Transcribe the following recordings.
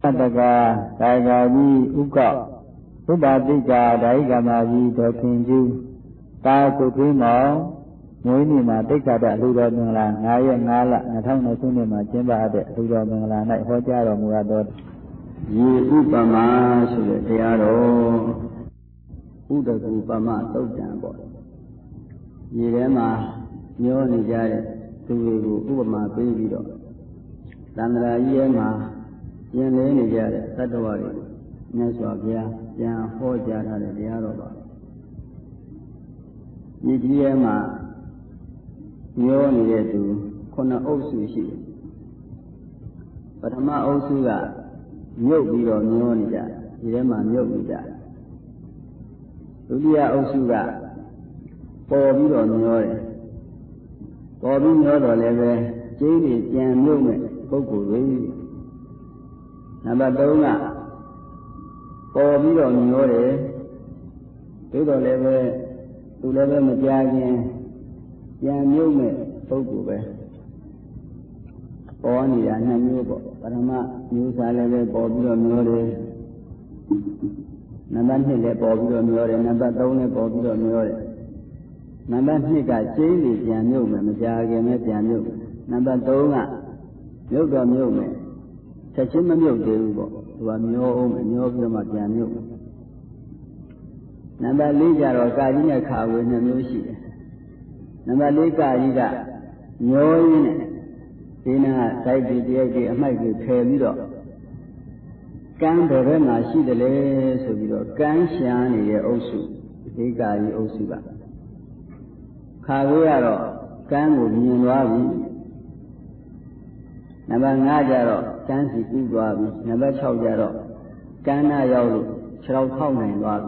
တကကာယကြီးဥကောက်ဥပတိကဓာယိကမကြီးဒေါ်ခင်ကျူးတာကုသွေးမောင်မွေးနေ့မှာတိတ်ခတ်တဲ့အလှူတော်မင်္ဂလာ9 ရက် 5 လ 2020ခုနှစ်မှာကျင်းပတဲ့အလှူတော်မင်္ဂလာ၌ဟောကြားတော်မူသောယေဥပမာဆိုတဲ့တရားတော်ဥဒကူပမသုတ်တံပေါ့ရေထဲမှာမျောနေကြတဲ့သူတွေကိုဥပမာပေးပြီးတော့သန္တရာကြီးထဲမှာကျင်လည်နေကြတဲ့သတ္တဝါတွေမြတ်စွာဘုရားပြန်ဟောကြားထားတဲ့တရားတော်ပါဒီကြီးထဲမှာမျောနေတဲ့သူ9 အုပ်စုရှိတယ်ပထမအုပ်စုကမြုပ်ပြီးတော့မျောနေကြဒီထဲမှာမြုပ်နေကြဒုတိယအုပ်စုကပေါ်ပြီးတော့မျောတယ်ပေါ်ပြီးမျောတော့လည်းပဲကျင်းတွေပြန်မြုပ်မဲ့ပုဂ္ဂိုလ်တွေနံပါတ်3ကပေါ်ပြီးတော့မျောတယ်သို့တော်လည်းပဲသူလည်းပဲမကြားခြင်းပြန်မြုပ်မဲ့ပုဂ္ဂိုလ်ပဲပေါ်နေတာ2 မျိုးပေါ့ပထမမျိုးစားလည်းပဲပေါ်ပြီးတော့မျောတယ်နံပါတ်2လည်းပေါ်ပြီးတော့မျောတယ်နံပါတ်3လည်းပေါ်ပြီးတော့မျောတယ်နံပါတ်2ကကျင်းတွေပြန်မြုပ်မယ်မကြားခင်နဲ့ပြန်မြုပ်နံပါတ်3ကမြုပ်တော့မြုပ်မယ်ချက်ချင်းမမြုပ်သေးဘူးပေါ့သူကမျောအောင်မျောပြီးတော့မှပြန်မြုပ်နံပါတ်4ကျတော့ကာကြီးနဲ့ခါဝေ2 မျိုးရှိတယ်နံပါတ်4ကာကြီးကမျောရင်းနဲ့ဒီနာတိုက်ပြီးတရိုက်ပြီးအမိုက်ကိုဖယ်ပြီးတော့ကမ်းဘယ်ဘက်မှာရှိတယ်လဲဆိုပြီးတော့ကမ်းရှာနေတဲ့အုပ်စုဒီကာကြီးအုပ်စုကခါဝေကတော့ကမ်းကိုမြင်သွားပြီနံပါတ်5ကျတော့ကမ်းစီကူးသွားပြီနံပါတ်6ကျတော့ကမ်းနာရောက်လို့ခြေထောက်ထောက်နိုင်သွားပြီ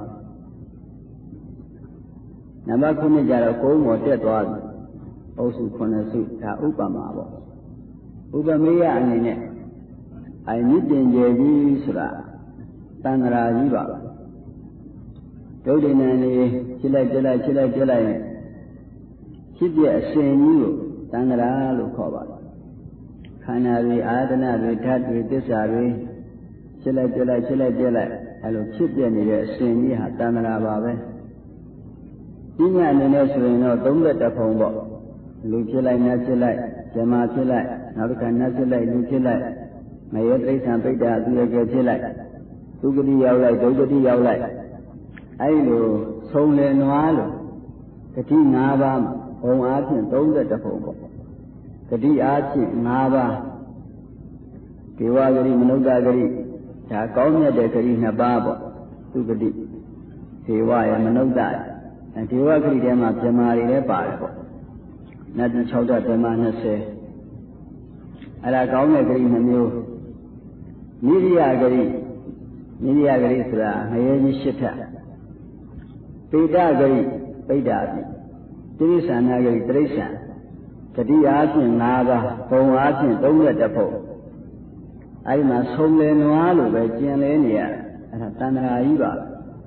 နံပါတ်9ကျတော့ကုန်းပေါ်တက်သွားပြီအုပ်စု9 စုဒါဥပမာပေါ့ဥပမေယအနေနဲ့မြင့်တင်ကြကြီးဆိုတာသံဃာကြီးပါပဲဒုဒိနံလေးခြေလိုက်ပြလိုက်ခြေလိုက်ပြလိုက်နဲ့ဖြစ်ပြအစဉ်ကြီးကိုသံဃာလို့ခေါ်ပါတယ်ခန္ဓာတွေအာယတနာတွေဓာတ်တွေသစ္စာတွေခြေလိုက်ပြလိုက်ခြေလိုက်ပြလိုက်အဲလိုဖြစ်ပြနေတဲ့အစဉ်ကြီးဟာသံဃာပါပဲဒီညအနေနဲ့ဆိုရင်တော့31 ဖုံပေါ့လူဖြစ်လိုက်နတ်ဖြစ်လိုက်ဇမဖြစ်လိုက်နောက်တစ်ခါနတ်ဖြစ်လိုက်လူဖြစ်လိုက်မယေတိဋ္ဌံပိဋ္ဌာအသူရကဲဖြစ်လိုက်သုဂတိရောက်လိုက်ဒုဂတိရောက်လိုက်အဲဒီလိုဆုံးလည်နွားလို့ဂတိ5 ပါးမှာဘုံအားဖြင့်31 ဖုံပေါ့ဂတိအားဖြင့်5 ပါးဒေဝဂတိမနုဿဂတိဒါကောင်းမြတ်တဲ့ဂတိ2 ပါးပေါ့သုဂတိဒေဝရဲ့မနုဿဒေဝဂတိထဲမှာဗြဟ္မာတွေလည်းပါတယ်ပေါ့နတ်ပြည်6 ဓာတ်ဗြဟ္မာ20အဲ့ဒါကောင်းတဲ့ဂတိ2 မျိုးနိရိယဂတိဆိုတာငရဲကြီး8 ထပ်ပေတဂတိပိဋ္ဌာတိတိရိစ္ဆာနာဂတိတိရိစ္ဆာန်ဂတိအားဖြင့်5 ပါးဘုံအားဖြင့်31 ဖုံအဲဒီမှာဆုံးလည်နွားလို့ပဲကျင်လဲနေရအဲ့ဒါတဏ္ဍာကြီးပါ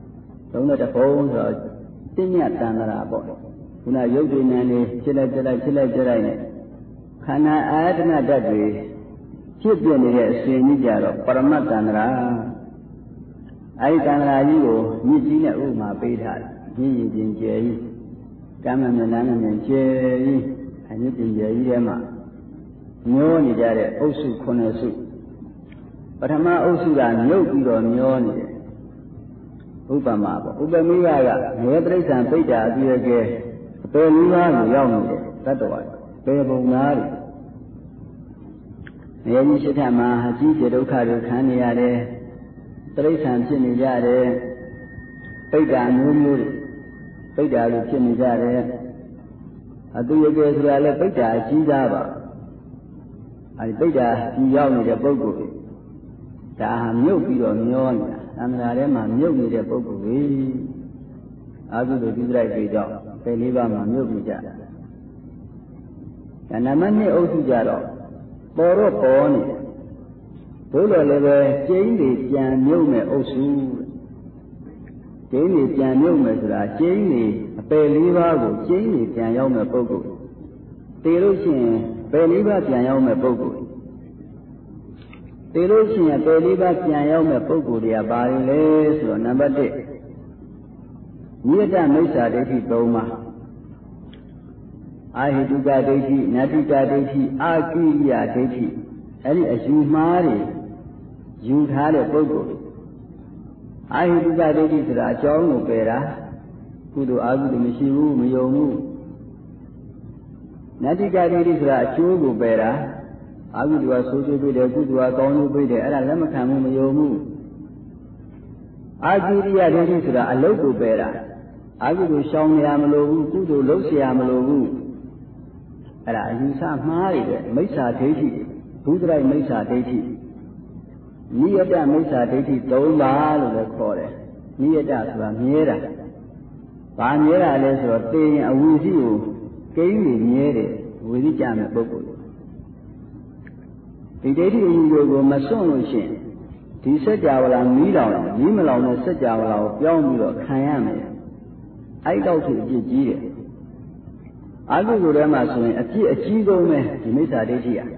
31 ဖုံဆိုတော့တိညတဏ္ဍာပေါ့ခုနရုပ်တည်ဉာဏ်လေးဖြစ်လိုက်ပြလိုက်ဖြစ်လိုက်ပြလိုက်နဲ့ခန္ဓာအာယတနာဓာတ်တွေဖြစ်ပြနေတဲ့အစဉ်ကြီးကြတော့ပရမတ္တန္တရာအဲဒီတန္တရာကြီးကိုမြစ်ကြီးနဲ့ဥပမာပေးထားတယ်မြစ်ရင်ကျယ်ကြီးကမ်းမမြင်လမ်းမမြင်ကျယ်ကြီးအမြစ်ကျယ်ကြီးထဲမှာမျောနေကြတဲ့အုပ်စု9 စုပထမအုပ်စုကမြုပ်ပြီးတော့မျောနေတယ်ဥပမာပေါ့ဥပမေယကငရေတိဋ္ဌံပိဋ္ဌာအတိရကဲအပယ်၄ ပါးကိုရောက်နေတဲ့တတ္တဝါပေပုံသားတွေငရေကြီး8 ထပ်မှာအကြီးကျယ်ဒုက္ခတွေခံနေရတယ်တိဋ္ဌံဖြစ်နေကြတယ်ပိဋ္ဌာမျိုးမျိုးပိဋ္ဌာလိုဖြစ်နေကြတယ်အတိရကဲဆိုတာလည်းပိဋ္ဌာအကြီးသားပါအဲဒီပိဋ္ဌာကြီးရောက်နေတဲ့ပုဂ္ဂိုလ်တွေဒါဟာမြုပ်ပြီးတော့မျောနေတာသံဃာထဲမှာမြုပ်နေတဲ့ပုဂ္ဂိုလ်တွေအာဟုတုတိပ္ပလိုက်တွေကြောင့်ပယ်၄ ပါးမှာမြုပ်နေကြတာဒါနံပါတ်2 အုပ်စုကြတော့ပေါ်တော့ပေါ်နေတယ်ဘို့တော်လည်းပဲကျင်းတွေပြန်မြုပ်မဲ့အုပ်စုကျင်းတွေပြန်မြုပ်မဲ့ဆိုတာကျင်းတွေအပယ်၄ ပါးကိုကျင်းတွေပြန်ရောက်မဲ့ပုဂ္ဂိုလ်တည်လို့ရှိရင်ပယ်၄ ပါးပြန်ရောက်မဲ့ပုဂ္ဂိုလ်သေလို့ရှိရင်ပေလေးပါးပြန်ရောက်မဲ့ပုဂ္ဂိုလ်တွေကဘာတွေလဲဆိုတော့နံပါတ်1နိယတမိစ္ဆာဒိဋ္ဌိ3ပါးအာဟိတုကဒိဋ္ဌိနတ္တိကဒိဋ္ဌိအာကိရိယဒိဋ္ဌိအဲ့ဒီအယူမှားတွေယူထားတဲ့ပုဂ္ဂိုလ်အာဟိတုကဒိဋ္ဌိဆိုတာအကြောင်းကိုပယ်တာကုသိုလ်အကုသိုလ်မရှိဘူးမယုံဘူးနတ္တိကဒိဋ္ဌိဆိုတာအကျိုးကိုပယ်တာအကုသိုလ်ကဆိုးကျိုးပေးတယ်ကုသိုလ်ကကောင်းကျိုးပေးတယ်အဲ့ဒါလက်မခံဘူးမယုံဘူးအာကိရိယဒိဋ္ဌိဆိုတာအလုတ်ကိုပယ်တာအကုသိုလ်ရှောင်ရမလို့ဘူးကုသိုလ်လုပ်เสียမလို့ဘူးအဲ့ဒါအယူဆမှားတယ်မိစ္ဆာဒိဋ္ဌိဘုဒ္ဓရိုက်မိစ္ဆာဒိဋ္ဌိနိယတမိစ္ဆာဒိဋ္ဌိ3ပါးလို့လည်းခေါ်တယ်နိယတဆိုတာမြဲတာဘာမြဲတာလဲဆိုတော့သိရင်အဝိဇ္ဇိကိုကိန်းနေမြဲတယ်ဝိဇ္ဇိကြမဲ့ပုဂ္ဂိုလ်ဒီဒိဋ္ဌိအယူကိုမစွန့်လို့ရှိရင်ဒီစัจ java လာမီးလောင်မီးမလောင်တဲ့စัจ java လာကိုပြောင်းပြီးတော့ခံရမယ်အဲ့တော့သူအပြစ်ကြီးတယ်အကုသိုလ်ထဲမှာဆိုရင်အပြစ်အကြီးဆုံးပဲဒီမိစ္ဆာဒိဋ္ဌိอ่ะ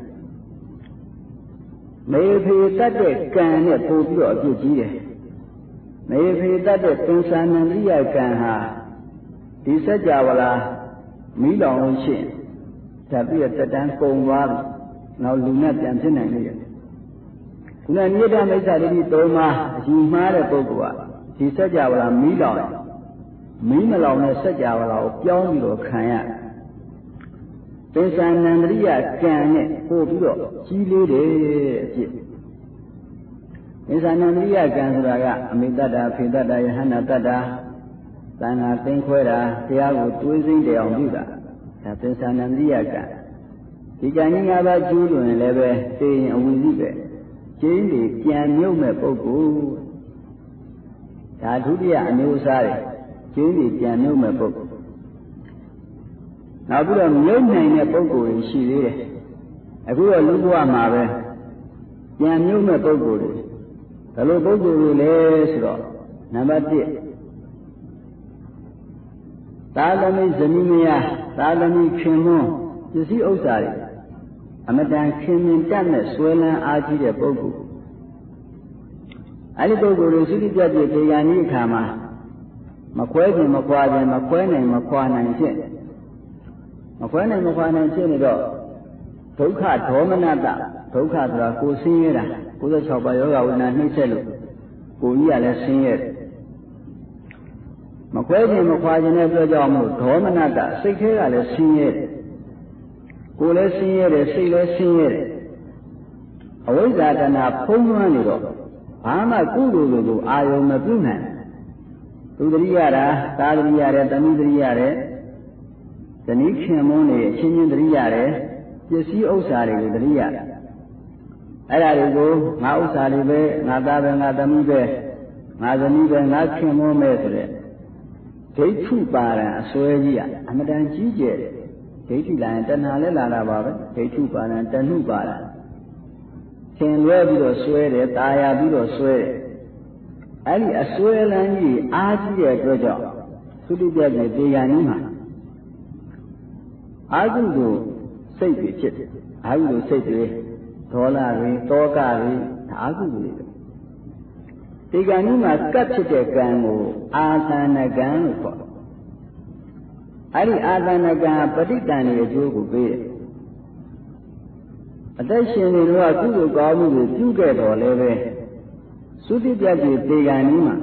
မေဖေတတ်တဲ့ကံနဲ့ပို့ပြီးတော့အပြစ်ကြီးတယ်မေဖေတတ်တဲ့သင်္ဆာနန္ဒိယကံဟာဒီစัจ java လာမီးလောင်လို့ရှိရင်ဒါပြီးတော့တက်တန်းကုန်သွားပြီနောက်လူနဲ့ပြန်ဖြစ်နိုင်လေခုနနိယတမိစ္ဆာဒိဋ္ဌိ3ပါးအယူမှားတဲ့ပုဂ္ဂိုလ်ကဒီစัจ java လာမီးလောင်မီးမလောင်တဲ့စัจ java လာကိုပြောင်းပြီးတော့ခံရသင်္ဆာနန္ဒိယကံနဲ့ပို့ပြီးတော့ကြီးလေးတယ်အဖြစ်သင်္ဆာနန္ဒိယကံဆိုတာကအမိတ္တတာဖေတ္တတာယဟန္တာတ္တတာသံဃာသင်္ခွဲတာတရားကိုတွေးစိမ့်တရားပြုတာဒါသင်္ဆာနန္ဒိယကံဒီကံကြီး၅ပါးကျူးလွန်ရင်လည်းပဲသိရင်အဝိဇ္ဇိပဲကျင်းတွေပြန်မြုပ်မဲ့ပုဂ္ဂိုလ်ဒါဒုတိယအမျိုးအစားတွေကျင်းတွေပြန်မြုပ်မဲ့ပုဂ္ဂိုလ်နောက်ပြီးတော့မြုပ်နိုင်တဲ့ပုဂ္ဂိုလ်တွေရှိသေးတယ်အခုတော့လူဘဝမှာပဲပြန်မြုပ်မဲ့ပုဂ္ဂိုလ်တွေဘယ်လိုပုဂ္ဂိုလ်တွေလဲဆိုတော့နံပါတ်1သာသမီဇနီးမယားသာသမီခင်မွန်းပစ္စည်းဥစ္စာတွေအမတန်ခင်မင်တတ်မဲ့ဆွဲလန်းအားကြီးတဲ့ပုဂ္ဂိုလ်အဲဒီပုဂ္ဂိုလ်တွေသုတိပြတ်ပြေတေဂာနိအခါမှာမခွဲခြင်းမခွာခြင်းမခွဲနိုင်မခွာနိုင်ဖြစ်မခွဲနိုင်မခွာနိုင်ဖြစ်နေတော့ဒုက္ခဒေါမနတဒုက္ခဆိုတာကိုယ်ဆင်းရဲတာ96ပါးယောဂဝိညာဉ်နှိမ့်ဆက်လို့ကိုယ်ကြီးကလည်းဆင်းရဲတယ်မခွဲခြင်းမခွာခြင်းနဲ့ပြောကြအောင်မို့ဒေါမနတစိတ်ထဲကလည်းဆင်းရဲတယ်ကိုယ်လည်းဆင်းရဲတယ်စိတ်လည်းဆင်းရဲတယ်အဝိဇ္ဇာတဏဖုံးလွှမ်းနေတော့ဘာမှကုသိုလ်ကိုအာယုံမပြုနိုင်သူတရိရတာသာတရိရတယ်တဏိတရိရတယ်ဇနီးခင်မွန်းတွေအချင်းချင်းတရိရတယ်ပစ္စည်းဥစ္စာတွေကိုတရိရတယ်အဲ့ဒါတွေကိုငါဥစ္စာတွေပဲငါသားပဲငါသမီးပဲငါဇနီးပဲငါခင်မွန်းပဲဆိုတဲ့ဒိဋ္ဌုပါရံအစွဲကြီးကအမတန်ကြီးကျယ်တယ်ဒိဋ္ဌိလာရင်တဏှာလည်းလာတာပါပဲဒိဋ္ဌုပါရံတဏှုပါရံသင်လွဲပြီးတော့စွဲတယ်တာယာပြီးတော့စွဲတယ်အဲ့ဒီအစွဲလန်းကြီးအားကြီးတဲ့အတွက်ကြောင့်သုတိပြတ်ကြီးတေဂာနိမှာအာဟုကိုစိတ်တွေဖြစ်တယ်အာဟုကိုစိတ်တွေဒေါသတွေတောကတွေအာဟုတွေတေဂာနိမှာကပ်ဖြစ်တဲ့ကံကိုအာသနကံလို့ခေါ်တယ်အဲ့ဒီအာသနကံပဋိတန်ရဲ့အကျိုးကိုပေးတယ်အသက်ရှင်နေတော့ကုသိုလ်ကောင်းမှုကိုပြုခဲ့တော်လည်းပဲသုတိပြတ်ကြီးတေဂာနိမှာ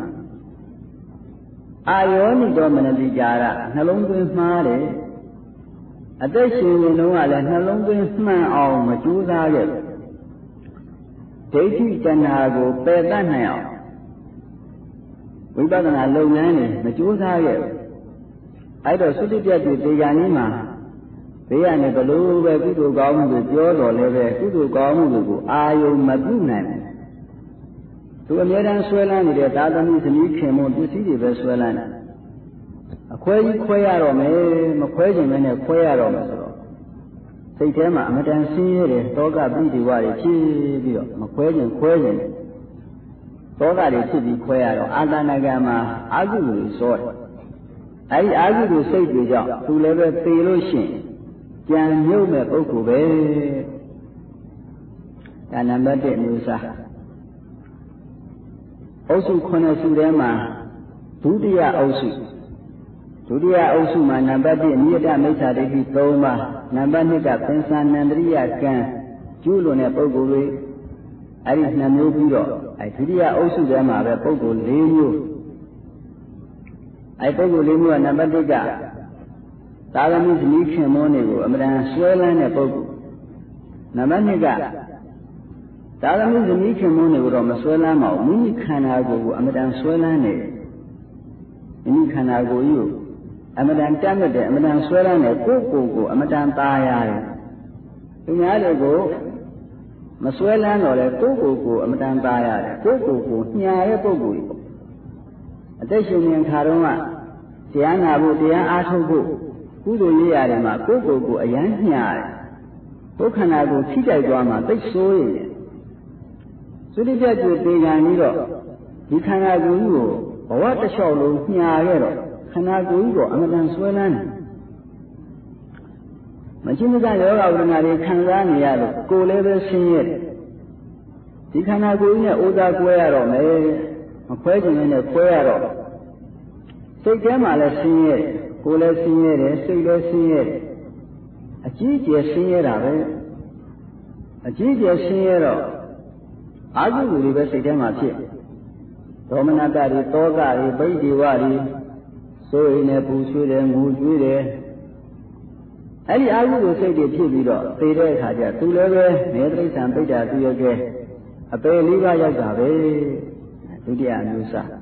အာယောနိတော်မနတိကြာရနှလုံးသွင်းမှားတယ်အသက်ရှင်နေတော့ကလည်းနှလုံးသွင်းမှန်အောင်မကြိုးစားခဲ့ဒိဋ္ဌိတဏှာကိုပယ်တတ်နိုင်အောင်ဝိပဿနာလုပ်ငန်းတွေမကြိုးစားခဲ့အဲ့တော့သုတိပြတ်ကြီးတေဂာနိမှာဘေးကနေဘလို့ပဲကုသိုလ်ကောင်းမှုကိုပြောတော်လည်းပဲကုသိုလ်ကောင်းမှုကိုအာယုံမပြုနိုင်ဘူးသူအမြဲတမ်းဆွဲလန်းနေတဲ့သာသမီဇနီးခင်မွန်းပစ္စည်းတွေပဲဆွဲလန်းတယ်အခွဲကြီးခွဲရတော့မယ်မခွဲခြင်းနဲ့ခွဲရတော့မယ်ဆိုတော့စိတ်ထဲမှာအမတန်ဆင်းရဲတဲ့တောကပိဋိဝါတွေဖြစ်ပြီးတော့မခွဲခြင်းခွဲခြင်းတောကတွေဖြစ်ပြီးခွဲရတော့အာသနာကံမှာအာဟုတွေစောတယ်အဲဒီအာဟုတွေစိတ်တွေကြောင့်သူလည်းပဲသေလို့ရှိရင်ကြံမြုပ်မဲ့ပုဂ္ဂိုလ်ပဲဒါနံပါတ်1မျိုးစားအုပ်စု9စုထဲမှာဒုတိယအုပ်စုမှာနံပါတ်1နိယတမိစ္ဆာဒိဋ္ဌိ3ပါးနံပါတ်2ကပင်စနန္တရိယကံကျူးလွန်တဲ့ပုဂ္ဂိုလ်တွေအဲ့ဒီ2မျိုးပြီးတော့အဲ့ဒုတိယအုပ်စုထဲမှာပဲပုဂ္ဂိုလ်4မျိုးအဲ့ပုဂ္ဂိုလ်4မျိုးကနံပါတ်1ကသာသမိဇနီးခင်မွန်းတွေကိုအမှန်တန်ဆွဲလန်းတဲ့ပုဂ္ဂိုလ်နံပါတ်2ကသာသမိဇနီးခင်မွန်းတွေကိုတော့မဆွဲလန်းပါဘူးမိမိခန္ဓာကိုယ်ကိုအမှန်တန်ဆွဲလန်းနေမိမိခန္ဓာကိုယ်ကြီးကိုအမှန်တန်တတ်မဲ့တဲ့အမှန်တန်ဆွဲလန်းတဲ့ကိုယ်ကိုအမှန်တန်သားရတယ်သူများတွေကိုမဆွဲလန်းတော့လေကိုယ်ကိုအမှန်တန်သားရတယ်ကိုယ်ကိုညာတဲ့ပုဂ္ဂိုလ်ကြီးအသက်ရှင်နေခါတော့ကတရားနာဖို့တရားအားထုတ်ဖို့ကုသိုလ်ရေးရတယ်မှာကိုယ်ကိုအယမ်းညာတယ်ဒုက္ခနာကိုထိကြိုက်သွားမှသိဆိုးရင်သုတိပြတ်ကျွေပေကံပြီးတော့ဒီခန္ဓာကိုယ်ကြီးကိုဘဝတစ်လျှောက်လုံးညာခဲ့တော့ခန္ဓာကိုယ်ကြီးကအမှန်တန်ဆွဲလန်းတယ်မချင်းမကယောဂဝိဒနာတွေခံစားနေရလို့ကိုယ်လည်းပဲဆင်းရဲတယ်ဒီခန္ဓာကိုယ်ကြီးနဲ့ဥဒ္ဒါကွဲရတော့မယ်မခွဲခြင်းနဲ့ခွဲရတော့စိတ်ထဲမှာလည်းဆင်းရဲတယ်ကိုယ်လည်းဆင်းရဲတယ်စိတ်လည်းဆင်းရဲတယ်အကြီးကျယ်ဆင်းရဲတာပဲအကြီးကျယ်ဆင်းရဲတော့အာဟုတွေပဲစိတ်ထဲမှာဖြစ်ဒေါမနတတွေတောကတွေပိဋိဝတွေစိုးရိမ်နေပူဆွေးတယ်ငိုကြွေးတယ်အဲ့ဒီအာဟုကိုစိတ်တွေဖြစ်ပြီးတော့သိတဲ့အခါကျသူလည်းပဲနေတိစ္ဆံပိဋ္ဌာသူရကဲအပေလေးပါးရောက်တာပဲဒုတိယအမျိုးအစား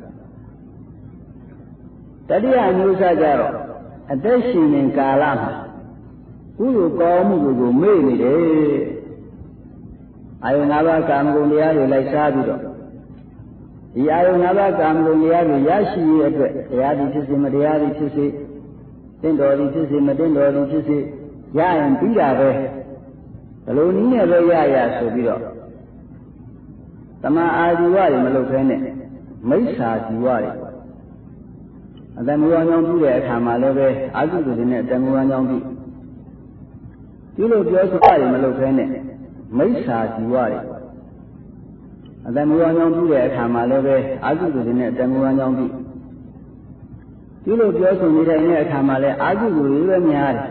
တတိယအမျိုးအစားကျတော့အသက်ရှင်နေကာလမှာကုသိုလ်ကောင်းမှုကိုမေ့နေတယ်အာယု 5 ပါးကာမဂုဏ်တရားတွေလိုက်စားပြီးတော့ဒီအာယု 5 ပါးကာမဂုဏ်တရားတွေရရှိရတဲ့အတွက်တရားသည်ဖြစ်စေမတရားသည်ဖြစ်စေတင့်တော်သည်ဖြစ်စေမတင့်တော်သည်ဖြစ်စေရရင်ပြီးတာပဲဘလို့နည်းနဲ့ပဲရဆိုပြီးတော့တမန်အာဇီဝတွေမလုပ်ခဲနဲ့မိစ္ဆာဇီဝတွေအတ္တမူဝါကြောင့်ပြုတဲ့အခါမှာလည်းပဲအာဟုတွေနဲ့အတ္တမူဝါကြောင့်ပြုလို့ပြောဆိုတာတွေမလုပ်ခဲနဲ့မိစ္ဆာဇီဝတွေအတ္တမူဝါကြောင့်ပြုတဲ့အခါမှာလည်းပဲအာဟုတွေနဲ့အတ္တမူဝါကြောင့်ပြုလို့ပြောဆိုနေတဲ့အခါမှာလည်းအာဟုတွေပဲများတယ်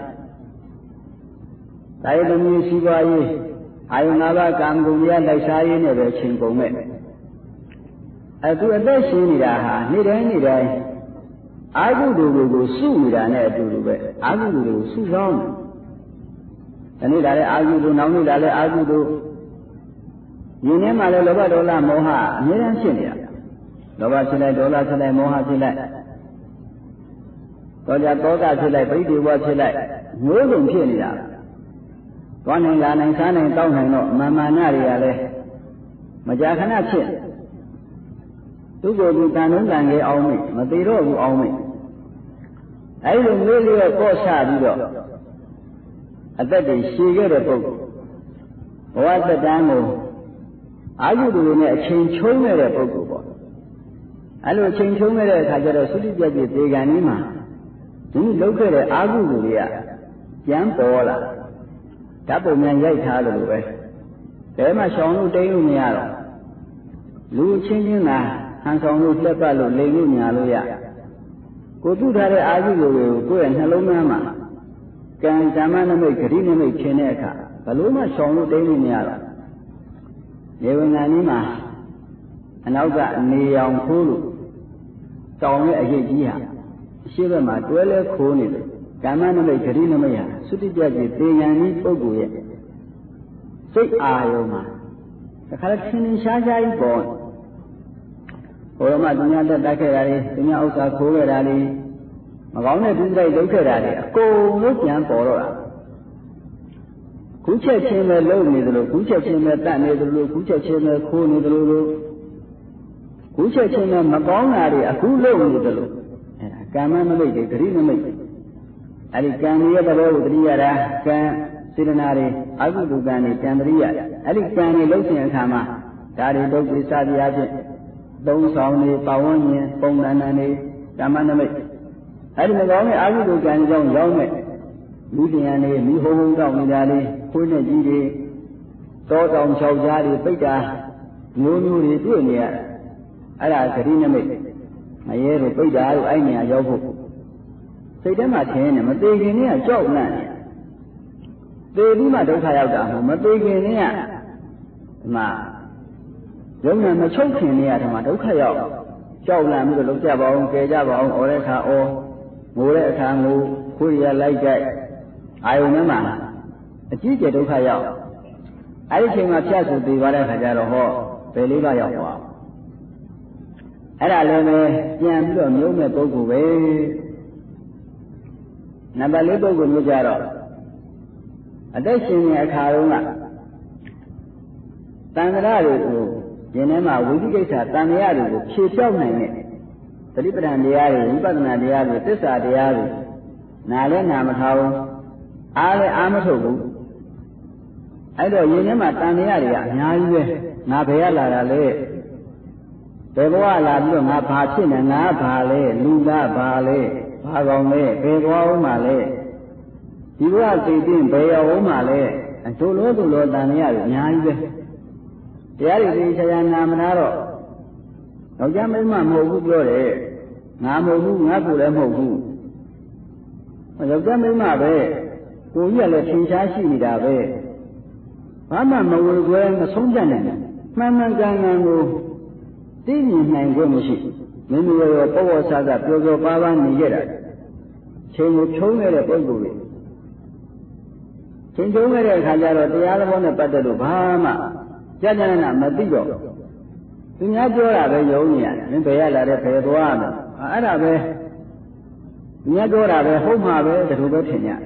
ဒါရသမီးရှိပါရေးအာယု 5 ပါးကာမဂုဏ်တရားလိုက်စားရင်းနဲ့ပဲချိန်ကုန်မဲ့အခုအသက်ရှင်နေတာဟာနေ့တိုင်းအာဟုတွေကိုစုနေတာနဲ့အတူတူပဲအာဟုတွေကိုစုဆောင်းတယ်ဒီနေ့ဒါလည်းအာဟုတို့နောက်နေ့ဒါလည်းအာဟုတို့ယင်းထဲမှာလည်းလောဘဒေါသမောဟအများကြီးဖြစ်နေတာလောဘဖြစ်လိုက်ဒေါသဖြစ်လိုက်မောဟဖြစ်လိုက်တောကြတောကဖြစ်လိုက်ပရိဒေဝဖြစ်လိုက်မျိုးစုံဖြစ်နေတာသွားနိုင်လာနိုင်စားနိုင်တောင်းနိုင်တော့မာမာနတွေကလည်းမကြာခဏဖြစ်သူ့ကိုယ်သူတန်လုံးတန်ကြီးအောင်မိမသေးတော့ဘူးအောင်မိအဲဒီလိုမျိုးလေးကိုချပြီးတော့အသက်တွေရှည်ခဲ့တဲ့ပုဂ္ဂိုလ်ဘဝသက်တမ်းကိုအာဟုတွေနဲ့အချိန်ချုံးနေတဲ့ပုဂ္ဂိုလ်ပေါ့အဲလိုအချိန်ချုံးနေတဲ့အခါကျတော့သုတိပြည့်ဒေဂန်ကြီးမှာဒီလောက်ခဲ့တဲ့အာဟုတွေကပြန်ပေါ်လာဓာတ်ပုံများရိုက်ထားတယ်လို့ပဲဘယ်မှာရှောင်လို့တိမ်းလို့မရတော့လူချင်းချင်းသာဟန်ဆောင်လို့လက်ပတ်လို့လိမ်လို့ညာလို့ရကိုပြုထားတဲ့အာဟုတွေကိုကိုယ့်ရဲ့နှလုံးသားမှာကံဓမ္မနမိတ်ဂရိနမိတ်ခြင်းတဲ့အခါဘလို့မှရှောင်လို့တိမ်းလို့မရတော့နေဝင်ငံကြီးမှာအနောက်ကနေရောင်ခိုးလို့တောင်ရဲ့အရေးကြီးဟာအရှိဘက်မှာတွဲလဲခိုးနေတယ်ဓမ္မနမိတ်ဂရိနမိတ်ဟာသုတိပြည့်သေယံဤပုဂ္ဂိုလ်ရဲ့စိတ်အာယုံမှာတခါလဲထင်ထင်ရှားရှားကြီးပေါ်ဘုရားမသူများတက်တိုက်ခဲ့တာတွေသူများဥစ္စာခိုးခဲ့တာတွေမကောင်းတဲ့ဒုစရိုက်လုပ်ခဲ့တာတွေအကုန်လုံးပြန်ပေါ်တော့တာခုချက်ချင်းပဲလုပ်နေသလိုခုချက်ချင်းပဲတတ်နေသလိုခုချက်ချင်းပဲခိုးနေသလိုခုချက်ချင်းပဲမကောင်းတာတွေအခုလုပ်နေသလိုအဲဒါကာမနမိတ်တွေဂရိနမိတ်အဲဒီကံရဲ့သဘောကိုတတိယတာကံစေတနာတွေအကုသိုလ်ကံတွေကံတရိယအဲဒီကံတွေလုပ်ခြင်းအခါမှာဒါတွေဒုက္ခစသည်အဖြစ်သုံးဆောင်တွေပဝန်းကျင်ပုံသဏ္ဍာန်တွေဓမ္မနမိတ်အဲဒီမကောင်းတဲ့အကုသိုလ်ကံကြောင့်ရောက်မဲ့လူတရားတွေမိဟုံးဟုံးတောက်နေတာလေးခွေးနဲ့ကြီးတွေတောတောင်ချောက်ကြားတွေပိတ်တာမျိုးမျိုးတွေတွေ့နေရအဲ့ဒါသတိနမိတ်မရဲတို့ပိတ်တာတို့အဲ့နေရာရောက်ဖို့စိတ်ထဲမှာထင်နေမသေးခင်နဲ့ကြောက်လန့်နေသေပြီးမှဒုက္ခရောက်တာမသေးခင်နဲ့ဒီမှာယုံနဲ့မချုပ်ခင်နဲ့ဒီမှာဒုက္ခရောက်ကြောက်လန့်ပြီးတော့လုံးကြပါအောင်ကယ်ကြပါအောင်ဩတဲ့အခါဩငိုတဲ့အခါငိုခွေးရလိုက်ကြိုက်အာယုန်ထဲမှာအကြီးကျယ်ဒုက္ခရောက်အဲ့ဒီချိန်မှာဖြတ်ဆိုသေးပါတဲ့အခါကျတော့ဟောဘယ်လေးပါရောက်သွားအဲ့ဒါလည်းပဲပြန်ပြီးတော့မျိုးမဲ့ပုဂ္ဂိုလ်ပဲနံပါတ်၄ပုဂ္ဂိုလ်မျိုးကြတော့အသက်ရှင်တဲ့အခါတုန်းကတန်ត្រာတွေကိုဉာဏ်ထဲမှာဝိသိကိစ္စတန်ត្រာတွေကိုဖြေဖြောက်နိုင်တဲ့သတိပဋ္ဌာန်တရားတွေဝိပဿနာတရားတွေသစ္စာတရားတွေနားလဲနာမထောင်အားလဲအားမထုတ်ဘူးအဲ့တော့ဉာဏ်ထဲမှာတန်ត្រာတွေကအများကြီးပဲငါဘယ်ရလာတာလဲဘယ်ဘဝလာပြီးတော့ငါဘာဖြစ်နေငါဘာလဲလူလားဘာလဲဘာကောင်လဲဘယ်ဘဝဦးမှာလဲဒီဘဝသိတဲ့ဘယ်ရောက်ဦးမှာလဲတို့လို့တန်ត្រာတွေအများကြီးပဲတရားတွေသိချာနာမနာတော့ယောက်ျားမိန်းမမဟုတ်ဘူးပြောတယ်ငါမဟုတ်ဘူးငါကိုယ်လည်းမဟုတ်ဘူးယောက်ျားမိန်းမပဲကိုကြီးကလည်းထင်ရှားရှိနေတာပဲဘာမှမဝေခွဲမဆုံးဖြတ်နိုင်ဘူးမှန်မှန်ကန်ကန်ကိုသိမြင်နိုင်ခွင့်မရှိမိမိရောပေါ့ပေါ့ဆဆပျော်ပျော်ပါးပါးနေရတာချိန်ကိုဖြုံးနေတဲ့ပုဂ္ဂိုလ်တွေချိန်ဖြုံးနေတဲ့အခါကျတော့တရားသဘောနဲ့ပတ်သက်လို့ဘာမှကြာကြာနာမသိတော့သူများပြောတာပဲယုံနေရတယ်မင်းဘယ်ရလာတဲ့ဘယ်သွားမှာအဲ့ဒါပဲသူများပြောတာပဲဟုတ်မှာပဲဒီလိုပဲထင်ကြ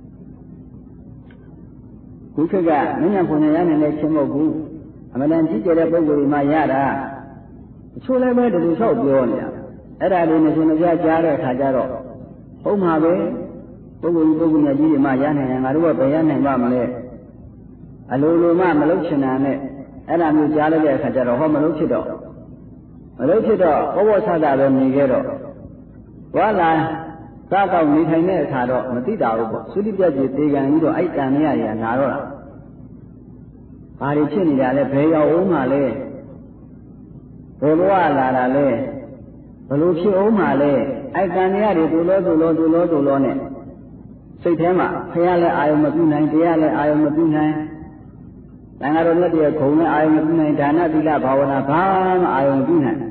ခုခေတ်ကမင်းညာဖွညာရနေတဲ့ချင်းမဟုတ်ဘူးအမှန်တန်ကြီးကျယ်တဲ့ပုဂ္ဂိုလ်တွေမှရတာအချို့လည်းပဲဒီလိုလျှောက်ပြောနေတာအဲ့ဒါတွေနဲ့ရှင်မပြကြားတဲ့အခါကျတော့ဟုတ်မှာပဲပုဂ္ဂိုလ်ကြီးတွေမှရနိုင်ရင်ငါတို့ကဘယ်ရနိုင်ပါမလဲအလိုလိုမှမလုပ်ချင်တာနဲ့အဲ့ဒါမျိုးကြားလိုက်တဲ့အခါကျတော့ဟောမလုပ်ဖြစ်တော့ဘောဘောဆဆပဲနေခဲ့တော့ဝါလာစားတော့နေထိုင်တဲ့အခါတော့မသိတာဘူးပေါ့သုတိပြည့်သေးကံကြီးတော့အဲ့တန်မြရတွေကလာတော့တာဘာတွေဖြစ်နေတာလဲဘယ်ရောက်အောင်မှလဲဘယ်ဘဝလာတာလဲဘလို့ဖြစ်အောင်မှလဲအဲ့တန်မြရတွေတူလို့နဲ့စိတ်ထဲမှာဖះလည်းအာယုံမပြုနိုင်တရားလည်းအာယုံမပြုနိုင်တန်ဃာတော်မြတ်ရဲ့ခုံနဲ့အာယုံမပြုနိုင်ဒါနသီလဘာဝနာဘာမှအာယုံမပြုနိုင်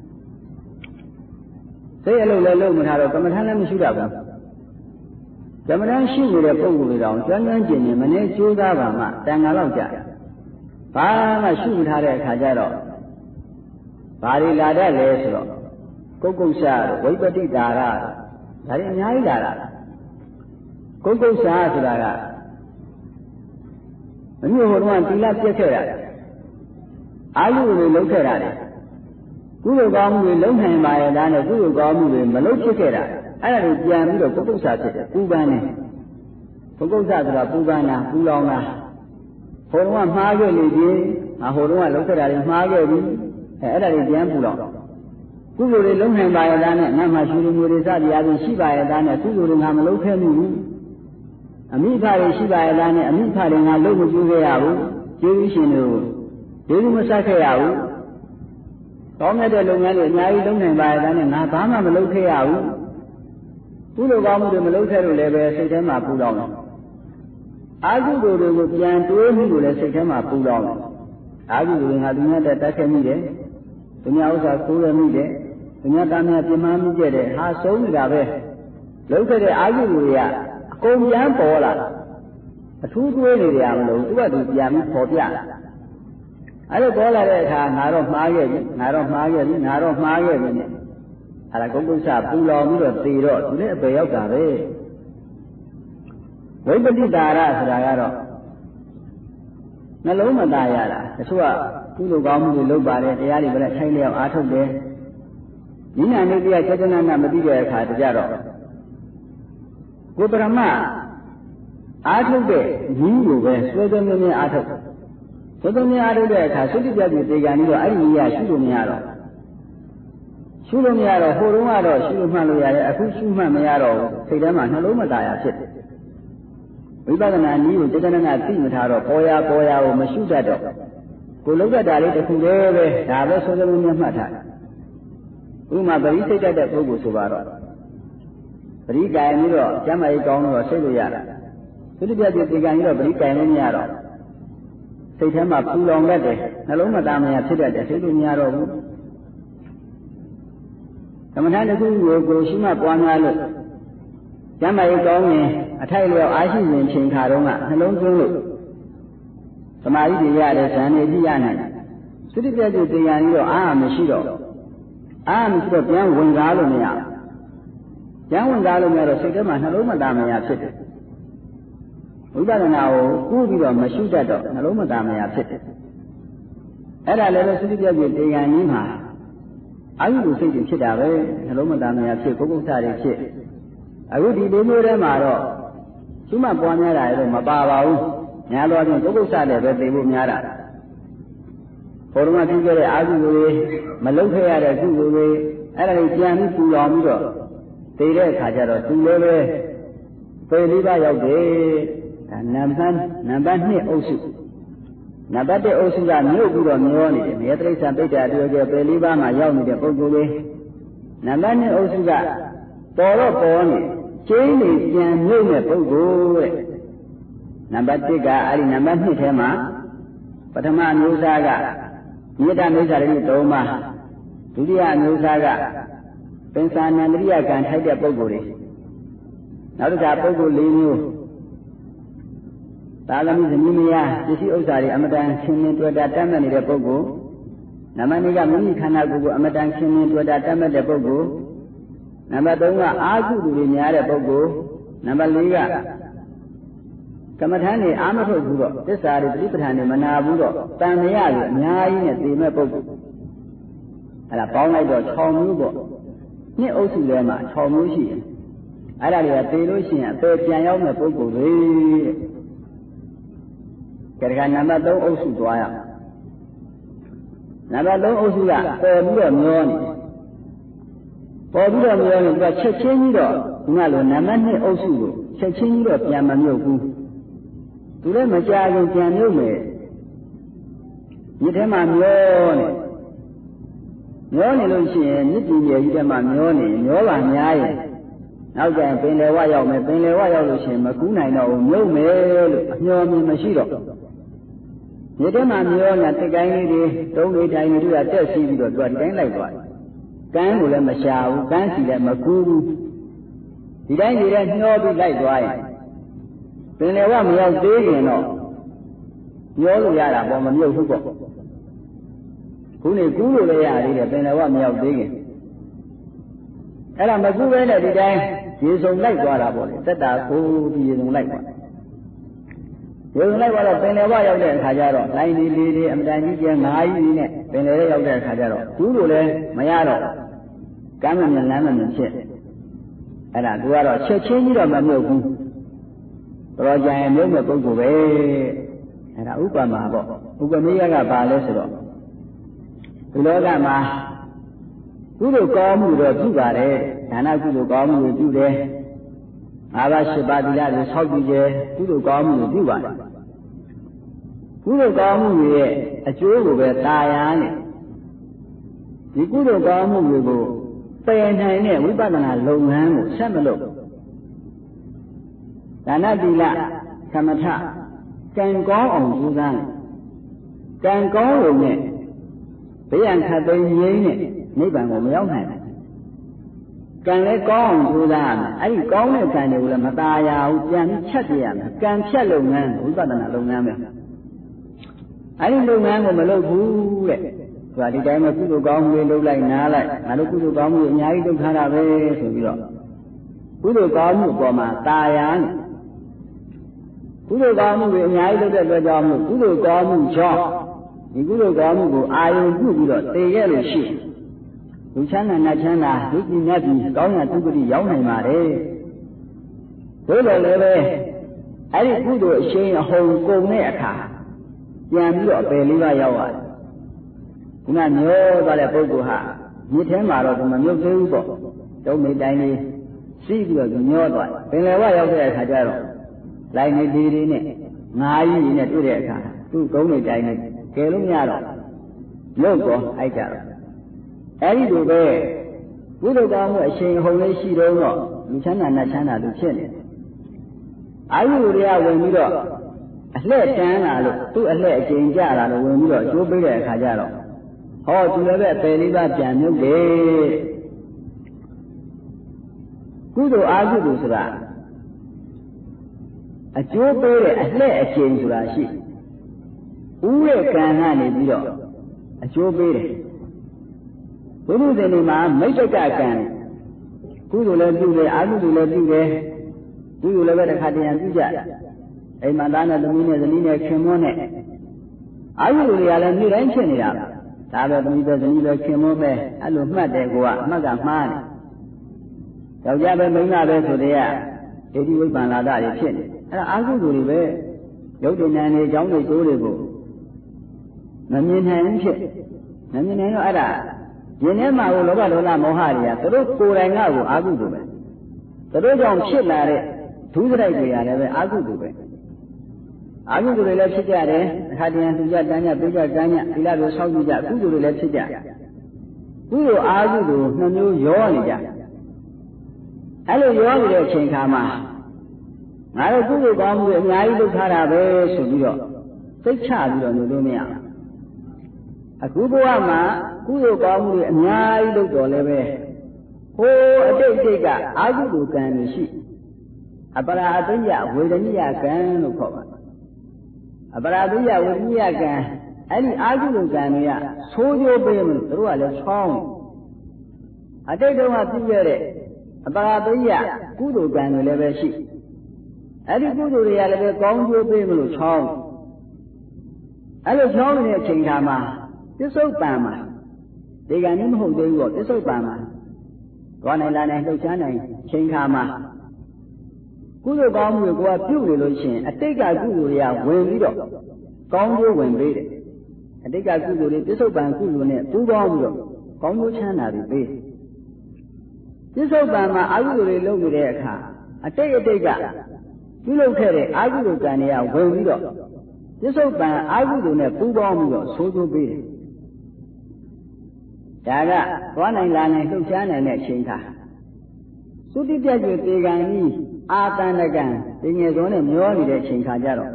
စိတ်အလုပ်လည်းလုပ်မထားတော့ကမ္မထာလည်းမရှိတာဘူးကမ္မထာရှိနေတဲ့ပုဂ္ဂိုလ်တွေတောင်ကျွမ်းကျင်နေမနေကြိုးစားပါမှတန်ဃာလောက်ကြဘာမှရှိမထားတဲ့အခါကျတော့ဘာတွေလာတတ်လဲဆိုတော့ကုက္ကုဆာဝိပတိတာရဒါတွေအများကြီးလာတာကုက္ကုဆာဆိုတာကမမျိုးဟိုတုန်းကသီလပြည့်ခဲ့တာအာယုတွေလုံးခဲ့တာလေကုသိုလ်ကောင်းမှုတွေလုံးနိုင်ပါရဲ့ဒါနဲ့ကုသိုလ်ကောင်းမှုတွေမလုံးဖြစ်ခဲ့တာအဲ့ဒါတွေပြန်ပြီးတော့ကုက္ကုဆာဖြစ်တယ်ပူပန်နေကုက္ကုဆာဆိုတာပူပန်တာပူလောင်တာဟိုတုန်းကမှားခဲ့လေကြီးဟိုတုန်းကလုံးခဲ့တာတွေမှားခဲ့ပြီအဲ့ဒါတွေပြန်ပူလောင်ကုသိုလ်တွေလုံးနိုင်ပါရဲ့ဒါနဲ့ငါမှရှိလူမျိုးတွေစသည်အပြင်ရှိပါရဲ့ဒါနဲ့ကုသိုလ်တွေငါမလုံးခဲ့ဘူးအမိဖတွေရှိပါရဲ့လားနဲ့အမိဖတွေငါလုံးမကျူးခဲ့ရဘူးကျေးဇူးရှင်တို့ကျေးဇူးမဆက်ခဲ့ရဘူးကောင်းတဲ့လုပ်ငန်းတွေအများကြီးလုပ်နိုင်ပါရဲ့လားနဲ့ငါဘာမှမလုပ်ခဲ့ရဘူးကုသိုလ်ကောင်းမှုတွေမလုပ်ခဲ့လို့လည်းပဲစိတ်ထဲမှာပူလောင်တယ်အာဟုတို့တွေကိုပြန်တွေးမှုကိုလည်းစိတ်ထဲမှာပူလောင်တယ်အာဟုတွေငါသူများတက်တက်ခဲ့မိတယ်သူများဥစ္စာကိုးရမိတယ်သူများသားများပြင်းမမိခဲ့တယ်ဟာဆုံးနေတာပဲလုပ်ခဲ့တဲ့အာဟုတွေကကုန်ပြန်ပေါ်လာအထူးတွေးနေကြမလို့သူကသူပြန်ပြီးပေါ်ပြလာအဲ့လိုပေါ်လာတဲ့အခါငါတော့မှားခဲ့ပြီနဲ့အဲ့ဒါကုက္ကုဆပူလောင်ပြီးတော့သေတော့သူလည်းအပေရောက်တာပဲဝိပတိတာရဆိုတာကတော့နှလုံးမသားရတာတချို့ကကုသိုလ်ကောင်းမှုတွေလုပ်ပါတယ်တရားတွေလည်းထိုင်လျောက်အားထုတ်တယ်ဉာဏ်နဲ့တရားစေတနာနဲ့မသိတဲ့အခါတကြတော့ကိုယ်ပရမအားထုတ်တဲ့ညီကိုပဲစွဲစွဲမြဲမြဲအားထုတ်စွဲစွဲမြဲအားထုတ်တဲ့အခါသုတိပြည့်တေကံကြီးတော့အဲ့ဒီညီရရှုလို့မရတော့ဟိုတုန်းကတော့ရှုလို့မှတ်လို့ရတယ်အခုရှုမှတ်မရတော့စိတ်ထဲမှာနှလုံးမသားရဖြစ်တယ်ဝဝိပဿနာနည်းကိုစေတနာသိမထားတော့ပေါ်ရကိုမရှုတတ်တော့ကိုလုံးတတ်တာလေးတစ်ခုတည်းပဲဒါပဲဆိုကြလို့မှတ်ထားဥမာပရိစိတ်တတ်တဲ့ပုဂ္ဂိုလ်ဆိုပါတော့ပရိကံပြီးတော့ကျမ်းမာရေးကောင်းတော့စိတ်လို့ရတာသူတပြည့်ဒီကံပြီးတော့ပရိကံလည်းမရတော့စိတ်ထဲမှာပူလောင်တတ်တယ်နှလုံးမသားမရဖြစ်တတ်တယ်စိတ်လို့မရတော့ဘူးသမထတစ်ခုကိုရှိမှပွားများလို့ကျမ်းမာရေးကောင်းရင်အထိုက်လျောက်အားရှိရင်ချိန်ခါတော့ကနှလုံးသွင်းလို့သမာဓိတွေရတယ်ဇန်နေကြည့်ရနိုင်သုတိပြည့်စုံတရားကြီးတော့အားမရှိတော့ပြန်ဝင်ကားလို့မရပြန်ဝင်ကားလို့မရတော့စိတ်ထဲမှာနှလုံးမသားမရဖြစ်တယ်ဝိပဿနာကိုကူးပြီးတော့မရှုတတ်တော့နှလုံးမသားမရဖြစ်တယ်အဲ့ဒါလည်းသုတိပြည့်စုံတရားကြီးမှာအာယုကိုစိတ်တွေဖြစ်တာပဲနှလုံးမသားမရဖြစ်ပုဂ္ဂုဋ္ဌတွေဖြစ်အခုဒီလေးမျိုးထဲမှာတော့သူ့မှာပွားများတာလည်းမပါပါဘူးများသောအားဖြင့်ပုဂ္ဂုဋ္ဌလည်းပဲသိဖို့များတာဘုရားပြုခဲ့တဲ့အာဟုတွေမလုခဲ့ရတဲ့ကုသိုလ်တွေအဲ့ဒါတွေပြန်ပြီးပူလောင်ပြီးတော့သိတဲ့အခါကျတော့သူလည်းပဲပေလေးပါးရောက်တယ်ဒါနံပါတ်2အုပ်စုနံပါတ်1အုပ်စုကမြုပ်ပြီးတော့မျောနေတယ်မြေတိရစ္ဆာန်ပိဋ္ဌာပြောကျပေလေးပါးမှာရောက်နေတဲ့ပုဂ္ဂိုလ်တွေနံပါတ်2အုပ်စုကပေါ်တော့ပေါ်နေကျင်းနေပြန်မြုပ်တဲ့ပုဂ္ဂိုလ်တဲ့နံပါတ်1ကအဲ့ဒီနံပါတ်2ထဲမှာပထမအမျိုးသားကမေတ္တာမိစ္ဆာရိ3ပါးဒုတိယအမျိုးသားကပင်စာနန္ဒရိယကံထိုက်တဲ့ပုဂ္ဂိုလ်တွေနောက်တစ်ခါပုဂ္ဂိုလ်4မျိုးသာလမိသမီးမယားပစ္စည်းဥစ္စာတွေအမတန်ရှင်နေတွေ့တာတတ်မှတ်နေတဲ့ပုဂ္ဂိုလ်နံပါတ်2ကမိမိခန္ဓာကိုယ်ကိုအမတန်ရှင်နေတွေ့တာတတ်မှတ်တဲ့ပုဂ္ဂိုလ်နံပါတ်3ကအာဟုသူတွေများတဲ့ပုဂ္ဂိုလ်နံပါတ်4ကကမ္မထာနေအာမထုတ်ဘူးတော့သစ္စာတွေပြိပဋ္ဌာန်တွေမနာဘူးတော့တန်မြရတွေအများကြီးနဲ့သိမဲ့ပုဂ္ဂိုလ်အဲ့ဒါပေါင်းလိုက်တော့6မျိုးပေါ့နှစ်အုပ်စုထဲမှာ6မျိုးရှိတယ်အဲ့ဒါတွေကသိလို့ရှိရင်အပေပြန်ရောက်မဲ့ပုဂ္ဂိုလ်တွေဒါကနံပါတ်3အုပ်စုသွားရနံပါတ်3အုပ်စုကပေါ်ပြီးတော့မျောနေပေါ်ပြီးတော့မျောနေသူကချက်ချင်းကြီးတော့ဒီကလိုနံပါတ်2အုပ်စုကိုချက်ချင်းကြီးတော့ပြန်မမြုပ်ဘူးသူလည်းမကြခင်ပြန်မြုပ်မယ်မြစ်ထဲမှာမျောနေလို့ရှိရင်မြစ်ကြီးကြီးထဲမှာမျောပါများရဲ့နောက်ကျရင်ပင်လယ်ဝရောက်မယ်ပင်လယ်ဝရောက်လို့ရှိရင်မကူးနိုင်တော့ဘူးမြုပ်မယ်လို့အမျှော်မြင်မရှိတော့မြစ်ထဲမှာမျောနေတာတစ်ကိုင်းလေးတွေတုံးလေးတိုင်းတွေကတက်စီးပြီးတော့သူကတိုင်းလိုက်သွားတယ်ကမ်းကိုလည်းမရှာဘူးကမ်းစီလည်းမကူးဘူးဒီတိုင်းကြီးလည်းညှောပြီးလိုက်သွားရင်ပင်လယ်ဝမရောက်သေးခင်တော့ညှောလို့ရတာပေါ့မမြုပ်ဘူးပေါ့ခုနေကူးလို့လည်းရသေးတယ်ပင်လယ်ဝမရောက်သေးခင်အဲ့ဒါမကူးပဲနဲ့ဒီတိုင်းရေစုံလိုက်သွားတာပေါ့လေသက်တာကိုဒီရေစုံလိုက်သွားရေစုံလိုက်သွားတော့ပင်လယ်ဝရောက်တဲ့အခါကျတော့လိုင်းလေးလေးအမတန်ကြီးကျယ်9ကြီးနဲ့ပင်လယ်ထဲရောက်တဲ့အခါကျတော့ကူးလို့လည်းမရတော့ကမ်းမမြင်လမ်းမမြင်ဖြစ်အဲ့ဒါသူကတော့ချက်ချင်းကြီးတော့မမြုပ်ဘူးတော်ကြရင်မြုပ်မဲ့ပုဂ္ဂိုလ်ပဲအဲ့ဒါဥပမာပေါ့ဥပမေယကဘာလဲဆိုတော့ဒီလောကမှာကုသိုလ်ကောင်းမှုတော့ပြုပါတယ်ဒါနကုသိုလ်ကောင်းမှုတွေပြုတယ်5ပါး10ပါးသီလတွေဆောက်တည်တယ်ကုသိုလ်ကောင်းမှုတွေပြုပါတယ်ကုသိုလ်ကောင်းမှုတွေရဲ့အကျိုးကိုပဲတာယာနဲ့ဒီကုသိုလ်ကောင်းမှုတွေကိုပယ်နိုင်တဲ့ဝိပဿနာလုပ်ငန်းကိုဆက်မလုပ်ဒါနသီလသမထကံကောင်းအောင်ကြိုးစားကံကောင်းလို့နဲ့ဘေးရန်ခတ်သိမ်းရင်းနဲ့နိဗ္ဗာန်ကိုမရောက်နိုင်ဘူးကံလည်းကောင်းအောင်ကြိုးစားရမယ်အဲ့ဒီကောင်းတဲ့ကံတွေကိုလည်းမตายရဘူးပြန်ပြီးချက်ပြရမယ်ကံဖြတ်လုပ်ငန်းဝိပဿနာလုပ်ငန်းပဲအဲ့ဒီလုပ်ငန်းကိုမလုပ်ဘူးတဲ့သူကဒီတိုင်းမှာကုသိုလ်ကောင်းမှုတွေလုပ်လိုက်နားလိုက်ငါတို့ကုသိုလ်ကောင်းမှုအများကြီးလုပ်ထားတာပဲဆိုပြီးတော့ကုသိုလ်ကောင်းမှုအပေါ်မှာตายရနဲ့ကုသိုလ်ကောင်းမှုတွေအများကြီးလုပ်တဲ့အတွက်ကြောင့်ကုသိုလ်ကောင်းမှုကြောင့်ဒီကုသိုလ်ကောင်းမှုကိုအာရုံပြုပြီးတော့သိရလို့ရှိရင်လူချမ်းသာနတ်ချမ်းသာလူကြည်မြတ်ကြီးကောင်းရာသုခတိရောက်နိုင်ပါတယ်သို့တော်လည်းပဲအဲ့ဒီကုသိုလ်အရှိန်အဟုန်ကုန်တဲ့အခါပြန်ပြီးတော့အပယ်လေးပါးရောက်ရတယ်ခုနမျောသွားတဲ့ပုဂ္ဂိုလ်ဟာမြစ်ထဲမှာတော့သူမမြုပ်သေးဘူးပေါ့တုံးမိတိုင်းလေးစီးပြီးတော့မျောသွားတယ်ပင်လယ်ဝရောက်တဲ့အခါကျတော့လိုက်နေဒီတွေနဲ့ငါးကြီးတွေနဲ့တွေ့တဲ့အခါသူ့ကုန်းတွေတိုင်းနဲ့ကယ်လို့မရတော့ရုပ်ကောအိုက်ကြတော့အဲဒီလိုပဲကုသိုလ်ကောင်းမှုအရှင်ဟုန်လေးရှိတော့လူချမ်းသာနတ်ချမ်းသာသူဖြစ်နေအာယုတွေကဝင်ပြီးတော့အလှဲ့တန်းလာလို့သူ့အလှဲ့အကျဉ်းကြလာလို့ဝင်ပြီးတော့ကျိုးပေးတဲ့အခါကျတော့ဟောသူလည်းပဲအပယ်လေးပါးပြန်မြုပ်တယ်ကုသိုလ်အာဟုတုဆိုတာအကျိုးပေးတဲ့အလှဲ့အကျဉ်းဆိုတာရှိဥရဲ့ကံကနေပြီးတော့အကျိုးပေးတယ်ဘုရုဇဉ်တွေမှာမိတ်တကကံကုသိုလ်လည်းပြုတယ်အာဟုတုလည်းပြုတယ်ကုသိုလ်လည်းပဲတစ်ခါတည်းရန်ပြုကြအိမ်မှာသားနဲ့သမီးနဲ့ဇနီးနဲ့ခင်မွန်းနဲ့အာဟုတုတွေကလည်းနေ့တိုင်းဖြစ်နေတာဒါပဲသမီးပဲဇနီးပဲခင်မွန်းပဲအဲ့လိုမှတ်တယ်ကိုကအမှတ်ကမှားတယ်ယောက်ျားပဲမိန်းမပဲဆိုတဲ့ကဒိဋ္ဌိဝိပ္ပန္နာတတွေဖြစ်နေအဲ့ဒါအာဟုတုတွေပဲရုပ်တဏ္ဍာနေအကြောင်းတွေကျိုးတွေကိုမမြင်နိုင်ဖြစ်မမြင်နိုင်တော့အဲ့ဒါယင်ထဲမှာကိုလောဘဒေါသမောဟတွေကသူတို့ကိုယ်တိုင်ကကိုအာဟုတုပဲသူတို့ကြောင့်ဖြစ်လာတဲ့ဒုစရိုက်တွေရတယ်ပဲအာဟုတုပဲအာဟုတုတွေလည်းဖြစ်ကြတယ်အခါတည်းသူကြတန်းကြပေးကြတန်းကြသီလတွေဆောက်ကြည့်ကြကုသိုလ်တွေလည်းဖြစ်ကြကုသိုလ်အာဟုတုနှမျိုးရောနေကြအဲ့လိုရောနေတဲ့အချိန်ခါမှာငါတို့ကုသိုလ်ကောင်းမှုတွေအများကြီးလုပ်ထားတာပဲဆိုပြီးတော့သိချပြီးတော့နေလို့မရဘူးအခုဘဝမှာကုသိုလ်ကောင်းမှုတွေအများကြီးလုပ်တော်လည်းပဲဟိုးအတိတ်ကအာဟုတုကံတွေရှိအပရာအတိယဝေဒနိယကံလို့ခေါ်ပါတယ်အပရာအတိယဝေဒနိယကံအဲ့ဒီအာဟုတုကံတွေကဆိုးကျိုးပေးလို့တို့ကလည်းဆောင်းအတိတ်တုန်းကပြုခဲ့တဲ့အပရာအတိယကုသိုလ်ကံတွေလည်းပဲရှိအဲ့ဒီကုသိုလ်တွေကလည်းပဲကောင်းကျိုးပေးမလို့ဆောင်းအဲ့လိုဆောင်းနေတဲ့အချိန်ခါမှာပစ္စုပန်မှာဒီကံကြီးမဟုတ်သေးဘူးပေါ့ပစ္စုပန်မှာသွားနိုင်လာနိုင်လှုပ်ရှားနိုင်ချိန်ခါမှာကုသိုလ်ကောင်းမှုကိုပြုနေလို့ရှိရင်အတိတ်ကကုသိုလ်တွေကဝင်ပြီးတော့ကောင်းကျိုးဝင်ပေးတယ်အတိတ်ကကုသိုလ်တွေပစ္စုပန်ကုသိုလ်နဲ့ပူးပေါင်းပြီးတော့ကောင်းကျိုးချမ်းသာတွေပေးပစ္စုပန်မှာအာဟုတုတွေလုပ်နေတဲ့အခါအတိတ်ကပြုလုပ်ခဲ့တဲ့အာဟုတုကံတွေကဝင်ပြီးတော့ပစ္စုပန်အာဟုတုနဲ့ပူးပေါင်းပြီးတော့ဆိုးကျိုးပေးတယ်ဒါကသွားနိုင်လာနိုင်လှုပ်ရှားနိုင်တဲ့အချိန်ခါသုတိပြည့်ကျွေတေကံဤအာတန္တကံဒီငယ်စုံနဲ့မျောနေတဲ့အချိန်ခါကျတော့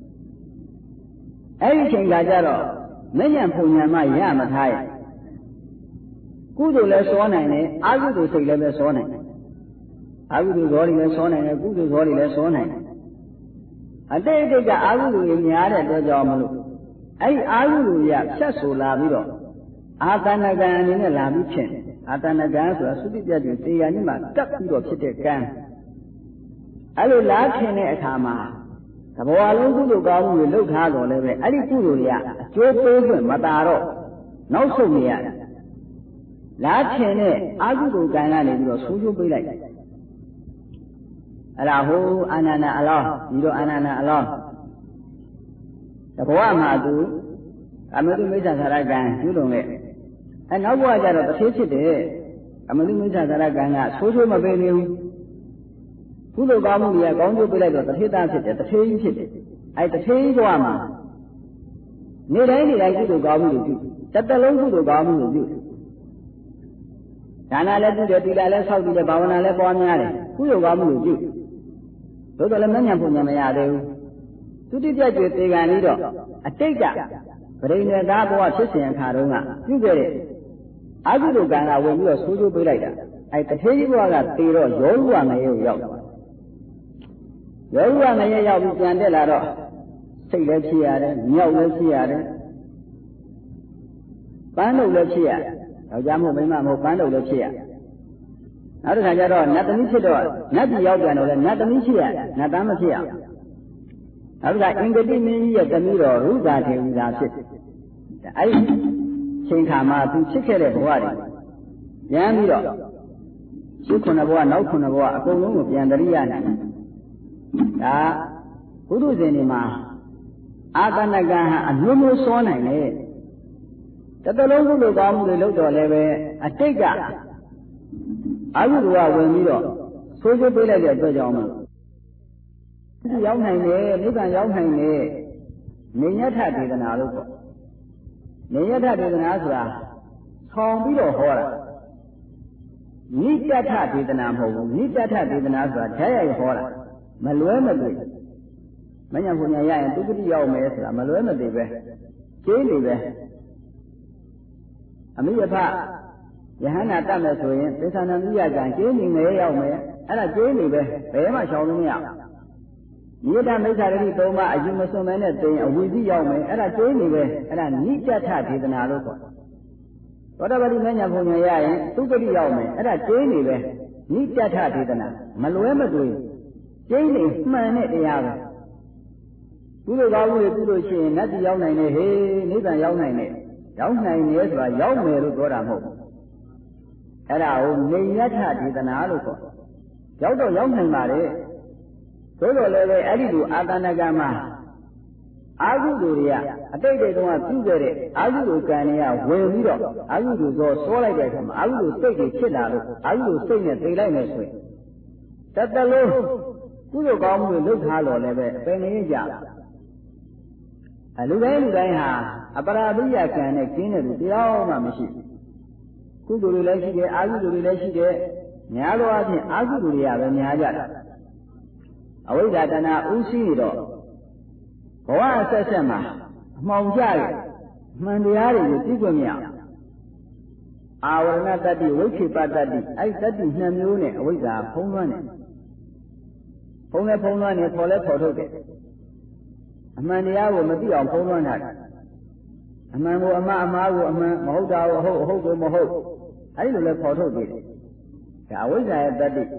အဲ့ဒီအချိန်ခါကျတော့မဉ္ဇဉ်ပုံညာမရမထားရကုသိုလ်လည်းစောနိုင်တယ်အာဟုတုစိတ်လည်းပဲစောနိုင်တယ်အာဟုတုဇောတွေလည်းစောနိုင်တယ်ကုသိုလ်ဇောတွေလည်းစောနိုင်တယ်အတိတ်ကအာဟုတုတွေများတဲ့အတွက်ကြောင့်မလို့အဲ့ဒီအာဟုတုရဖြတ်ဆိုလာပြီးတော့အာတဏကံအနေနဲ့လာပြီးဖြစ်အာတဏကံဆိုတာသုတိပြတ်တွေတေဂာကြီးမှာတက်ပြီးတော့ဖြစ်တဲ့ကံအဲ့လိုလာခင်တဲ့အခါမှာသဘောအလုံးကုသိုလ်ကောင်းမှုတွေလုပ်ထားတော်လည်းပဲအဲ့ဒီကုသိုလ်တွေကအကျိုးပေးခွင့်မတာတော့နောက်ဆုံးနေရတယ်လာခင်တဲ့အာဟုတုကံကနေပြီးတော့ဆိုးကျိုးပေးလိုက်အဲ့ဒါဟိုအာနန္ဒအလောင်းဒီတော့အာနန္ဒအလောင်းတဘောမှာသူအမတုမိစ္ဆာသာရကံကျူးလွန်ခဲ့အဲနောက်ဘဝကျတော့တစ်သေးဖြစ်တယ်အမတုမိစ္ဆာသာရကံကဆိုးဆိုးမပေးနေဘူးကုသိုလ်ကောင်းမှုတွေကကောင်းကျိုးပေးလိုက်တော့တစ်သေးသားဖြစ်တယ်တစ်သေးကြီးဖြစ်တယ်အဲတစ်သေးကြီးဘဝမှာနေ့တိုင်းကုသိုလ်ကောင်းမှုတွေပြုတစ်သက်လုံးကုသိုလ်ကောင်းမှုတွေပြုဒါနလည်းပြုတယ်သီလလည်းဆောက်တည်တယ်ဘာဝနာလည်းပွားများတယ်ကုသိုလ်ကောင်းမှုတွေပြုသို့တော်လည်းမဉ္ဇဉ်ပုံညာမရသေးဘူးသုတိပြတ်ကျွေတေကံဤတော့အတိတ်ကပရိနေသားဘဝဖြစ်စဉ်အခါတုန်းကပြုခဲ့တဲ့အာဟုတုကံကဝင်ပြီးတော့ဆိုးကျိုးပေးလိုက်တာအဲတထေးကြီးဘဝကသေတော့ယောဂဝငရေကိုရောက်တာယောဂဝငရေရောက်ပြီးပြန်တက်လာတော့စိတ်လည်းဖြစ်ရတယ်မြောက်လည်းဖြစ်ရတယ်ပန်းတုပ်လည်းဖြစ်ရတယ်ယောက်ျားမဟုတ်မိန်းမမဟုတ်ပန်းတုပ်လည်းဖြစ်ရတယ်နောက်တစ်ခါကျတော့နတ်သမီးဖြစ်တော့နတ်ပြည်ရောက်ပြန်တော့လည်းနတ်သမီးဖြစ်ရတယ်နတ်သားမဖြစ်ရဘူးနောက်တစ်ခါအင်္ဂတိမင်းကြီးရဲ့သမီးတော်ရုဒ္ဓထေဝီသာဖြစ်အဲ့ဒီချိန်ခါမှာသူဖြစ်ခဲ့တဲ့ဘဝတွေပြန်ပြီးတော့ရှင်းခုနှစ်ဘဝနောက်ခုနှစ်ဘဝအကုန်လုံးကိုပြန်တရိယာနိုင်ဒါဘုရုဇဉ်တွေမှာအာတဏကံဟာအမျိုးမျိုးစောနိုင်တယ်တတလုံးကုသိုလ်ကောင်းမှုတွေလုပ်တော့လည်းပဲအတိတ်ကအာဟုတုကဝင်ပြီးတော့ဆိုးကျိုးပေးလိုက်တဲ့အတွက်ကြောင့်ဒီရောက်နိုင်တယ်နိဗ္ဗာန်ရောက်နိုင်တယ်နေယထဒေသနာလို့ပေါ့နေယထဒေသနာဆိုတာဆောင်ပြီးတော့ဟောတာနိတ္တထဒေသနာမဟုတ်ဘူးနိတ္တထဒေသနာဆိုတာဓာတ်ရိုက်ဟောတာမလွဲမသွေမညာဘုညာရရင်သူကတိရောက်မယ်ဆိုတာမလွဲမသွေပဲကျင်းနေပဲအမိယဖယဟန္တာတတ်မယ်ဆိုရင်သေသနာမိယကံကျင်းနေငယ်ရောက်မယ်အဲ့ဒါကျင်းနေပဲဘယ်မှရှောင်လို့မရနိဒမိစ္ဆာရတိ၃ပါးအယူမစွန်မဲနဲ့သိရင်အဝိဇ္ဇိရောက်မယ်အဲ့ဒါကျင်းနေပဲအဲ့ဒါနိတ္တထဒေသနာလို့ခေါ်သောတပတိမညာဘုံညာရရင်သူကတိရောက်မယ်အဲ့ဒါကျင်းနေပဲနိတ္တထဒေသနာမလွဲမသွေကျင်းနေမှန်တဲ့တရားပဲကုသိုလ်ကောင်းမှုတွေပြုလို့ရှိရင်နတ်ပြည်ရောက်နိုင်တယ်ဟေးနိဗ္ဗာန်ရောက်နိုင်တယ်ရောက်နိုင်တယ်ဆိုတာရောက်မယ်လို့ပြောတာမဟုတ်ဘူးအဲ့ဒါကိုနေယထဒေသနာလို့ခေါ်ရောက်တော့ရောက်နိုင်ပါလေသို့တော်လည်းပဲအဲ့ဒီလိုအာသနကမှာအာဟုသူတွေကအတိတ်တုန်းကပြုခဲ့တဲ့အာဟုသူကံတွေကဝင်ပြီးတော့အာဟုသူသောစောလိုက်တဲ့အခါမှာအာဟုသူစိတ်တွေဖြစ်လာလို့အာဟုသူစိတ်နဲ့သိလိုက်မယ်ဆိုရင်တတလုံးကုသိုလ်ကောင်းမှုတွေလုပ်ထားလို့လည်းပဲပင်နေကြလူတိုင်းဟာအပရာဒိယကံနဲ့ကျင်းတဲ့လူတရားမှမရှိကုသိုလ်တွေလည်းရှိတယ်အာဟုသူတွေလည်းရှိတယ်များသောအားဖြင့်အာဟုသူတွေကပဲများကြတာအဝိဇ္ဇာတဏှာဥရှိနေတော့ဘဝအဆက်ဆက်မှာအမှောင်ကျရမှန်တရားတွေကိုသိခွင့်မရအာဝရဏတတ္တိဝိခိပတ္တိအဲ့တတ္တိနှစ်မျိုးနဲ့အဝိဇ္ဇာဖုံးလွှမ်းနေဖုံးလဲဖုံးလွှမ်းနေခေါ်လဲခေါ်ထုတ်တယ်အမှန်တရားကိုမသိအောင်ဖုံးလွှမ်းတာအမှန်ကိုအမှားအမှားကိုအမှန်မဟုတ်တာကိုအဟုတ်ကိုမဟုတ်အဲ့ဒီလိုလဲခေါ်ထုတ်တယ်ဒါအဝိဇ္ဇာရဲ့တတ္တိ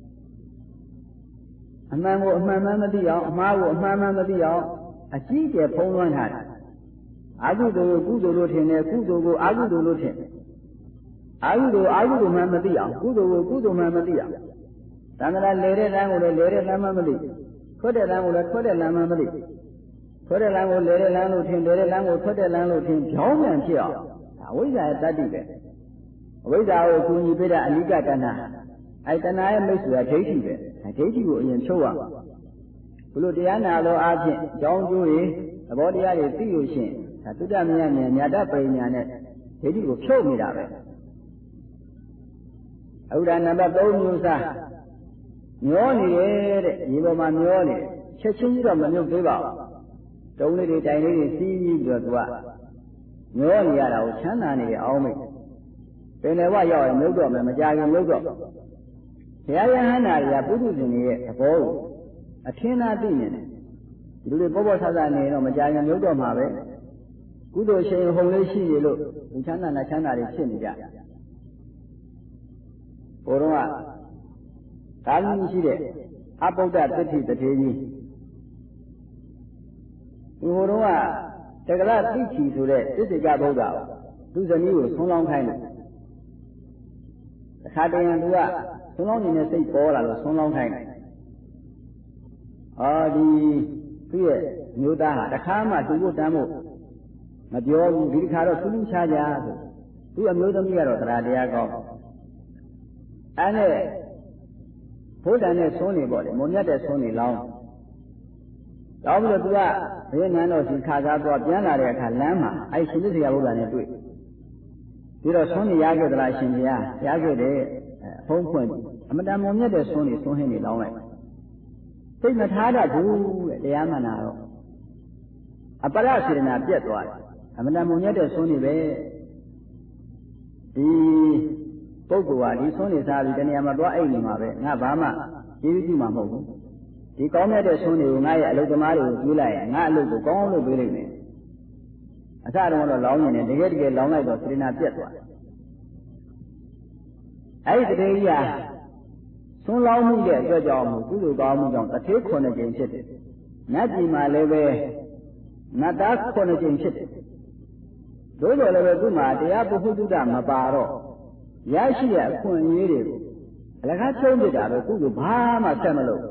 အမှန်ကိုအမှန်မှန်မသိအောင်အမှားကိုအမှန်မှန်မသိအောင်အကြီးကျယ်ဖုံးလွှမ်းထားတယ်အာဟုတုကိုကုသိုလ်လို့ထင်တယ်ကုသိုလ်ကိုအာဟုတုလို့ထင်တယ်အာဟုတုမှန်မသိအောင်ကုသိုလ်ကိုကုသိုလ်မှန်မသိအောင်သံဃာလေတဲ့လမ်းကိုလည်းလေတဲ့လမ်းမှမသိထွက်တဲ့လမ်းကိုလည်းထွက်တဲ့လမ်းမှမသိထွက်တဲ့လမ်းကိုလေတဲ့လမ်းလို့ထင်လေတဲ့လမ်းကိုထွက်တဲ့လမ်းလို့ထင်ကြောင်းပြန်ဖြစ်အောင်ဒါအဝိဇ္ဇာရဲ့တတ္တိပဲအဝိဇ္ဇာကိုကူညီပေးတဲ့အနိကတဏ္ဍအဲ့တဏှာရဲ့မိတ်ဆွေကဒိဋ္ဌိပဲဒိဋ္ဌိကိုအရင်ဖြုတ်ရမှာဘုလို့တရားနာလို့အားဖြင့်အကြောင်းကျိုးတွေသဘောတရားတွေသိလို့ရှိရင်ဒါသုတ္တမယဉာဏ်ညာတပရိညာနဲ့ဒိဋ္ဌိကိုဖြုတ်နေတာပဲအခုဒါနံပါတ်3မျိုးစားမျောနေတယ်တဲ့ဒီပေါ်မှာမျောနေချက်ချင်းကြီးတော့မမြုပ်သေးပါဘူးတုံးလေးတွေတိုင်လေးတွေစီးပြီးတော့သူကမျောနေရတာကိုချမ်းသာနေရအောင်မိတ်ပင်လေဝရောက်ရင်မြုပ်တော့မယ်မကြခင်မြုပ်တော့ဘုရားယဟန္တာတွေကပုထုဇဉ်တွေရဲ့သဘောကိုအထင်သာသိနေတယ်ဒီလိုပေါ့ပေါ့ဆဆနေတော့မကြခင်မြုပ်တော့မှာပဲကုသိုလ်ရှင်ဟုံလေးရှိရလို့ဒီချမ်းသာနဲ့ချမ်းသာတွေဖြစ်နေကြဘုရားကကာလကြီးရှိတဲ့အပုဒ္ဒသတိတထေကြီးဒီဘုရားကတက္ကရာသိချီဆိုတဲ့သစ္စေကဗုဒ္ဓသူဇနီးကိုဆုံးလောင်းခိုင်းတယ်တစ်ခါတည်းရန်သူကဆုံးလောင်းနေတဲ့စိတ်ပေါ်လာလို့ဆုံးလောင်းခိုင်းတယ်ဒီသူ့ရဲ့မျိုးသားဟာတစ်ခါမှသူ့ကိုတမ်းဖို့မပြောဘူးဒီတစ်ခါတော့သူ့ချာကြဆိုသူ့အမျိုးသမီးကတော့တရားတရားကောင်းအဲ့နဲ့ဘုဒ္ဓနဲ့ဆုံးနေပေါ့လေမုံမြတ်တဲ့ဆုံးနေလောင်းတော့ပြီးတော့သူကဘယ်နန်းတော်စီခါကားသွားပြန်လာတဲ့အခါလမ်းမှာအဲ့ရှင်သစ္စာဘုရားနဲ့တွေ့ပြီးတော့ဆုံးနေရခဲ့သလားရှင်ဘုရားရခဲ့တယ်ဖုံးဖွင့်အမတန်မုံမြတ်တဲ့ဆုံးနေဆုံးဟင်းနေလောင်းလိုက်စိတ်မထားတတ်ဘူးတဲ့တရားမှန်တာတော့အပရစေတနာပြတ်သွားတယ်အမတန်မုံမြတ်တဲ့ဆုံးနေပဲဒီပုဂ္ဂိုလ်ဟာဒီဆုံးနေစားပြီးတဏှာမှာသွားအိတ်နေမှာပဲငါဘာမှကျေးဇူးပြုမှာမဟုတ်ဘူးဒီကောင်းတဲ့ဆုံးတွေကိုငါရဲ့အလုပ်သမားတွေကိုကျွေးလိုက်ရင်ငါအလုပ်ကိုကောင်းအောင်လုပ်ပေးလိုက်မယ်အစတုန်းကတော့လောင်းနေတယ်တကယ်လောင်းလိုက်တော့စေတနာပြတ်သွားတယ်အဲ့ဒီတတိယဆုံးလောင်းမှုတဲ့အတွက်ကြောင့်ကုသိုလ်ကောင်းမှုကြောင့်တထေး9ကြိမ်ဖြစ်တယ်နတ်ပြည်မှာလည်းပဲနတ်သား9ကြိမ်ဖြစ်တယ်သို့တော်လည်းပဲသူ့မှာတရားပုထုဒ္ဒမပါတော့ရရှိတဲ့အခွင့်အရေးတွေကိုအလကားချုံးပြတာပဲကုသိုလ်ဘာမှဆက်မလို့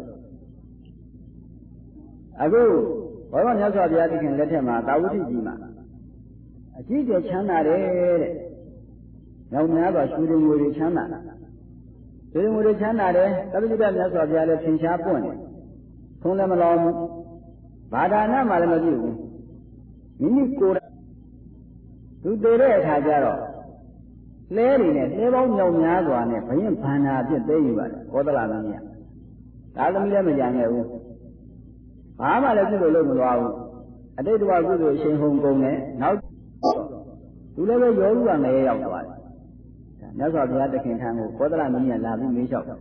အခုဘောရမြတ်စွာဘုရားသခင်လက်ထက်မှာသာဝတိကြီးမှာအကြီးကျယ်ချမ်းသာတယ်တဲ့။နောက်များစွာရွှေတွေငွေတွေချမ်းသာတာ။ရွှေတွေငွေတွေချမ်းသာတယ်သဗ္ဗညုတမြတ်စွာဘုရားလည်းသင်္ချာပွင့်တယ်။ထုံးလည်းမလောဘူးဘာဒါနမှလည်းမပြုဘူးမိမိကိုယ်သူတည်တဲ့အခါကျတော့လဲတွေနဲ့လဲပေါင်းမြောက်များစွာနဲ့ဘယင်ဗန္နာအဖြစ်သိယူပါတယ်ကောသလမင်းကြီးဒါသမီးလည်းမကြံခဲ့ဘူးဘာမှလည်းပြုလို့လုပ်မသွားဘူးအတိတ်ဘဝကုသိုလ်အရှင်ဟုံကုန်နဲ့နောက်သူလည်းပဲယောဂကငရဲရောက်သွားတယ်မြတ်စွာဘုရားတခင်ထံကိုကောသလမင်းကြီးလာပြီးမေးလျှောက်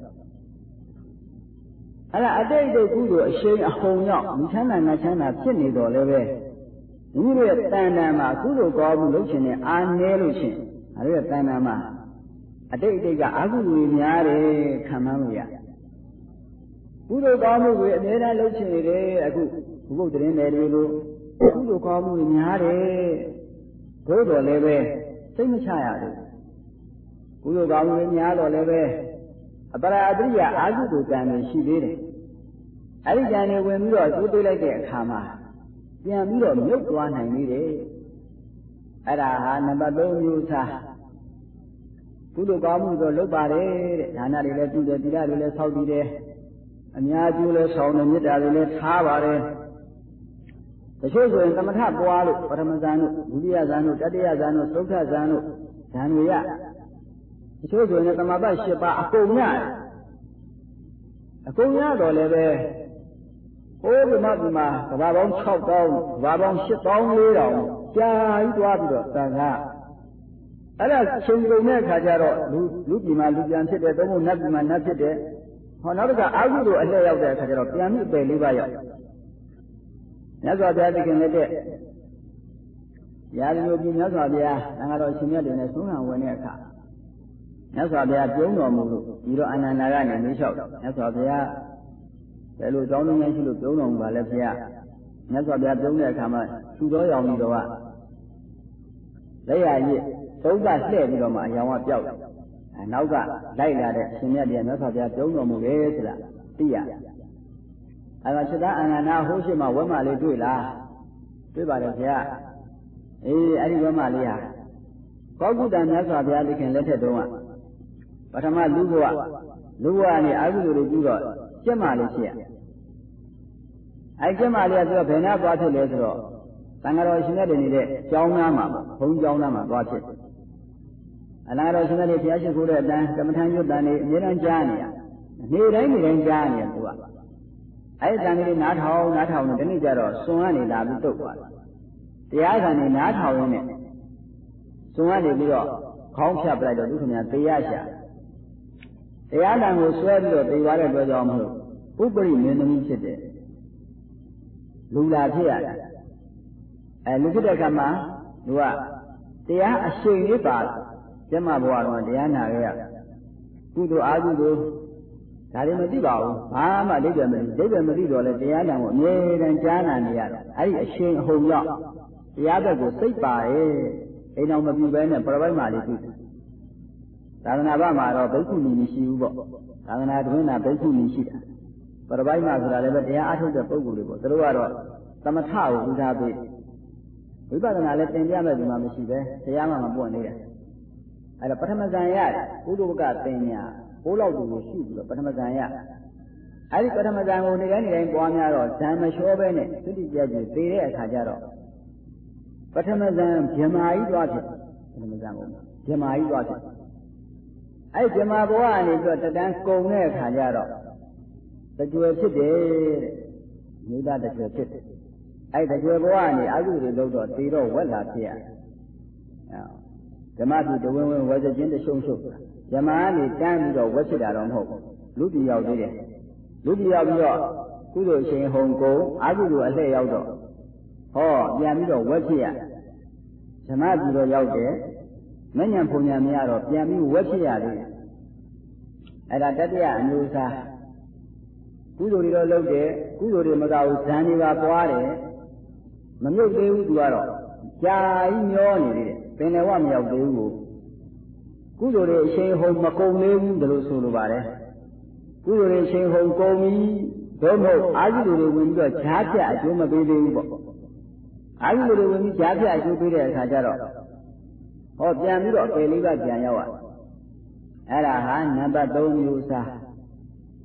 အဲ့ဒါအတိတ်ကုသိုလ်အရှင်အဟုံရောက်မိချမ်းသာငါချမ်းသာဖြစ်နေတော်လည်းပဲဒီလိုရဲ့တဏ္ဍာမှာကုသိုလ်ကောမှုလုပ်ခြင်းနဲ့အာနည်းလို့ရှင်အဲ့ဒီတဏ္ဍာမှာအတိတ်ကအကုသိုလ်တွေများတယ်ခံမှန်းလို့ရကုသိုလ်ကောမှုတွေအများအားလုပ်ခြင်းတွေအခုဘုဗုဒ္ဓရင်တွေလိုကုသိုလ်ကောမှုတွေများတယ်ဘို့တော်လည်းပဲစိတ်မချရဘူးကုသိုလ်ကောမှုတွေများတော့လည်းပဲအပရာအတ္တိယအာဟုတုကံတွေရှိသေးတယ်အဲ့ဒီကံတွေဝင်ပြီးတော့ကျိုးပေးလိုက်တဲ့အခါမှာပြန်ပြီးတော့မြုပ်သွားနိုင်သေးတယ်အဲ့ဒါဟာနံပါတ်3မျိုးစားကုသိုလ်ကောင်းမှုတော့လုပ်ပါတယ်တဲ့ဒါနတွေလည်းပြုတယ်သီလတွေလည်းဆောက်တည်တယ်အများကျိုးလည်းဆောင်တယ်မေတ္တာတွေလည်းထားပါတယ်တချို့ဆိုရင်သမထပွားလို့ပထမဇန်တို့ဒုတိယဇန်တို့တတိယဇန်တို့သုဒ္ဓဇန်တို့ဇန်တွေရတချို့ဆိုရင်သမဘတ်7ပါးအကုန်ရတယ်အကုန်ရတော့လည်းပဲဟိုးဒီမှာကဘာပေါင်း6000ကဘာပေါင်း8400ကြာကြီးသွားပြီးတော့တန်ခါအဲ့ဒါချိန်ကုန်တဲ့အခါကျတော့လူပြည်မှာလူပြန်ဖြစ်တယ်သုံးဖို့နတ်ပြည်မှာနတ်ဖြစ်တယ်ဟောနောက်တစ်ခါအာဟုတို့အလှည့်ရောက်တဲ့အခါကျတော့ပြန်ပြီးပယ်လေးပါးရောက်မြတ်စွာဘုရားတခင်လက်တဲ့ရာဇမျိုးပြည်မြတ်စွာဘုရားသံဃာတော်ရှင်မြတ်တွေနဲ့သုံးခံဝင်တဲ့အခါမြတ်စွာဘုရားပြုံးတော်မူလို့ဒီတော့အနန္ဒာကနေမေးလျှောက်မြတ်စွာဘုရားဘယ်လိုကြောင်းလုံးများရှိလို့ပြုံးတော်မူပါလဲဘုရားမြတ်စွာဘုရားပြုံးတဲ့အခါမှာထူတော်ရောင်ကြီးတော်ကလက်ရရည်သုံးကလှည့်ပြီးတော့မှအယောင်ကပျောက်တယ်နောက်ကလိုက်လာတဲ့ရှင်မြတ်တရားမြတ်စွာဘုရားပြုံးတော်မူတယ်ဆိုတာသိရအဲဒါစိတ္တအနန္ဒာဟိုးရှိမှဝဲမလေးတွေ့လားတွေ့ပါတယ်ဘုရားအေးအဲ့ဒီဝဲမလေးဟာကောကုတ္တမြတ်စွာဘုရားသခင်လက်ထက်တုန်းကပထမလူဘဝကနေအာဟုတွေပြုတော့ကျက်မလေးဖြစ်ရအဲကျက်မလေးကသူကဘယ်နာသွားဖြစ်လဲဆိုတော့သံဃာတော်ရှင်မြတ်တွေနေတဲ့ကျောင်းသားမှာဘုံကျောင်းသားမှာသွားဖြစ်အလားတော်ရှင်မြတ်တွေဘုရားရှိခိုးတဲ့အတန်းကမ္မထံရွတ်တန်တွေအမြဲတမ်းကြားနေရနေတိုင်းကြားနေရသူကအဲ့ဒီတန်လေးနားထောင်နေဒီနေ့ကျတော့စွန်ကနေလာပြီးတုတ်သွားတယ်တရားခံနေနားထောင်ရင်းနဲ့စွန်ကနေပြီးတော့ခေါင်းဖြတ်ပလိုက်တော့သူခင်ဗျာသေရရှာတရားတန်ကိုဆွဲပြီးတော့သေသွားတဲ့အတွက်ကြောင့်မလို့ဥပရိမင်းသမီးဖြစ်တယ်လူလာဖြစ်ရတယ်လူဖြစ်တဲ့အခါမှာသူကတရားအရှိန်လေးပါကျမဘဝတော့တရားနာရရကုသိုလ်အာကုသိုလ်ဒါတွေမသိပါဘူးဘာမှလိမ့်တယ်မသိတော့လဲတရားတန်ကိုအမြဲတမ်းကြားနာနေရတယ်အဲ့ဒီအရှိန်အဟုန်ရောက်တရားဘက်ကိုစိတ်ပါရဲ့အိမ်တော်မပြူပဲနဲ့ပရပိုက်မှလေးပြုတယ်သာသနာ့ဘမှာတော့ဘိက္ခုနီမရှိဘူးပေါ့သာသနာ့တွင်ကဘိက္ခုနီရှိတာပရပိုက်မှဆိုတာလည်းပဲတရားအထုတ်တဲ့ပုဂ္ဂိုလ်တွေပေါ့သူတို့ကတော့သမထကိုဥစားပေးဝိပဿနာလည်းသင်ပြမဲ့ဒီမှာမရှိပဲတရားမှမပွင့်နေတယ်အဲ့တော့ပထမဇန်ရကုသိုလ်ကသင်ညာဘိုးလောက်တူကိုရှိပြီးတော့ပထမဇန်ရအဲ့ဒီပထမဇန်ကိုနေတိုင်းပွားများတော့ဇန်မလျှောပဲနဲ့သတိကြကြသေတဲ့အခါကျတော့ပထမဇန်ဗြဟ္မာကြီးသွားဖြစ်ပထမဇန်ကိုဗြဟ္မာကြီးသွားဖြစ်အဲ့ဗြဟ္မာဘဝကနေပြီးတော့တတန်းကုံတဲ့အခါကျတော့တကြွယ်ဖြစ်တယ်တဲ့မိသားတကြွယ်ဖြစ်တယ်အဲ့တကြွယ်ဘဝကနေအကုသိုလ်လုပ်တော့သေတော့ဝက်လာဖြစ်ရတယ်ဓမ္မသူတဝင်းဝင်းဝဲစခြင်းတရှုံရှုံဓမ္မကနေတန်းပြီးတော့ဝက်ဖြစ်တာတော့မဟုတ်ဘူးလူပြည်ရောက်သေးတယ်လူပြည်ရောက်ပြီးတော့ကုသိုလ်ရှင်ဟုံကုန်အကုသိုလ်အလှည့်ရောက်တော့ဟောပြန်ပြီးတော့ဝက်ဖြစ်ရဓမ္မသူတော့ရောက်တယ်မဉ္ဇဉ်ဘုံညာမရတော့ပြန်ပြီးဝက်ဖြစ်ရတယ်အဲ့ဒါတတိယအမျိုးအစားကုသိုလ်တွေတော့လုပ်တယ်ကုသိုလ်တွေမကဘူးဇန်တွေပါပွားတယ်မမြုပ်သေးဘူးသူကတော့ကြာကြီးမျောနေတယ်ပင်လည်းဝမရောက်သေးဘူးကုသိုလ်တွေအရှိန်ဟုန်မကုန်သေးဘူးဒါလို့ဆိုလိုပါတယ်ကုသိုလ်တွေအရှိန်ဟုန်ကုန်ပြီသို့မဟုတ်အာဟုတွေဝင်ပြီးတော့ဈာပြအကျိုးမပေးသေးဘူးပေါ့အာဟုတွေဝင်ပြီးဈာပြအကျိုးပေးတဲ့အခါကျတော့ဟောပြန်ပြီးတော့ပယ်လေးပါးပြန်ရောက်ရအဲ့ဒါဟာနံပါတ်3မျိုးစား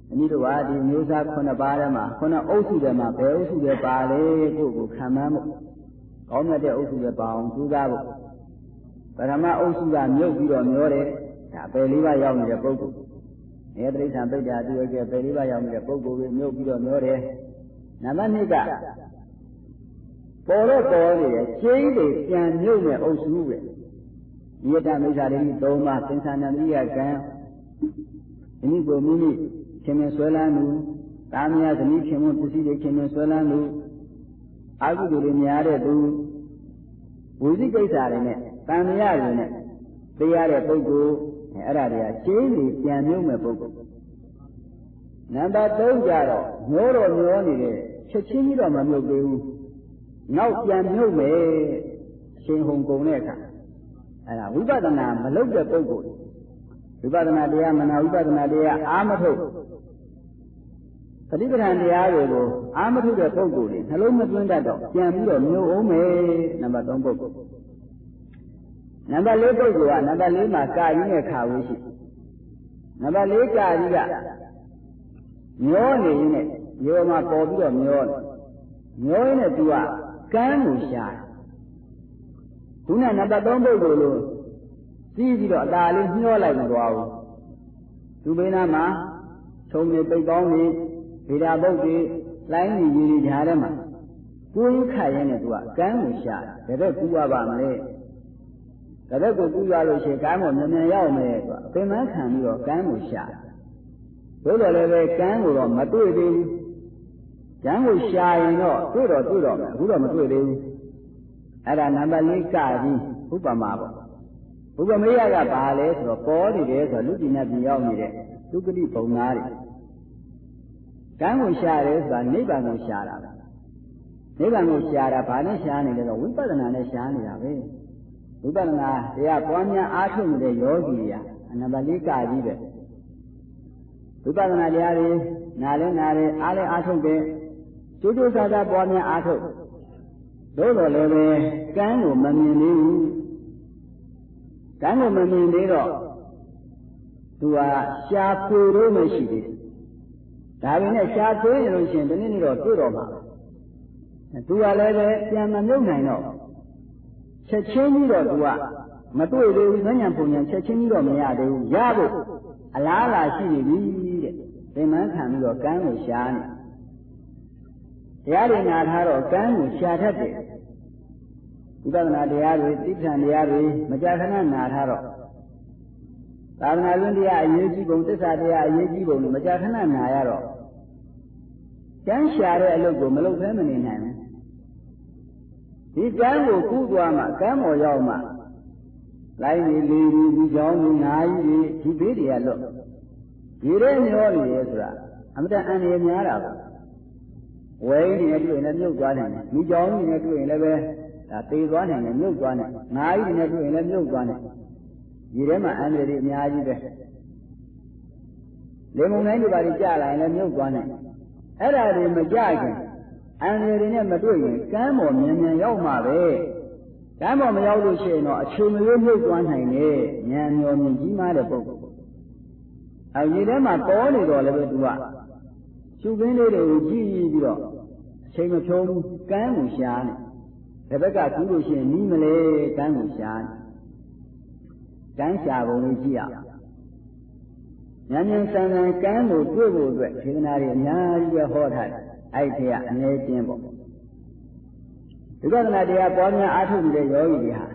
အနည်းတော့ဒီမျိုးစား9ပါးထဲမှာ9အုပ်စုထဲမှာဘယ်အုပ်စုပဲပါလေကိုခံမှန်းဖို့ကောင်းမြတ်တဲ့အုပ်စုပဲပါအောင်ကြိုးစားဖို့ပထမအုပ်စုကမြုပ်ပြီးတော့မျောတယ်ဒါပယ်လေးပါးရောက်နေတဲ့ပုဂ္ဂိုလ်နေတိဋ္ဌံပိဋ္ဌာသူရဲ့ပယ်လေးပါးရောက်နေတဲ့ပုဂ္ဂိုလ်ကိုမြုပ်ပြီးတော့မျောတယ်နံပါတ်2ကပေါ်တော့ပေါ်နေတယ်ကျင်းတွေပြန်မြုပ်မဲ့အုပ်စုပဲဒီတမိစ္ဆာတွေ3ပါးသင်္ဆာနံတိယကံဒီနည်းကိုမိမိခင်မင်ဆွဲလန်းလူတာမယာဇနီးခင်မွန်းပစ္စည်းတွေခင်မင်ဆွဲလန်းလူအာဟုတွေများတဲ့သူဝိသိကိစ္စတွေနဲ့တန်မြရတွေနဲ့သိရတဲ့ပုဂ္ဂိုလ်အဲ့ဒါတွေကကျင်းတွေပြန်မြုပ်မဲ့ပုဂ္ဂိုလ်နံပါတ်3ကျတော့မျောတော့မျောနေတယ်ချက်ချင်းကြီးတော့မမြုပ်သေးဘူးနောက်ပြန်မြုပ်မယ်ရှင်ဟုန်ကုန်တဲ့အခါအဲ့ဒါဝိပဿနာမလုပ်တဲ့ပုဂ္ဂိုလ်ဝိပဿနာတရားမနာဝိပဿနာတရားအာမထုတ်ပฏิပဒံတရားတွေကိုအာမထုတ်တဲ့ပုဂ္ဂိုလ်တွေနှလုံးမသွင်းတတ်တော့ပြန်ပြီးတော့မြုပ်အောင်မယ်နံပါတ်3ပုဂ္ဂိုလ်နံပါတ်4ပုဂ္ဂိုလ်ကနံပါတ်4မှာကာကြီးနဲ့ခါဝေးရှိနံပါတ်4ကာကြီးကမျောနေရင်နဲ့ရောမှာပေါ်ပြီးတော့မျောရင်နဲ့သူကကမ်းကိုရှာသူနဲ့နံပါတ်3ပုဂ္ဂိုလ်လို့ပြီးပြီးတော့အသာလေးညှောလိုက်မသွားဘူးသူဘေးနားမှာထုံနေပိတ်ကောင်းနေဗေဒဘုတ်တွေလိုင်းကြီးကြီးကြားထဲမှာကိုယ်ခတ်ရင်းနဲ့သူကကမ်းကိုရှာတယ်ဘယ်တော့ကူရပါမလဲတရက်ကိုကူရလို့ရှိရင်ကမ်းကိုမြန်မြန်ရောက်မယ်သူကအပင်မခံပြီးတော့ကမ်းကိုရှာသို့တော်လည်းပဲကမ်းကိုတော့မတွေ့သေးဘူးကမ်းကိုရှာရင်တော့တွေ့တော့မယ်အခုတော့မတွေ့သေးဘူးအဲ့ဒါနံပါတ်4ကကြီးဥပမာပေါ့ဥပမေယကဘာလဲဆိုတော့ပေါ်နေတယ်ဆိုတော့လူပြည်နဲ့ပြည်ရောက်နေတဲ့သုကတိဘုံသားတွေကမ်းကိုရှာတယ်ဆိုတာနိဗ္ဗာန်ကိုရှာတာနိဗ္ဗာန်ကိုရှာတာဘာနဲ့ရှာနေလဲဆိုဝိပဿနာနဲ့ရှာနေတာပဲဝိပဿနာတရားပွားများအားထုတ်နေတဲ့ယောဂီတွေအနံပါတ်4ကကြီးပဲဝိပဿနာတရားတွေနားလဲနားတယ်အားလဲအားထုတ်တယ်ကျိုးကျိုးစားစားပွားများအားထုတ်သို့တော်လည်းပဲကမ်းကိုမမြင်သေးဘူးကမ်းကိုမမြင်သေးတော့သူကရှားဖွေလို့မရှိသေးဘူးဒါပေမဲ့ရှားဖွေရလို့ရှိရင်ဒီနေ့တော့တွေ့တော့မှာသူကလည်းပဲပြန်မမြုပ်နိုင်တော့ချက်ချင်းကြီးတော့သူကမတွေ့သေးဘူးဉာဏ်ပုံဉာဏ်ချက်ချင်းကြီးတော့မရသေးဘူးရဖို့အလားအလာရှိနေပြီတဲ့သင်္မန်းခံပြီးတော့ကမ်းကိုရှားနေတရားတွေနာထားတော့ကမ်းကိုရှားတတ်တယ်ဝိပဿနာတရားတွေတိဋ္ဌာန်တရားတွေမကြာခဏနာထားတော့သာသနာ့တွင်တရားအရေးကြီးပုံသစ္စာတရားအရေးကြီးပုံတွေမကြာခဏနာရတော့ကမ်းရှားတဲ့အလုပ်ကိုမလုပ်ဘဲမနေနိုင်ဘူးဒီကမ်းကိုကူးသွားမှကမ်းပေါ်ရောက်မှလိုင်းကြီးလေးကြီးဒီကြောင်းကြီးနာကြီးဒီဘေးတွေကလွတ်ဒီရဲမျောနေရဲဆိုတာအမတန်အန္တရာယ်များတာပါဝဲကြီးနဲ့တွေ့ရင်လည်းမြုပ်သွားနိုင်တယ်ဒီကြောင်းကြီးနဲ့တွေ့ရင်လည်းပဲဒါသေသွားနိုင်တယ်မြုပ်သွားနိုင်နာကြီးနဲ့တွေ့ရင်လည်းမြုပ်သွားနိုင်ဒီထဲမှာအန္တရာယ်တွေအများကြီးပဲလေမုန်တိုင်းတွေပါကြလာရင်လည်းမြုပ်သွားနိုင်အဲ့ဒါတွေမကြခင်အန္တရာယ်တွေနဲ့မတွေ့ရင်ကမ်းပေါ်မြန်မြန်ရောက်မှာပဲကမ်းပေါ်မရောက်လို့ရှိရင်တော့အချိန်မရွေးမြုပ်သွားနိုင်တယ်ဉာဏ်မျောမြင်ကြီးမားတဲ့ပုဂ္ဂိုလ်အဲဒီထဲမှာပေါ်နေတော့လည်းပဲသူကရှုခင်းလေးတွေကိုကြည့်ပြီးတော့အချိန်မဖြုံးဘူးကမ်းကိုရှားနေဒီဘက်ကကူးလို့ရှိရင်နီးမလဲကမ်းကိုရှားနေကမ်းရှားပုံလေးကြည့်ရအောင်ဉာဏ်ဉာဏ်ဆန်းဆန်းကမ်းကိုတွေ့ဖို့အတွက်ဒေသနာတွေအများကြီးပဲဟောထားတယ်အဲ့ဒီကအနည်းချင်းပေါ့ဝိပဿနာတရားပွားများအားထုတ်နေတဲ့ယောဂီတွေဟာ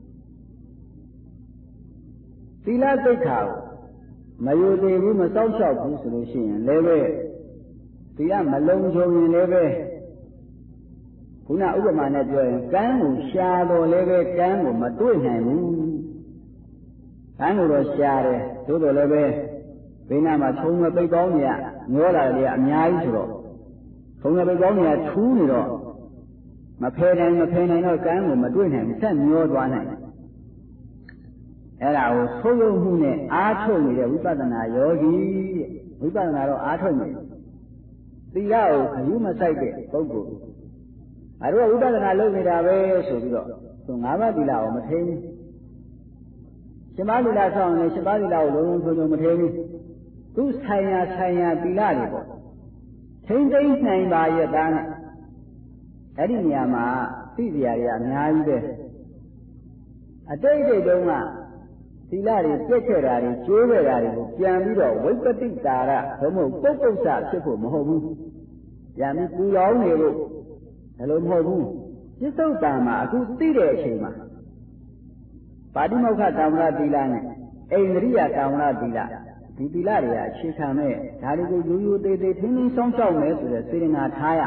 သီလသိက္ခာကိုမယူသေးဘူးမစောင့်ရှောက်ဘူးဆိုလို့ရှိရင်လည်းပဲသီလမလုံးချုံရင်လည်းပဲခုနဥပမာနဲ့ပြောရင်ကမ်းကိုရှာတော်လည်းပဲကမ်းကိုမတွေ့နိုင်ဘူးကမ်းကိုတော့ရှာတယ်သို့တော်လည်းပဲဘေးနားမှာထုံးမပိတ်ကောင်းကြီးညောလာတယ်အများကြီးဆိုတော့ထုံးမပိတ်ကောင်းကြီးထူးနေတော့မဖယ်နိုင်တော့ကမ်းကိုမတွေ့နိုင်ဘူးဆက်မျောသွားနိုင်တယ်အဲ့ဒါကိုသုံးလုံးမှုနဲ့အားထုတ်နေတဲ့ဝိပဿနာယောဂီတဲ့ဝိပဿနာတော့အားထုတ်နေသီလကိုခယူးမဆိုင်တဲ့ပုဂ္ဂိုလ်အဲဒါဝိပဿနာလုပ်နေတာပဲဆိုပြီးတော့သူ၅ပါးသီလကိုမထိန်းဘူးရှင်ပါးသီလဆောင်ရင်ရှင်ပါးသီလကိုလုံးလုံးချုံချုံမထိန်းဘူးသူဆိုင်ရာသီလတွေပေါ့ထိမ့်သိမ့်နိုင်ပါရဲ့သားနဲ့အဲ့ဒီနေရာမှာသိစရာတွေအများကြီးပဲအတိတ်တုန်းကသီလတွေပြည့်ခဲ့တာတွေကျိုးခဲ့တာတွေကိုပြန်ပြီးတော့ဝိပတိတာရဘုံမို့ပုဂ္ဂုဆဖြစ်ဖို့မဟုတ်ဘူးပြန်ပြီးပူလောင်နေလို့ဒါလိုမဟုတ်ဘူးပြစ္ဆုတ်တံမှာအခုသိတဲ့အချိန်မှာပါတိမောက္ခတံဝရသီလနဲ့အိန္ဒြိယတံဝရသီလဒီသီလတွေကအခြေခံမဲ့ဒါတွေကိုရိုးရိုးသေးသေးထင်းထင်းဆောင်ရှောက်မယ်ဆိုတဲ့စေတနာထားရ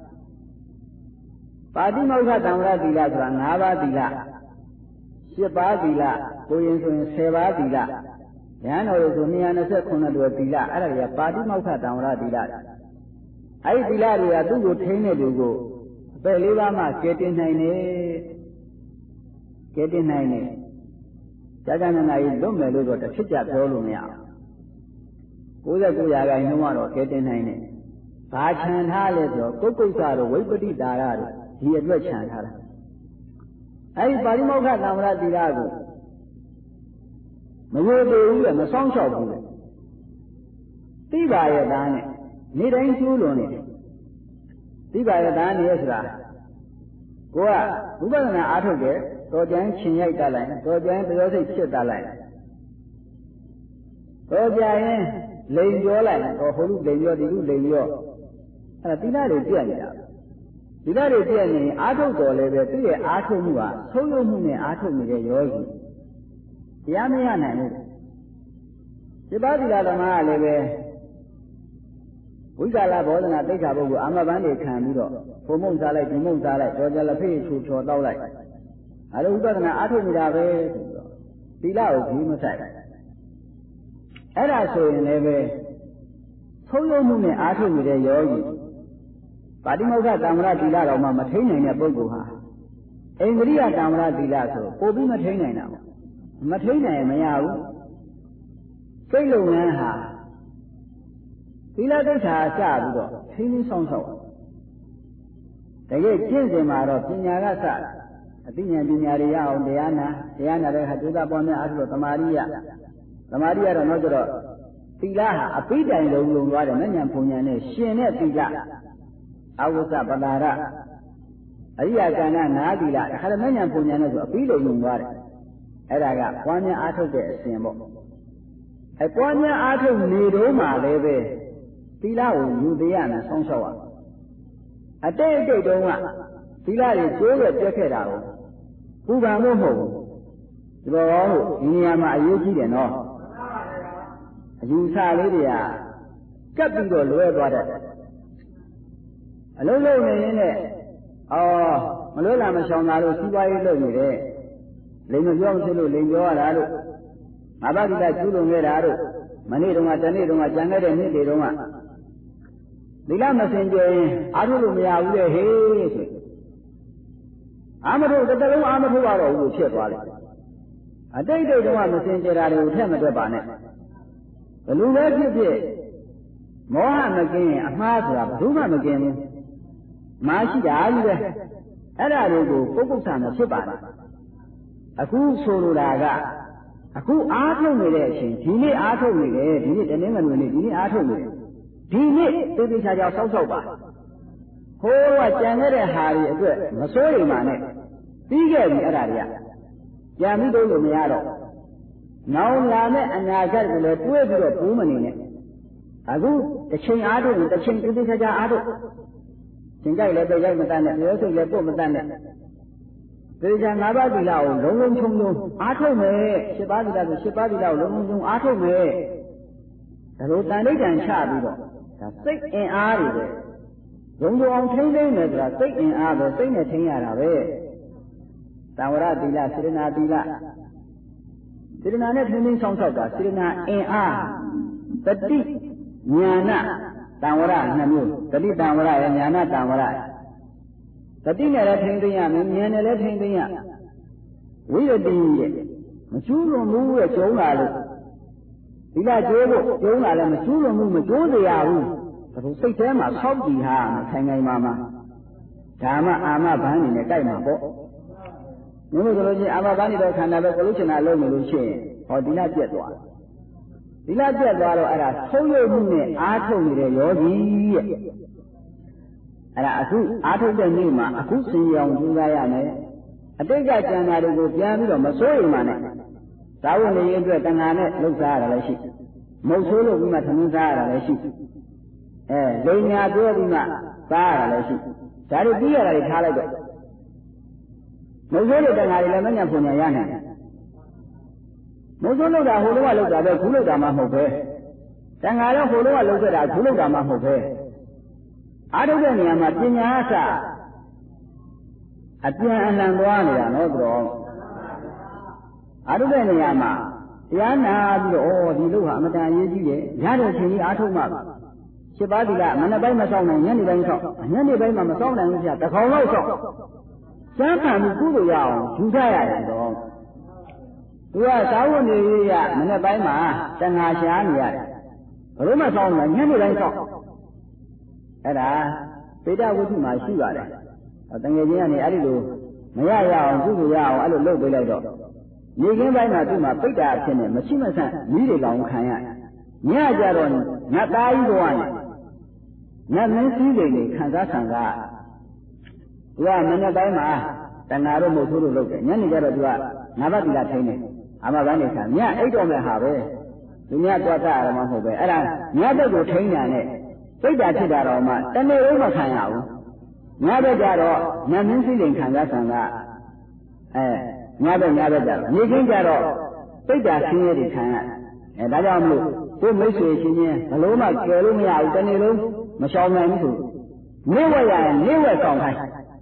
ပါတိမောက္ခတံဝရသီလဆိုတာ၅ပါးသီလ7ပါးသီလကိုရင်ဆိုရင်10ပါးသီလဉာဏ်တော်ဆို229တော်သီလအဲ့ဒါတွေကပါတိမောက္ခတံဝရသီလအဲ့ဒီသီလတွေကသူ့ကိုထိန်းတဲ့လူကိုအပယ်လေးပါးမှကဲတင်နိုင်တယ်ကြာကြာနာနာကြီးလွတ်မယ်လို့တော့တစ်ဖြစ်ကြပြောလို့မရဘူး99ရာခိုင်နှုန်းကတော့ကဲတင်နိုင်တယ်ဘာခြံထားလဲဆိုတော့ကုက္ကုဆတို့ဝိပတိတာရတို့ဒီအတွက်ခြံထားတာအဲဒီပါဠိမောက္ခသံဝရသီလကိုမဝေသေးဘူးလေမဆောင်လျှောက်ဘူးလေသိပါရဲ့သားနဲ့နေတိုင်းကျိုးလွန်နေတယ်သိပါရဲ့သားနဲ့ဆိုတာကိုကဝိပဿနာအားထုတ်တယ်တော်ကြမ်းချင်ရိုက်တတ်လိုက်တော်ကြမ်းတရားစိတ်ဖြစ်တတ်လိုက်တော်ကြရင်လိန်ပြောလိုက်တော့ဟိုလူလိန်ပြောဒီလူလိန်ပြောအဲ့ဒါသီလတွေပြည့်နေတာသီလတွေပြည့်နေအားထုတ်တော်လည်းပဲသူ့ရဲ့အားထုတ်မှုဟာဆုံးယုံမှုနဲ့အားထုတ်နေတဲ့ယောဂီတရားမရနိုင်ဘူးစေပါသီလသမားကလည်းပဲဝိဇာလဘောဓနာသိက္ခာပုဂ္ဂိုလ်အာမဘန်းတွေခံပြီးတော့ဘုံမုံစားလိုက်ဒီမုံစားလိုက်တော်ကြလက်ဖေးချူချော်တောက်လိုက်အဲလိုဥပဒနာအားထုတ်နေတာပဲဆိုတော့သီလကိုကြီးမဆိုင်အဲ့ဒါဆိုရင်လည်းပဲဆုံးယုံမှုနဲ့အားထုတ်နေတဲ့ယောဂီပါတိမောက္ခတံဝရသီလတော်မှမထိန်နိုင်တဲ့ပုဂ္ဂိုလ်ဟာအိန္ဒြိယတံဝရသီလဆိုပို့ပြီးမထိန်နိုင်တာပေါ့မထိန်နိုင်ရင်မရဘူးစိတ်လုပ်ငန်းဟာသီလသိက္ခာစပြီးတော့ထိန်းသိမ်းဆောင်ရှောက်တကယ်ကျင့်စဉ်မှာတော့ပညာကစအသိဉာဏ်ပညာတွေရအောင်တရားနာတဲ့ဟာဒုသပွားများအားဖြင့်သမာဓိရတော့နောက်ကျတော့သီလဟာအပိတိုင်လုံးလုံးသွားတယ်မဉဏ်ဘုံဉာဏ်နဲ့ရှင်တဲ့သီလအဝိဇ္ဇပတာရအရိယကဏ္ဍနာသီလအခါမဉဏ်ဘုံဉာဏ်နဲ့ဆိုအပိလုံးလုံးသွားတယ်အဲ့ဒါကပွားများအားထုတ်တဲ့အစဉ်ပေါ့အဲပွားများအားထုတ်နေတော့မှလည်းပဲသီလကိုယူတရားနဲ့ဆောင်းလျှောက်ရအတိတ်တုန်းကသီလတွေကျိုးရပြက်ခဲ့တာကိုပူပန်လို့မဟုတ်ဘူးဒီလိုကောလို့ဒီနေရာမှာအရေးကြီးတယ်နော်အယူဆလေးတွေကကပ်ပြီးတော့လွဲသွားတယ်အလုံးလုံးနေရင်းနဲ့မလွဲလာမရှောင်တာလို့စီးပွားရေးလုပ်နေတယ်လိန်မပြောမဖြစ်လို့လိန်ပြောရတာလို့ငါးပါးသီလကျူးလွန်ခဲ့တာလို့မနေ့တုန်းကတနေ့တုန်းကကြံခဲ့တဲ့နေ့တွေတုန်းကသီလမစင်ကြယ်ရင်အားထုတ်လို့မရဘူးလေဟေးဆိုအာမထုတ်တစ်လုံးအာမထုတ်ရတော့ဘူးလို့ဖြစ်သွားတယ်အတိတ်တုန်းကမစင်ကြယ်တာတွေကိုထက်မတွက်ပါနဲ့ဘယ်လိုပဲဖြစ်ဖြစ်မောဟမကင်းရင်အမှားဆိုတာဘယ်သူမှမကင်းဘူးမာရှိတာကြီးပဲအဲ့ဒါတွေကိုပုဂ္ဂုဆာမဖြစ်ပါနဲ့အခုဆိုလိုတာကအခုအားထုတ်နေတဲ့အချိန်ဒီနေ့အားထုတ်နေတယ်ဒီနေ့တနင်္ဂနွေနေ့ဒီနေ့အားထုတ်နေတယ်ဒီနေ့သေသေးချာချာစောက်စောက်ပါဟိုးကကြံခဲ့တဲ့ဟာတွေအတွက်မစိုးရိမ်ပါနဲ့ပြီးခဲ့ပြီအဲ့ဒါတွေကကြံပြီးတော့မရတော့နောင်လာမဲ့အနာဂတ်ကိုလည်းတွေးပြီးတော့ပူးမနေနဲ့အခုတစ်ချိန်အားထုတ်ရင်တစ်ချိန်သေသေးချာချာအားထုတ်သင်္ကြိုက်လည်းပဲရိုက်မတတ်နဲ့ပြောစိတ်လည်းပုတ်မတတ်နဲ့သေချာ၅ပါးသီလကိုလုံးလုံးချုံချုံအားထုတ်မယ်၈ပါးသီလဆို၈ပါးသီလကိုလုံးလုံးချုံအားထုတ်မယ်ဒါလိုတန်ဋိဌာန်ချပြီးတော့ဒါစိတ်အင်အားတွေပဲရုံးအောင်ထိမ့်သိမ့်မယ်ဆိုတာစိတ်အင်အားပဲစိတ်နဲ့ထိမ့်ရတာပဲတံဝရသီလစေတနာသီလစေတနာနဲ့ထိမ့်သိမ့်ဆောင်ဆောက်တာစေတနာအင်အားတတိဉာဏတံဝရ2မျိုးတတိတံဝရရဲ့ဉာဏတံဝရတတိနဲ့လည်းထိမ့်သိမ့်ရမယ်ဉာဏ်နဲ့လည်းထိမ့်သိမ့်ရဝိရတိရဲ့မကျူးလွန်မှုရဲ့ကျုံးလာလို့သီလကျိုးဖို့ကျုံးလာလည်းမကျူးလွန်မှုမကျိုးစေရဘူးဒါစိတ်ထဲမှာဆောက်တည်ဟာခိုင်ခိုင်မာမာဓမ္မအာမဘန်းနေနဲ့ကြိုက်မှာပေါ့ဘုရားဆိုလို့ချင်းအာမဘန်းနေတော့ခန္ဓာပဲကိုလို့ချင်တာလုံးနေလို့ရှိရင်ဟောဒီလပြက်သွားသီလပြတ်သွားတော့အဲ့ဒါဆုံးယုတ်မှုနဲ့အားထုတ်နေတဲ့ယောဂီရဲ့အဲ့ဒါအခုအားထုတ်တဲ့နေ့မှာအခုစင်ရောင်ကြိုးစားရမယ်အတိတ်ကကြံတာတွေကိုပြန်ပြီးတော့မစိုးရိမ်ပါနဲ့သာဝနေရေးအတွက်တဏှာနဲ့လှုပ်ရှားရတာလည်းရှိမုတ်ဆိုးလို့ပြီးမှသမင်းစားရတာလည်းရှိလိန်ညာပြောပြီးမှစားရတာလည်းရှိဒါတွေပြီးရတာတွေထားလိုက်တော့မုတ်ဆိုးတဲ့တဏှာတွေလည်းမညံ့ဖွညာရနိုင်တယ်မုတ်ဆိုးလို့တာဟိုလိုကလောက်တာပဲခုလောက်တာမှမဟုတ်ပဲတဏှာလည်းဟိုလိုကလောက်ခဲ့တာခုလောက်တာမှမဟုတ်ပဲအားထုတ်တဲ့နေရာမှာပညာအစအပြန်အလှန်သွားနေတာနော်သူတော်အားထုတ်တဲ့နေရာမှာတရားနာပြီးတော့ဒီလိုဟာအမတန်အရေးကြီးတယ်ရတဲ့ချိန်ကြီးအားထုတ်မှ7 ပါးသီလမနေ့ပိုင်းမဆောင်နိုင်ညနေပိုင်းဆောင်ညနေပိုင်းမှာမဆောင်နိုင်ဘူးပြတကောင်လောက်ဆောင်စမ်းခံပြီးကုသိုလ်ရအောင်ယူကြရတယ်တော့သူကသာဝနေရမနေ့ပိုင်းမှာတဏှာရှားနေရတယ်ဘယ်လိုမှဆောင်နိုင်ညနေပိုင်းဆောင်အဲ့ဒါပေတဝိသုမှာရှိပါတယ်တငယ်ချင်းကနေအဲ့ဒီလိုမရရအောင်ကုသိုလ်ရအောင်အဲ့လိုလုပ်ပေးလိုက်တော့နေခင်းပိုင်းမှာသူ့မှာပိတ်တာဖြစ်နေမရှိမဆန့်မိတွေကောင်ခံရညကြတော့ငါသားကြီးတော်ကနေညမင်းစည်းစိမ်တွေခံစားသူကမနေ့တိုင်းမှာတဏှာတို့မဟုတ်လို့လုပ်တယ်ညနေကျတော့သူကငါးပါးသီလထိန်းတယ်အမပိုင်းနေခံညအိတ်တော်မဲ့ဟာပဲသူများတွားတာရမှာမဟုတ်ပဲအဲ့ဒါညဘက်ကိုထိန်းတာနဲ့ပိတ်တာဖြစ်တာတော့မှတနေ့လုံးမခံရဘူးညဘက်ကျတော့ညမင်းစည်းစိမ်ခံစားညဘက်ကြတော့နေခင်းကြတော့ပိတ်တာဆင်းရဲတွေခံရဒါကြောင့်မလို့ကိုမိတ်ဆွေချင်းချင်းဘလို့မှကြွယ်လို့မရဘူးတနေ့လုံးမရှောင်နိုင်ဘူးဆိုနေဝက်ရရင်နေဝက်ဆောင်ခိုင်း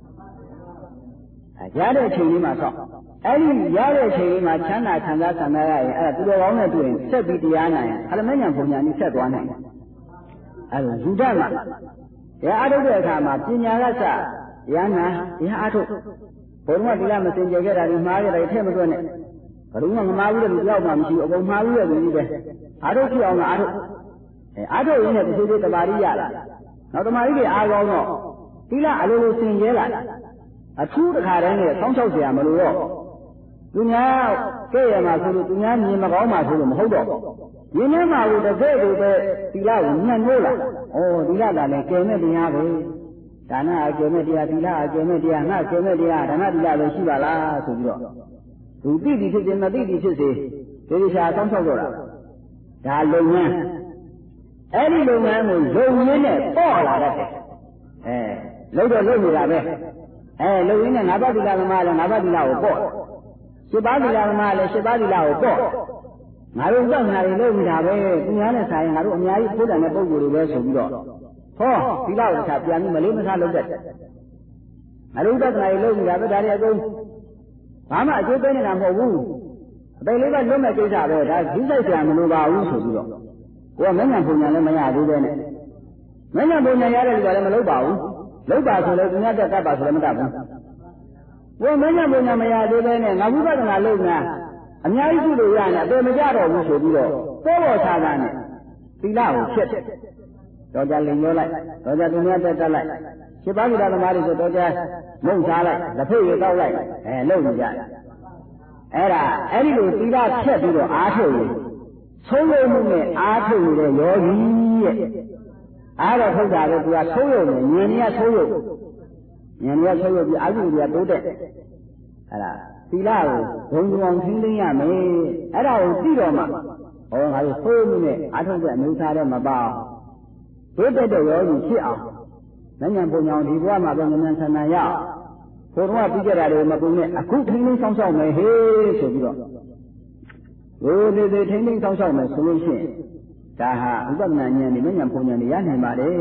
ရတဲ့အချိန်လေးမှာဆောက်အဲ့ဒီရတဲ့အချိန်လေးမှာချမ်းသာခံစားရရင်အဲ့ဒါသူတော်ကောင်းနဲ့တွေ့ရင်ဆက်ပြီးတရားနိုင်ရင်အလမဉ္ဇဉ်ပုံညာနဲ့ဆက်သွားနိုင်တယ်အဲ့ဒါယူတတ်မှာတရားအားထုတ်တဲ့အခါမှာပညာကစတရားနာတရားအားထုတ်ဘုရားကဒီလားမစင်ကြယ်ခဲ့တာဒီမှားရတယ်ထည့်မတွက်နဲ့ဘယ်သူမှမမှားဘူးတဲ့လူကြောက်မှမရှိဘူးအကုန်မှားဘူးတဲ့လူကြီးပဲအားထုတ်ဖြစ်အောင်အားထုတ်အားထုတ်ရင်းနဲ့တစ်စိတ်တမာရီရလာနောက်တမာရီတွေအားကောင်းတော့သီလအလိုလိုစင်ကြဲလာအထူးတစ်ခါတည်းနဲ့ဆောင်းချောက်เสียမလို့တော့သူများကဲ့ရမှာဆိုလို့သူများမြင်မကောင်းမှဆိုလို့မဟုတ်တော့ရင်းနှင်းမှာလို့တကယ်ကိုပဲသီလကိုညှဉ်းနှိုးလာသီလကလည်းကဲမဲ့တရားပဲဒါနအကျယ်မဲ့တရားသီလအကျယ်မဲ့တရားငါကျယ်မဲ့တရားဒါနသီလပဲရှိပါလားဆိုပြီးတော့သူသိသည်ဖြစ်စေမသိသည်ဖြစ်စေဒီရှာဆောင်းချောက်တော့ဒါလုပ်ငန်းအဲ့ဒီလုပ်ငန်းကိုလုပ်ရင်းနဲ့ပေါ့လာတတ်တယ်လုပ်တော့လုပ်နေတာပဲလုပ်ရင်းနဲ့ငါးပါးသီလသမားလည်းငါးပါးသီလကိုပေါ့7 ပါးသီလသမားလည်း7 ပါးသီလကိုပေါ့ငါတို့ကငါတွေလုပ်နေတာပဲသူများနဲ့ဆိုင်ငါတို့အများကြီးဖိုးတယ်တဲ့ပုံကိုယ်တွေပဲဆိုပြီးတော့သီလကိုတစ်ခါပြန်ပြီးမလေးမစားလုပ်တတ်တယ်ငါတို့ကငါတွေလုပ်နေတာပဲဒါတွေအကုန်ဘာမှအကျိုးပေးနေတာမဟုတ်ဘူးအပေလေးကလွတ်မဲ့ကိစ္စပဲဒါကြီးဆိုင်ကြမလို့ပါဘူးဆိုပြီးတော့ကိုကမဉ္ဇဉ်ပုံညာလည်းမရသေးတဲ့နဲ့မဉ္ဇဉ်ပုံညာရတဲ့လူကလည်းမလုပ်ပါဘူးလုပ်ပါဆိုလည်းသူများတက်တတ်ပါဆိုလည်းမတတ်ဘူးကိုမဉ္ဇဉ်ပုံညာမရသေးတဲ့နဲ့ငါဝိပဿနာလုပ်နေတာအများကြီးပြုလို့ရနေအပေမကြတော့ဘူးဆိုပြီးတော့ပေါ်ချတာနဲ့သီလကိုဖြစ်တယ်တော့ကြလိမ်ပြောလိုက်တော့ကြသူများတက်တတ်လိုက်7 ပါးသီလသမားတွေဆိုတော့ကြမုံစားလိုက်လက်ဖိတ်ရတောက်လိုက်လုပ်နေကြတယ်အဲ့ဒီလိုသီလဖြတ်ပြီးတော့အားထုတ်ရင်ဆုံးယုံမှုနဲ့အားထုတ်နေတဲ့ယောဂီရဲ့အားတော့ထုတ်တာပဲသူကဆုံးယုံနေဉာဏ်ကြီးဆုံးယုံပြီးအာဟုတွေကတိုးတက်သီလကိုဘုံအောင်ထိန်းသိမ်းရမယ်အဲ့ဒါကိုသိတော့မှငါတို့ဆုံးယုံမှုနဲ့အားထုတ်တဲ့အမျိုးသားတွေမပေါ့တိုးတက်တဲ့ယောဂီဖြစ်အောင်ဉာဏ်ပုံအောင်ဒီဘဝမှာပဲဉာဏ်ဆန္ဒရအောင်ဘုရားပြီးကြတာတွေမပုံနဲ့အခုထိန်းသိမ်းဆောင်ရှောက်မယ်ဟေးဆိုပြီးတော့ဒီထိန်းသိမ်းဆောင်ရှောက်မယ်ဆိုလို့ရှိရင်ဒါဟာဥပဒနာဉာဏ်နဲ့ဉာဏ်ပုံဉာဏ်တွေရနိုင်ပါတယ်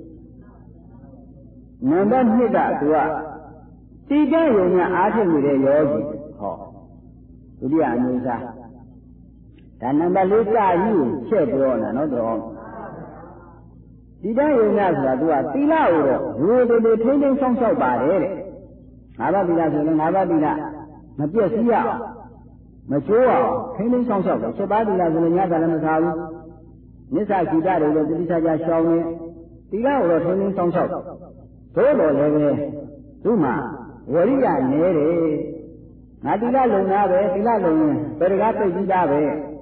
နံပါတ်2ကသူကတိကျရုံနဲ့အားထုတ်နေတဲ့ယောဂီဒုတိယအမျိုးသားဒါနံပါတ်4ကယူချက်ပြောတာနော်တော့တိကျရုံနဲ့ဆိုတာသူကသီလကိုတော့ထိန်းသိမ်းဆောင်ရှောက်ပါတယ်တဲ့5 ပါးသီလဆိုရင်5 ပါးသီလမပြည့်စည်ရအောင်မကျိုးအောင်ထိန်းသိမ်းဆောင်ရှောက်တယ်7 ပါးသီလဆိုရင်ညတာလည်းမစားဘူးနိစ္စကိတတွေလည်းတိတိကျကျရှောင်နေသီလကိုတော့ထိန်းသိမ်းဆောင်ရှောက်သို့တော်လည်းပဲသူ့မှာဝရိယနည်းတယ်ငါသီလလုံတာပဲသီလလုံရင်ဘယ်တကားသိပြီးသားပဲ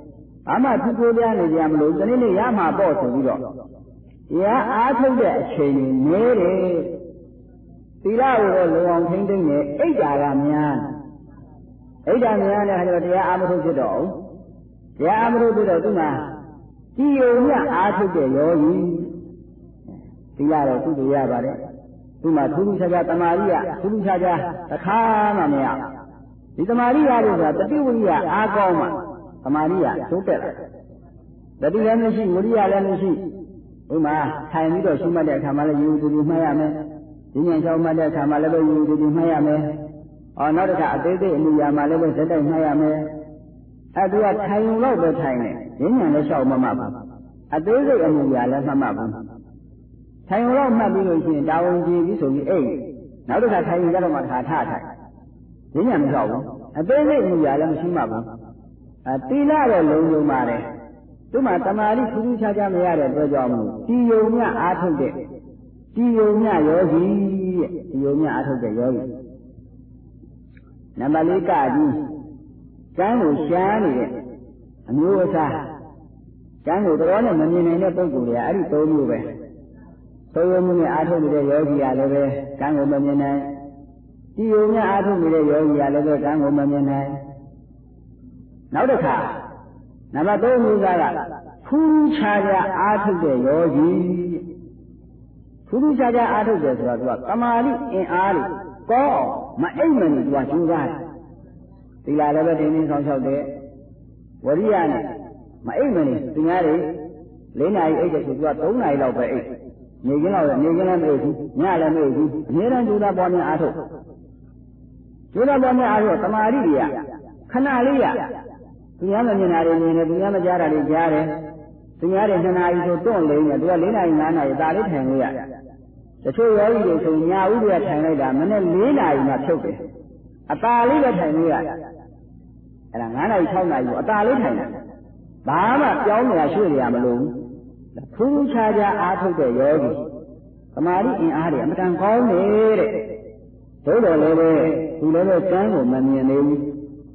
ဘာမှသူကိုပြနေကြမလို့ဒီနေ့ရမှာပေါ့ဆိုပြီးတော့တရားအားထုတ်တဲ့အချိန်ကြီးနေတယ်သီလကိုတော့လုံအောင်ထိန်းသိမ်းနေအိတ်ဓာကများအိတ်ဓာများတဲ့အခါကျတော့တရားအားမထုတ်ဖြစ်တော့တရားအားမထုတ်ဖြစ်တော့သူမှကြည်ယုံမြအားထုတ်တဲ့ယောဂီသီလတော့သူ့ကိုရပါတယ်သူမှထူးထူးခြားခြားတမာရိယထူးထူးခြားခြားတစ်ခါမှမရဒီတမာရိယလို့ဆိုတာတတိဝိရိယအားကောင်းမှတမာရိယသိုးတက်လာတတိလည်းမရှိဝိရိယလည်းမရှိဥမာထိုင်ပြီးတော့ရှုမှတ်တဲ့အခါမှာလည်းယူတူတူမှတ်ရမယ်ဒီဉာဏ်ချောင်းမှတ်တဲ့အခါမှာလည်းယူတူတူမှတ်ရမယ်နောက်တစ်ခါအသေးသေးအမှုရာမှာလည်းဇက်တိုက်မှတ်ရမယ်သူကထိုင်ုံတော့ပဲထိုင်တယ်ဒီဉာဏ်လည်းလျှောက်မမှတ်ဘူးအသေးစိတ်အမှုရာလည်းမမှတ်ဘူးထိုင်ုံတော့မှတ်ပြီးလို့ရှိရင်တာဝန်ကြည့်ပြီးဆိုပြီးအိတ်နောက်တစ်ခါထိုင်ရင်ကြတော့မှတစ်ခါထထိုင်ဒီဉာဏ်မလျှောက်ဘူးအသေးစိတ်အမှုရာလည်းမရှိမှဘူးသီလတော့လုံးလုံးပါတယ်သူမှတမာတိထူးထူးခြားခြားမရတဲ့အတွက်ကြောင့်ကြည်ယုံမြအားထုတ်တဲ့ကြည်ယုံမြယောဂီတဲ့ကြည်ယုံမြအားထုတ်တဲ့ယောဂီနံပါတ်၄ကကြီးကျမ်းကိုရှားနေတဲ့အမျိုးအစားကျမ်းကိုတော်နဲ့မမြင်နိုင်တဲ့ပုဂ္ဂိုလ်တွေကအဲ့ဒီ၃မျိုးပဲသုံးမျိုးနဲ့အားထုတ်နေတဲ့ယောဂီကလည်းပဲကျမ်းကိုမမြင်နိုင်ကြည်ယုံမြအားထုတ်နေတဲ့ယောဂီကလည်းပဲကျမ်းကိုမမြင်နိုင်နောက်တစ်ခါနံပါတ်3မျိုးကထူးခြားခြားအားထုတ်တဲ့ယောဂီထူးခြားခြားအားထုတ်တယ်ဆိုတော့သူကတမာတိအင်အားလေးကောမအိမ်မနေသူကကျူးကားတယ်သီလလည်းပဲတင်းတင်းဆောင်လျှောက်တယ်ဝရိယနဲ့မအိမ်မနေသူများတွေ4 နာရီအိတ်တယ်ဆိုသူက3 နာရီလောက်ပဲအိတ်နေကင်းတော့နေကင်းလည်းမအိတ်ဘူးညလည်းမအိတ်ဘူးအနည်းတမ်းကျူးတာပေါ်များအားထုတ်ကျူးတာပေါ်များအားထုတ်တမာတိတွေကခဏလေးရသူများမမြင်တာတွေမြင်တယ်သူများမကြားတာတွေကြားတယ်သူများတွေ2 နာရီဆိုတွန့်လိမ့်တယ်သူက4 နာရီ5 နာရီဒါလေးထိုင်လို့ရတယ်တချို့ယောဂီတွေဆိုညာဥတွေကထိုင်လိုက်တာမနေ့4 နာရီမှဖြုတ်တယ်အตาလေးပဲထိုင်လို့ရတယ်အဲ့ဒါ9 နာရီ6 နာရီကိုအตาလေးထိုင်တယ်ဘာမှပြောင်းနေတာရွှေ့နေရမလို့ထူးခြားခြားအားထုတ်တဲ့ယောဂီသမာဓိအင်အားတွေအမတန်ကောင်းနေတဲ့သို့တော်လည်းပဲသူလည်းပဲကျမ်းကိုမမြင်သေးဘူး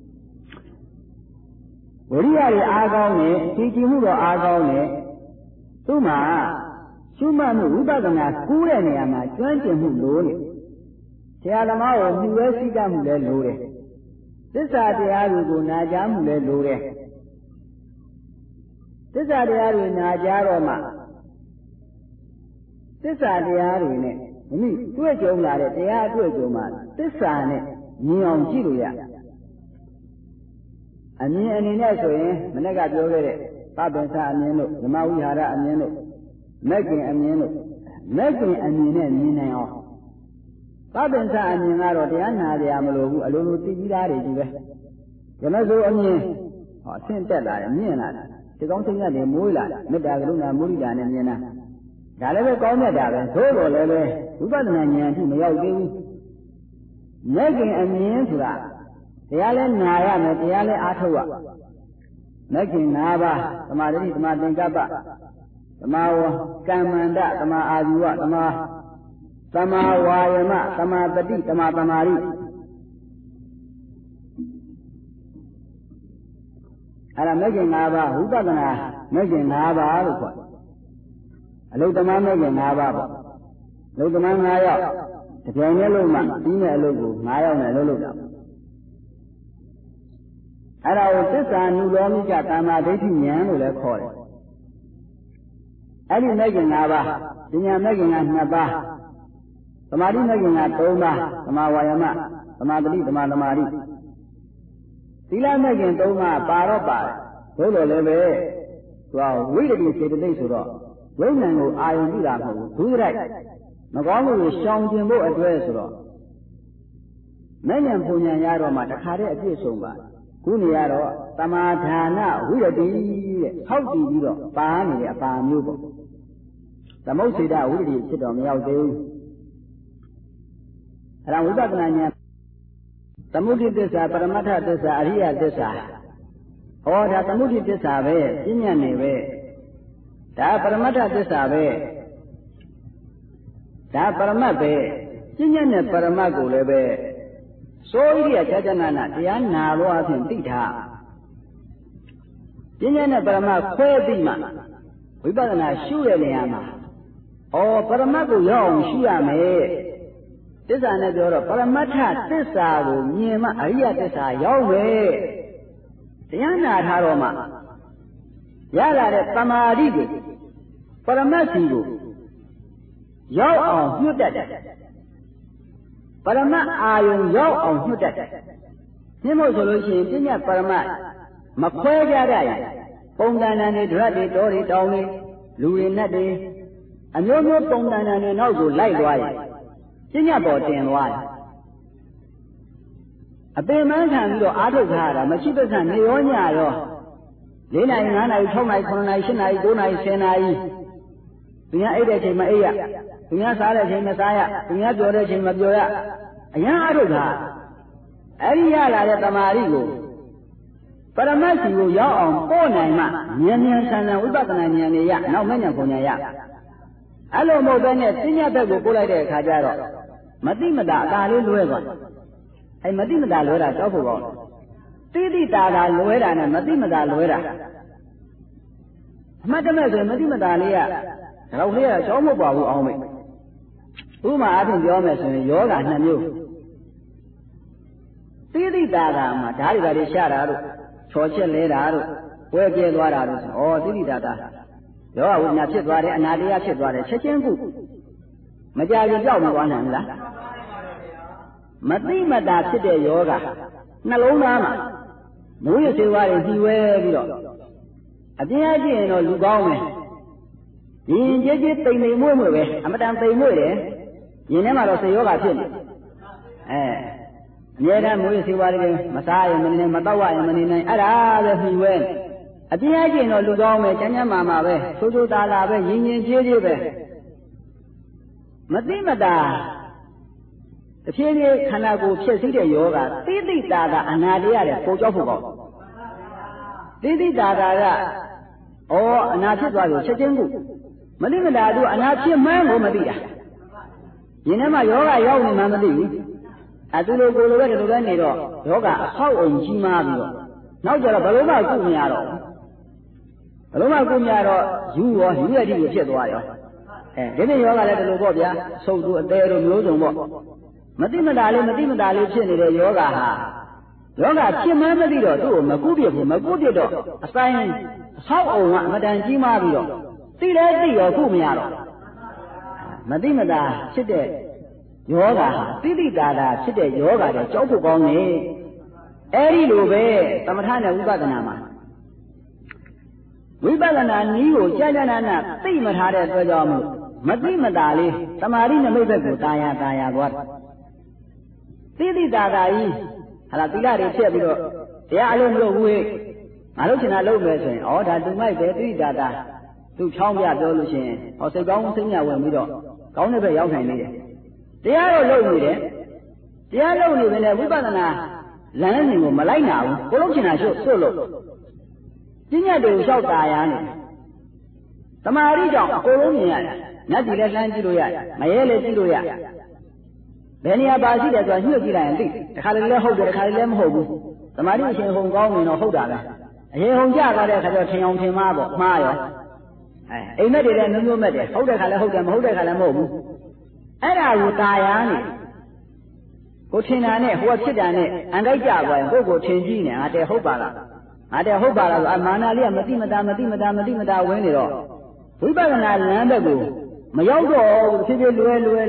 ဝိရိယတွေအားကောင်းနေကြည်ကြည်မှုတော့အားကောင်းနေသူ့မှာရှုမှတ်မှုဝိပဿနာကူးတဲ့နေရာမှာကျွမ်းကျင်မှုလိုနေဆရာသမားကိုမြှူရဲစိတ်ကမှုလည်းလိုတယ်သစ္စာတရားတွေကိုနာကြားမှုလည်းလိုတယ်သစ္စာတရားတွေနာကြားတော့မှသစ္စာတရားတွေနဲ့မိတွေ့ကြုံလာတဲ့တရားအတွေ့အကြုံမှာသစ္စာနဲ့မြင်အောင်ကြည့်လို့ရအမြင်အနေနဲ့ဆိုရင်မနေ့ကပြောခဲ့တဲ့သဗ္ဗံစာအမြင်တို့ဓမ္မဝိဟာရအမြင်တို့မဂ္ဂင်အမြင်တို့မဂ္ဂင်အမြင်နဲ့မြင်နိုင်အောင်သဗ္ဗံစာအမြင်ကတော့တရားနာကြရမလို့ဘူးအလိုလိုသိပြီးသားတွေကြီးပဲဓမ္မစိုးအမြင်အဆင့်တက်လာတယ်မြင်လာတယ်ဒီကောင်းစိတ်နဲ့မွေးလာတယ်မေတ္တာကရုဏာမုဒိတာနဲ့မြင်တာဒါလည်းပဲကောင်းမြတ်တာပဲသို့တော်လည်းပဲဝိပဿနာဉာဏ်အထိမရောက်သေးဘူးမဂ္ဂင်အမြင်ဆိုတာတရားလဲနာရမယ်တရားလဲအားထုတ်ရမဂ္ဂင်၅ ပါးသမာဓိသမာသင်္ကပ္ပသမာဝကမ္မန္တသမာအာဇီဝသမာဝါယမသမာတတိသမာသမာဓိအဲ့ဒါမဂ္ဂင်၅ ပါးဝိပဿနာမဂ္ဂင်၅ ပါးလို့ခေါ်တယ်အလုတ္တမမဂ္ဂင်၅ ပါးပေါ့အလုတ္တမ9 ယောက်တပြိုင်တည်းလုံးမှပြီးမဲ့အလုပ်ကို9 ယောက်နဲ့လုပ်တာအဲ့ဒါကိုသစ္စာနုလောမိကသမာဓိဋ္ဌိဉာဏ်လို့လည်းခေါ်တယ်အဲ့ဒီမဂ္ဂင်၅ ပါးပညာမဂ္ဂင်က2 ပါးသမာဓိမဂ္ဂင်က3 ပါးသမာဝါယမသမာတတိသမာသမာဓိသီလမဂ္ဂင်3 ပါးပါတော့ပါတယ်သို့တော်လည်းပဲသူကဝိတ္တိစေတသိက်ဆိုတော့ဝိညာဉ်ကိုအာရုံပြုတာမဟုတ်ဘူးဒုစရိုက်မကောင်းမှုကိုရှောင်ကျင်ဖို့အတွက်ဆိုတော့မဉ္ဇဉ်ပူဉ္ဇဉ်ရတော့မှတခါတည်းအပြည့်စုံပါခုနေရတော့သမာဓာနဝိရတိတဲ့ဟောက်တည်ပြီးတော့ပါနေတဲ့အပါမျိုးပေါ့သမုတ်စေတဝိရတိဖြစ်တော့မရောက်သေးဘူးအဲ့ဒါဝိပဿနာဉာဏ်သမုဒိသစ္စာပရမတ္ထသစ္စာအရိယသစ္စာဟောဒါသမုဒိသစ္စာပဲပြဉ္ညာနေပဲဒါပရမတ္ထသစ္စာပဲဒါပရမတ်ပဲပြဉ္ညာနဲ့ပရမတ်ကိုလည်းပဲစိုးရိယခြားခြားနာတရားနာလို့အဖြစ်သိထားပညာနဲ့ပရမတ်ခွဲပြီးမှဝိပဿနာရှုတဲ့နေရာမှာပရမတ်ကိုရောက်အောင်ရှုရမယ်သစ္စာနဲ့ပြောတော့ပရမတ္ထသစ္စာကိုမြင်မှအရိယသစ္စာရောက်မယ်တရားနာထားတော့မှရလာတဲ့သမာဓိကိုပရမတ်စီကိုရောက်အောင်ညွတ်တတ်တယ်ပရမတ်အာယုံရောက်အောင်ညွတ်တတ်တယ်နှိမ့်မို့ဆိုလို့ရှိရင်ပညာပရမတ်မခွဲကြရရင်ပုံသဏ္ဍာန်တွေဓာတ်တွေတောတွေတောင်တွေလူတွေနတ်တွေအမျိုးမျိုးပုံသဏ္ဍာန်တွေနောက်ကိုလိုက်သွားရင်ပညာပေါ်တင်သွားရင်အပင်မခံပြီးတော့အားထုတ်ထားရတာမရှိပစ္စံနေရောညရော4 နာရီ 5 နာရီ 6 နာရီ 9 နာရီ 10 နာရီ 9 နာရီ 10 နာရီသူများအိပ်တဲ့အချိန်မအိပ်ရသူများစားတဲ့အချိန်မစားရသူများပြောတဲ့အချိန်မပြောရအရန်အားထုတ်ထားအဲ့ဒီရလာတဲ့တမာရီကိုပရမတ်စီကိုရောက်အောင်ပို့နိုင်မှဉာဏ်ဉာဏ်ဆန်းဆန်းဝိပဿနာဉာဏ်နဲ့ရနောက်မဉဏ်ပုံဉာဏ်ရအဲ့လိုမဟုတ်ဘဲနဲ့ပညာဘက်ကိုပို့လိုက်တဲ့အခါကျတော့မတိမတာအသာလေးလွဲသွားအဲ့မတိမတာလွဲတာကြောက်ဖို့ကောင်းတိတိတာတာလွဲတာနဲ့မတိမတာလွဲတာအမှတ်တမဲ့ဆိုမတိမတာလေးကတော့လေးကကြောက်မဟုတ်ပါဘူးအောင်မိတ်ဥပမာအပြင်ပြောမယ်ဆိုရင်ယောဂ2မျိုးတိတိတာတာမှာဓာတ်တွေရှာတာတို့ချော်ချက်လဲတာတို့ဝဲကျဲသွားတာတို့တိတိတာတာယောဂဝိညာဉ်ဖြစ်သွားတယ်အနာတရားဖြစ်သွားတယ်ချက်ချင်းခုမကြခင်ကြောက်မသွားနိုင်ဘူးလားမတိမတာဖြစ်တဲ့ယောဂနှလုံးသားမှာမိုးရစေဝါတွေပြီးဝဲပြီးတော့အပြင်းအကျင့်တော့လူကောင်းမယ်ရင်ကြည်ကြည်တိမ်တိမ်မွေ့မွေ့ပဲအမတန်တိမ်မွေ့တယ်ရင်ထဲမှာတော့စေယောဂဖြစ်နေအမြဲတမ်းမိုးရစေဝါတွေမစားရင်မနေနိုင်မတော့ရရင်မနေနိုင်အဲ့ဒါပဲပြီးဝဲအပြင်းအကျင့်တော့လူကောင်းမယ်ကျမ်းကျမ်းမာမာပဲဆိုးဆိုးတာလာပဲရင်ရင်ကြည်ကြည်ပဲမတိမတာတဖြည်းဖြည်းခန္ဓာကိုယ်ဖြစ်စီးတဲ့ယောဂတိတိတာကအနာတရားတဲ့ပုံကြောက်ဖို့ကောတိတိတာကအနာဖြစ်သွားပြီချက်ချင်းကိုမတိမတာသူအနာဖြစ်မှန်းကိုမသိတာရင်ထဲမှာယောဂရောက်နေမှမသိဘူးသူလိုကိုယ်လိုပဲဒီလိုပဲနေတော့ယောဂအဆောက်အုံကြီးမားပြီးတော့နောက်ကြတော့ဘယ်လိုမှကုမရတော့ဘယ်လိုမှကုမရတော့ယူရတိကိုဖြစ်သွားရောဒီနေ့ယောဂလည်းဒီလိုပေါ့ဗျာဆုပ်သူအသေးတို့မျိုးစုံပေါ့မတိမတာလေးဖြစ်နေတဲ့ယောဂဟာယောဂဖြစ်မှန်းမသိတော့သူ့ကိုမကုပြဘူးမကုပြတော့အဆိုင်အဆောက်အုံကအမတန်ကြီးမားပြီးတော့သိလဲသိရောကုမရတော့မတိမတာဖြစ်တဲ့ယောဂဟာတိတိတာတာဖြစ်တဲ့ယောဂတဲ့ကြောက်ဖို့ကောင်းနေအဲ့ဒီလိုပဲသမထနဲ့ဝိပဿနာမှာဝိပဿနာနည်းကိုကြာကြာနာသိမထားတဲ့အတွက်ကြောင့်မတိမတာလေးသမာဓိနမိတ်ဘက်ကိုတာယာသွားတိတိတာတာကြီးဟာလားသီလတွေဖြတ်ပြီးတော့တရားအလုံးမလုပ်ဘူးဟဲ့ငါလုပ်ချင်တာလုပ်မယ်ဆိုရင်ဒါသူမိုက်ပဲတိတိတာတာသူချောင်းပြပြောလို့ရှိရင်စိတ်ကောင်းစိတ်ညဝင်ပြီးတော့ကောင်းတဲ့ဘက်ရောက်နိုင်နေတယ်တရားတော့လုပ်နေတယ်တရားလုပ်နေတယ်ဝိပဿနာလမ်းစဉ်ကိုမလိုက်နာဘူးကိုလုပ်ချင်တာစွတ်လို့ပညာတွေကိုလျှောက်တာရနေသမာဓိကြောင့်အကုန်လုံးမြင်ရတယ်နတ်ပြည်လည်းလှမ်းကြည့်လို့ရတယ်မရဲလည်းကြည့်လို့ရဘယ်နေရာပါရှိတယ်ဆိုတာညှို့ကြည့်လိုက်ရင်သိတခါလေလည်းဟုတ်တယ်တခါလေလည်းမဟုတ်ဘူးသမာဓိအရှင်ဟုန်ကောင်းနေတော့ဟုတ်တာပဲအရင်ဟုန်ကြသွားတဲ့အခါကျတော့ထင်အောင်ထင်မှားပေါ့မှားရောအိမ်မက်တွေလည်းမျိုးမဲ့တယ်ဟုတ်တဲ့ခါလည်းဟုတ်တယ်မဟုတ်တဲ့ခါလည်းမဟုတ်ဘူးအဲ့ဒါကိုตาရနေကိုထင်တာနဲ့ဟိုကဖြစ်တာနဲ့အန်တိုက်ကြသွားရင်ကိုထင်ကြည့်နေငါတဲ့ဟုတ်ပါလားဆိုမာနလေးကမတိမတာဝင်နေတော့ဝိပဿနာလမ်းဘက်ကိုမရောက်တော့ဖြည်းဖြည်းလွဲသွား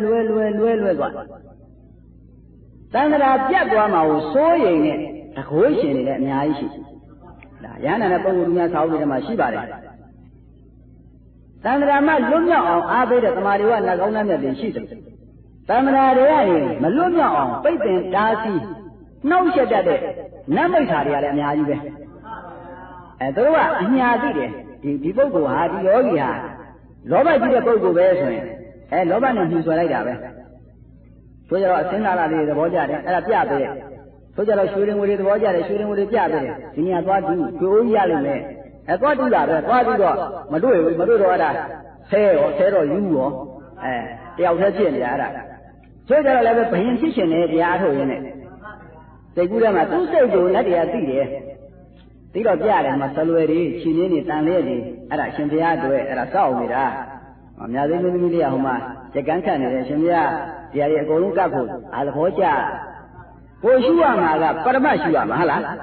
တန်ត្រာပြတ်သွားမှာကိုစိုးရိမ်နဲ့တကိုးရှင်နေလည်းအများကြီးရှိဒါရဟန္တာနဲ့ပုဂ္ဂိုလ်များသာဝတိထဲမှာရှိပါတယ်တန်ត្រာမှလွတ်မြောက်အောင်အားပေးတဲ့သမာဓိဝနှကောင်းနှမြတ်တွေရှိတယ်တန်ត្រာတွေကနေမလွတ်မြောက်အောင်ပိတ်ပင်တားဆီးနှောက်ယှက်တတ်တဲ့နတ်မိတ်္ခာတွေကလည်းအများကြီးပဲသူတို့ကအညာသိတယ်ဒီပုဂ္ဂိုလ်ဟာဒီယောဂီဟာလောဘကြီးတဲ့ပုဂ္ဂိုလ်ပဲဆိုရင်လောဘနဲ့ညှိဆွဲလိုက်တာပဲဆိုကြတော့အစင်းလာလာလေးသဘောကျတယ်အဲ့ဒါပြပေးတယ်ဆိုကြတော့ရွှေရင်ငွေတွေသဘောကျတယ်ရွှေရင်ငွေတွေပြပေးတယ်ဒီနေရာသွားကြည့်ကျွေးဦးရလိမ့်မယ်သွားကြည့်တာပဲသွားပြီးတော့မတွေ့တော့အဲ့ဒါဆဲတော့ယူရောတယောက်တည်းဖြစ်နေတာအဲ့ဒါဆိုကြတော့လည်းပဲဘယင်ဖြစ်ရှင်နေတရားထုတ်ရင်းနဲ့စိတ်ကူးထဲမှာသူ့စိတ်ကိုလက်တရားသိတယ် tí đó cha này mà sao lui đi chi này tan lệ đi ở đây xem bia đuổi ở đây sao vậy đó nhà đây mình đi à hôm mà chỉ cần xem này xem bia thì ai cũng luôn cả cô à là hỗ trợ cô chú mà là Parama chú mà hả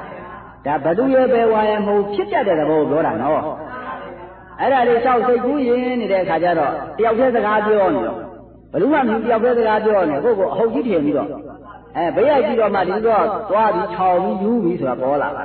đã bắt đầu về ngoài một chiếc xe để đâu đó là nó ở đây đi sau xây cũ gì này để khai ra rồi tiêu phí tất cả tiêu nữa lúc mà mình tiêu phí tất cả tiêu này cô hậu chỉ tiền rồi bây giờ chỉ có mà đi đó toa đi chào đi du đi rồi bỏ lại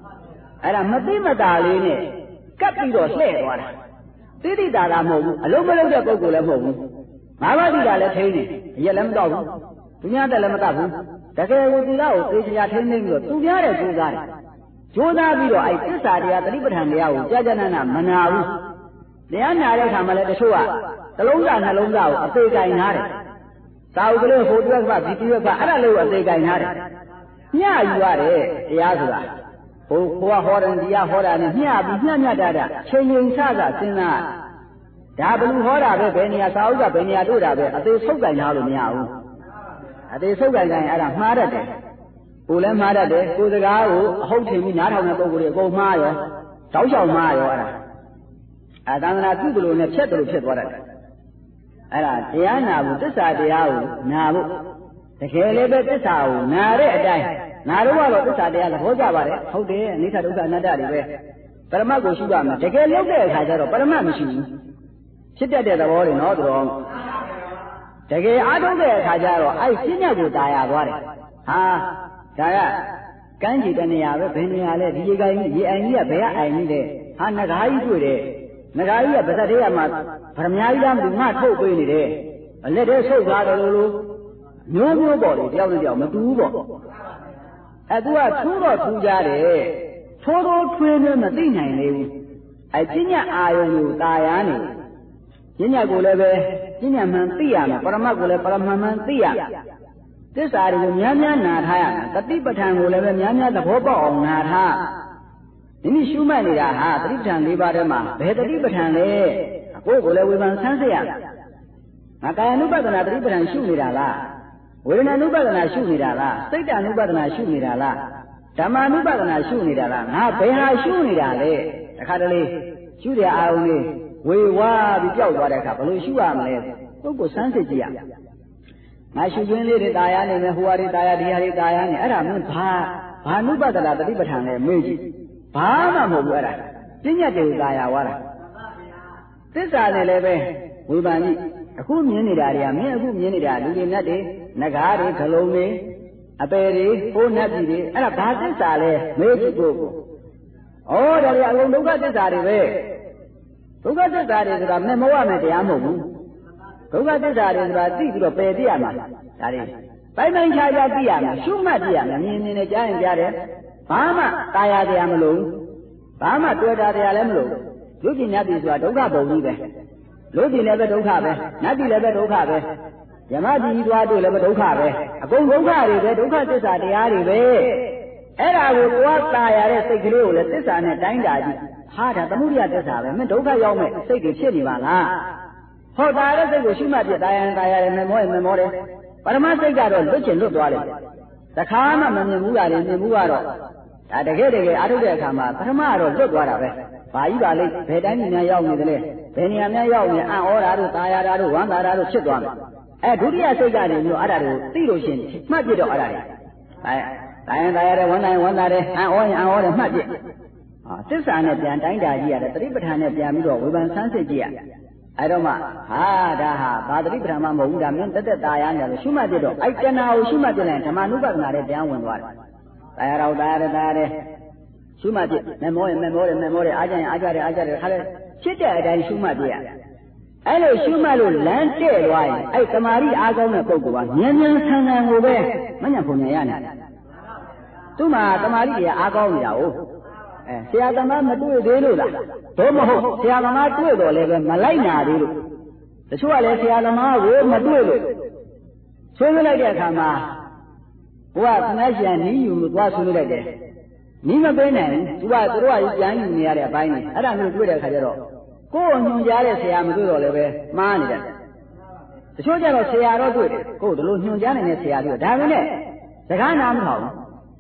ở đây mất đi mất đại lý này cắt đi rồi xe rồi tí đi đà là một lúc mới lúc được cô là một mà đi đà là thế này giờ làm đâu tôi nhớ đây là mất đâuแต่แกကိုဒီတော့သိချာထင်းနေပြီးတော့သူများတဲ့ကြိုးစားပြီးတော့အဲ့သစ္စာတရားတတိပဋ္ဌာန်တရားကိုကြာကြာနာနာမနာဘူးတရားနာတဲ့အခါမှာလည်းတချို့ကသလုံးစာနှလုံးစာကိုအသေးကင်ထားတယ်သာဝကလေးဟိုတွက်ကဒီတွက်ကအဲ့ဒါလေးကိုအသေးကင်ထားတယ်ညှယူရတယ်တရားဆိုတာဟိုကဟောတယ်တရားဟောတာနဲ့ညှပြီးညှတာချိန်ချိန်ဆဆစဉ်းစားဒါဘလူဟောတာပဲဘယ်နေရာသာဝကဘယ်နေရာတို့တာပဲအသေးဆုပ်ကင်ထားလို့မရဘူးအသေးဆုပ်ကင်အဲ့ဒါမှားတတ်တယ်ကိုလည်းမှားတတ်တယ်ကိုစကားကိုအဟုတ်ထင်ပြီးနားထောင်တဲ့ပုဂ္ဂိုလ်တွေအကုန်မှားရောတောက်လျှောက်မှားရောအဲ့ဒါသံဃာပြုသလိုနဲ့ဖြတ်တယ်လို့ဖြစ်သွားတတ်တယ်အဲ့ဒါတရားနာဖို့သစ္စာတရားကိုနာဖို့တကယ်လည်းပဲသစ္စာကိုနာတဲ့အတိုင်းနာတော့ကတော့သစ္စာတရားသဘောကျပါတယ်ဟုတ်တယ်အနိစ္စဒုက္ခအနတ္တတွေပဲပရမတ်ကိုရှိပါမယ်တကယ်လုပ်တဲ့အခါကျတော့ပရမတ်မရှိဘူးဖြစ်တတ်တဲ့သဘောတွေနော်သူတော်တကယ်အားထုတ်တဲ့အခါကျတော့အဲ့ရှင်းညက်ကိုတာယာသွားတယ်ဟာဒါကကမ်းခြေတနေရာပဲဘယ်နေရာလဲဒီရေကိုင်းရေအိုင်ကြီးကဘယ်ကအိုင်ကြီးလဲဟာငကားကြီးတွေ့တယ်ငကားကြီးကဗဇတ်သေးရမှာဗရမ ्या ကြီးလားမသိငါထုတ်ပေးနေတယ်အလက်ထဲဆုပ်သွားတယ်လို့မျိုးမျိုးပေါ့လေတယောက်နဲ့တယောက်မတူဘူးပေါ့အဲ့သူကထူးတော့ထူးကြတယ်ထိုးထိုးထွေးထွေးမသိနိုင်လေဘူးအဲ့ပညာအာယုံကိုတာယာနေပညာကိုလည်းပဲပညာမှန်သိရမယ်ပရမတ်ကိုလည်းပရမတ်မှန်သိရသစ္စာတွေကိုများများနာထားရမယ်တတိပဋ္ဌာန်ကိုလည်းပဲများများသဘောပေါက်အောင်နာထားဒီနေ့ရှုမှတ်နေတာဟာတတိပဋ္ဌာန်၄ပါးထဲမှာဘယ်တတိပဋ္ဌာန်လဲကိုယ်ကိုလည်းဝေဖန်ဆန်းစစ်ရငါကာယ ानु ပဒနာတတိပဋ္ဌာန်ရှုနေတာလားဝေဒနာ ानु ပဒနာရှုနေတာလားစိတ်တ ानु ပဒနာရှုနေတာလားဓမ္မ ानु ပဒနာရှုနေတာလားငါဘယ်ဟာရှုနေတာလဲတခါတလေရှုတဲ့အာရုံလေးဝေဝါးပြီးကြောက်သွားတဲ့အခါဘယ်လိုရှုရမလဲပုဂ္ဂိုလ်ဆန်းစစ်ကြည့်ရငါရှုခြင်းလေးတွေတာယာနေမယ်ဟိုဟာတွေတာယာဒီဟာတွေတာယာနေအဲ့ဒါမင်းဘာနုပဒနာတတိပဋ္ဌာန်လဲမေးကြည့်ဘာမှမဟုတ်ဘူးအဲ့ဒါပညာတွေကိုတာယာသွားတာသစ္စာနဲ့လည်းပဲဝေဖန်ကြည့်အခုမြင်နေတာတွေကမင်းအခုမြင်နေတာလူတွေနဲ့တွေငကားတွေခလုံးတွေအပယ်တွေဟိုးနှက်ကြီးတွေအဲ့ဒါဘာသစ္စာလဲမေးကြည့်ဖို့ဩဒါတွေအလုံးဒုက္ခသစ္စာတွေပဲဒုက္ခသစ္စာတွေဆိုတာမမောရမယ်တရားမဟုတ်ဘူးဒုက္ခသစ္စာတွေဆိုတာသိပြီးတော့ပယ်သိရမှာဒါတွေပိုင်းခြားခြားသိရမယ်ရှုမှတ်သိရမယ်မြင်နေနဲ့ကြားရင်ကြားတယ်ဘာမှတာယာတရားမလို့ဘာမှတွေ့တာတရားလည်းမလို့လူကြီးနတ်ပြည်ဆိုတာဒုက္ခပုံကြီးပဲလူကြီးလည်းပဲဒုက္ခပဲနတ်ပြည်လည်းပဲဒုက္ခပဲဓမ္မကြီးသွားတွေ့လည်းပဲဒုက္ခပဲအကုန်ဒုက္ခတွေပဲဒုက္ခသစ္စာတရားတွေပဲအဲ့ဒါကိုသွားတာယာတဲ့စိတ်ကလေးကိုလည်းသစ္စာနဲ့တိုင်းတာကြည့်ဟာဒါသမုဒိယသစ္စာပဲမင်းဒုက္ခရောက်မဲ့စိတ်တွေဖြစ်နေပါလားဟောတာတဲ့စိတ်ကိုရှုမှတ်ပြတာယာမမောရင်မမောတယ်ပရမစိတ်ကတော့လွတ်ချင်လွတ်သွားတယ်တခါမှမမြင်ဘူးလားမြင်ဘူးကတော့ဒါတကယ်အားထုတ်တဲ့အခါမှာပထမတော့လွတ်သွားတာပဲဘာကြီးပါလိမ့်ဘယ်တိုင်းများရောက်နေတယ်လဲဘယ်နေရာများရောက်နေအံ့ဩတာတို့တာယာတာတို့ဝမ်းသာတာတို့ဖြစ်သွားမယ်ဒုတိယစိတ်ကနေမျိုးအဲ့ဒါကိုသိလို့ရှင်မှတ်ပြတော့အဲ့ဒါတွေတာယာတယ်ဝမ်းသာရင်ဝမ်းသာတယ်အံ့ဩရင်အံ့ဩတယ်မှတ်ပြသစ္စာနဲ့ပြန်တိုင်းတာကြည့်ရတယ်တတိပဋ္ဌာန်နဲ့ပြန်ပြီးတော့ဝေဖန်ဆန်းစစ်ကြည့်ရအဲ့တော့မှဟာဒါဟာဘာတတိပဋ္ဌာန်မှမဟုတ်ဘူးဒါမင်းတက်တာယာနေတယ်ရှုမှတ်ပြတော့အဲ့တဏှာကိုရှုမှတ်ပြလိုက်ဓမ္မနုပဒနာနဲ့ပြန်ဝင်သွားတယ်တာယာတော့တာယာရှုမှတ်ပြမမောရင်မမောတယ်အားကြရင်အားကြတယ်ခါလဲဖြစ်တဲ့အတိုင်းရှုမှတ်ပြရအဲ့လိုရှုမှတ်လို့လမ်းတဲ့သွားရင်အဲ့တမာရီအားကောင်းတဲ့ပုဂ္ဂိုလ်ကဉာဏ်ဉာဏ်ဆန်းဆန်းကိုပဲမညံ့ပုံဉာဏ်ရနေသူ့မှာတမာရီကအားကောင်းနေတာဟုတ်ဆရာသမားမတွေ့သေးလို့လားတော့မဟုတ်ဆရာသမားတွေ့တော့လည်းပဲမလိုက်နာသေးလို့တချို့ကလည်းဆရာသမားကိုမတွေ့လို့ဆွေးနွေးလိုက်တဲ့အခါမှာဘုရားခဏရှင်နီးယူလို့သွားဆွေးနွေးလိုက်တယ်နီးမပေးနိုင်ဘူးသူတို့ကပြန်ယူနေရတဲ့အပိုင်းနဲ့အဲ့ဒါမျိုးတွေ့တဲ့အခါကျတော့ကိုယ်ညွှန်ကြားတဲ့ဆရာမတွေ့တော့လည်းပဲမှားနေတယ်တချို့ကျတော့ဆရာတော့တွေ့တယ်ကိုယ်တို့လိုညွှန်ကြားနေတဲ့ဆရာတွေ့ဒါပေမဲ့စကားနားမထောင်ဘူး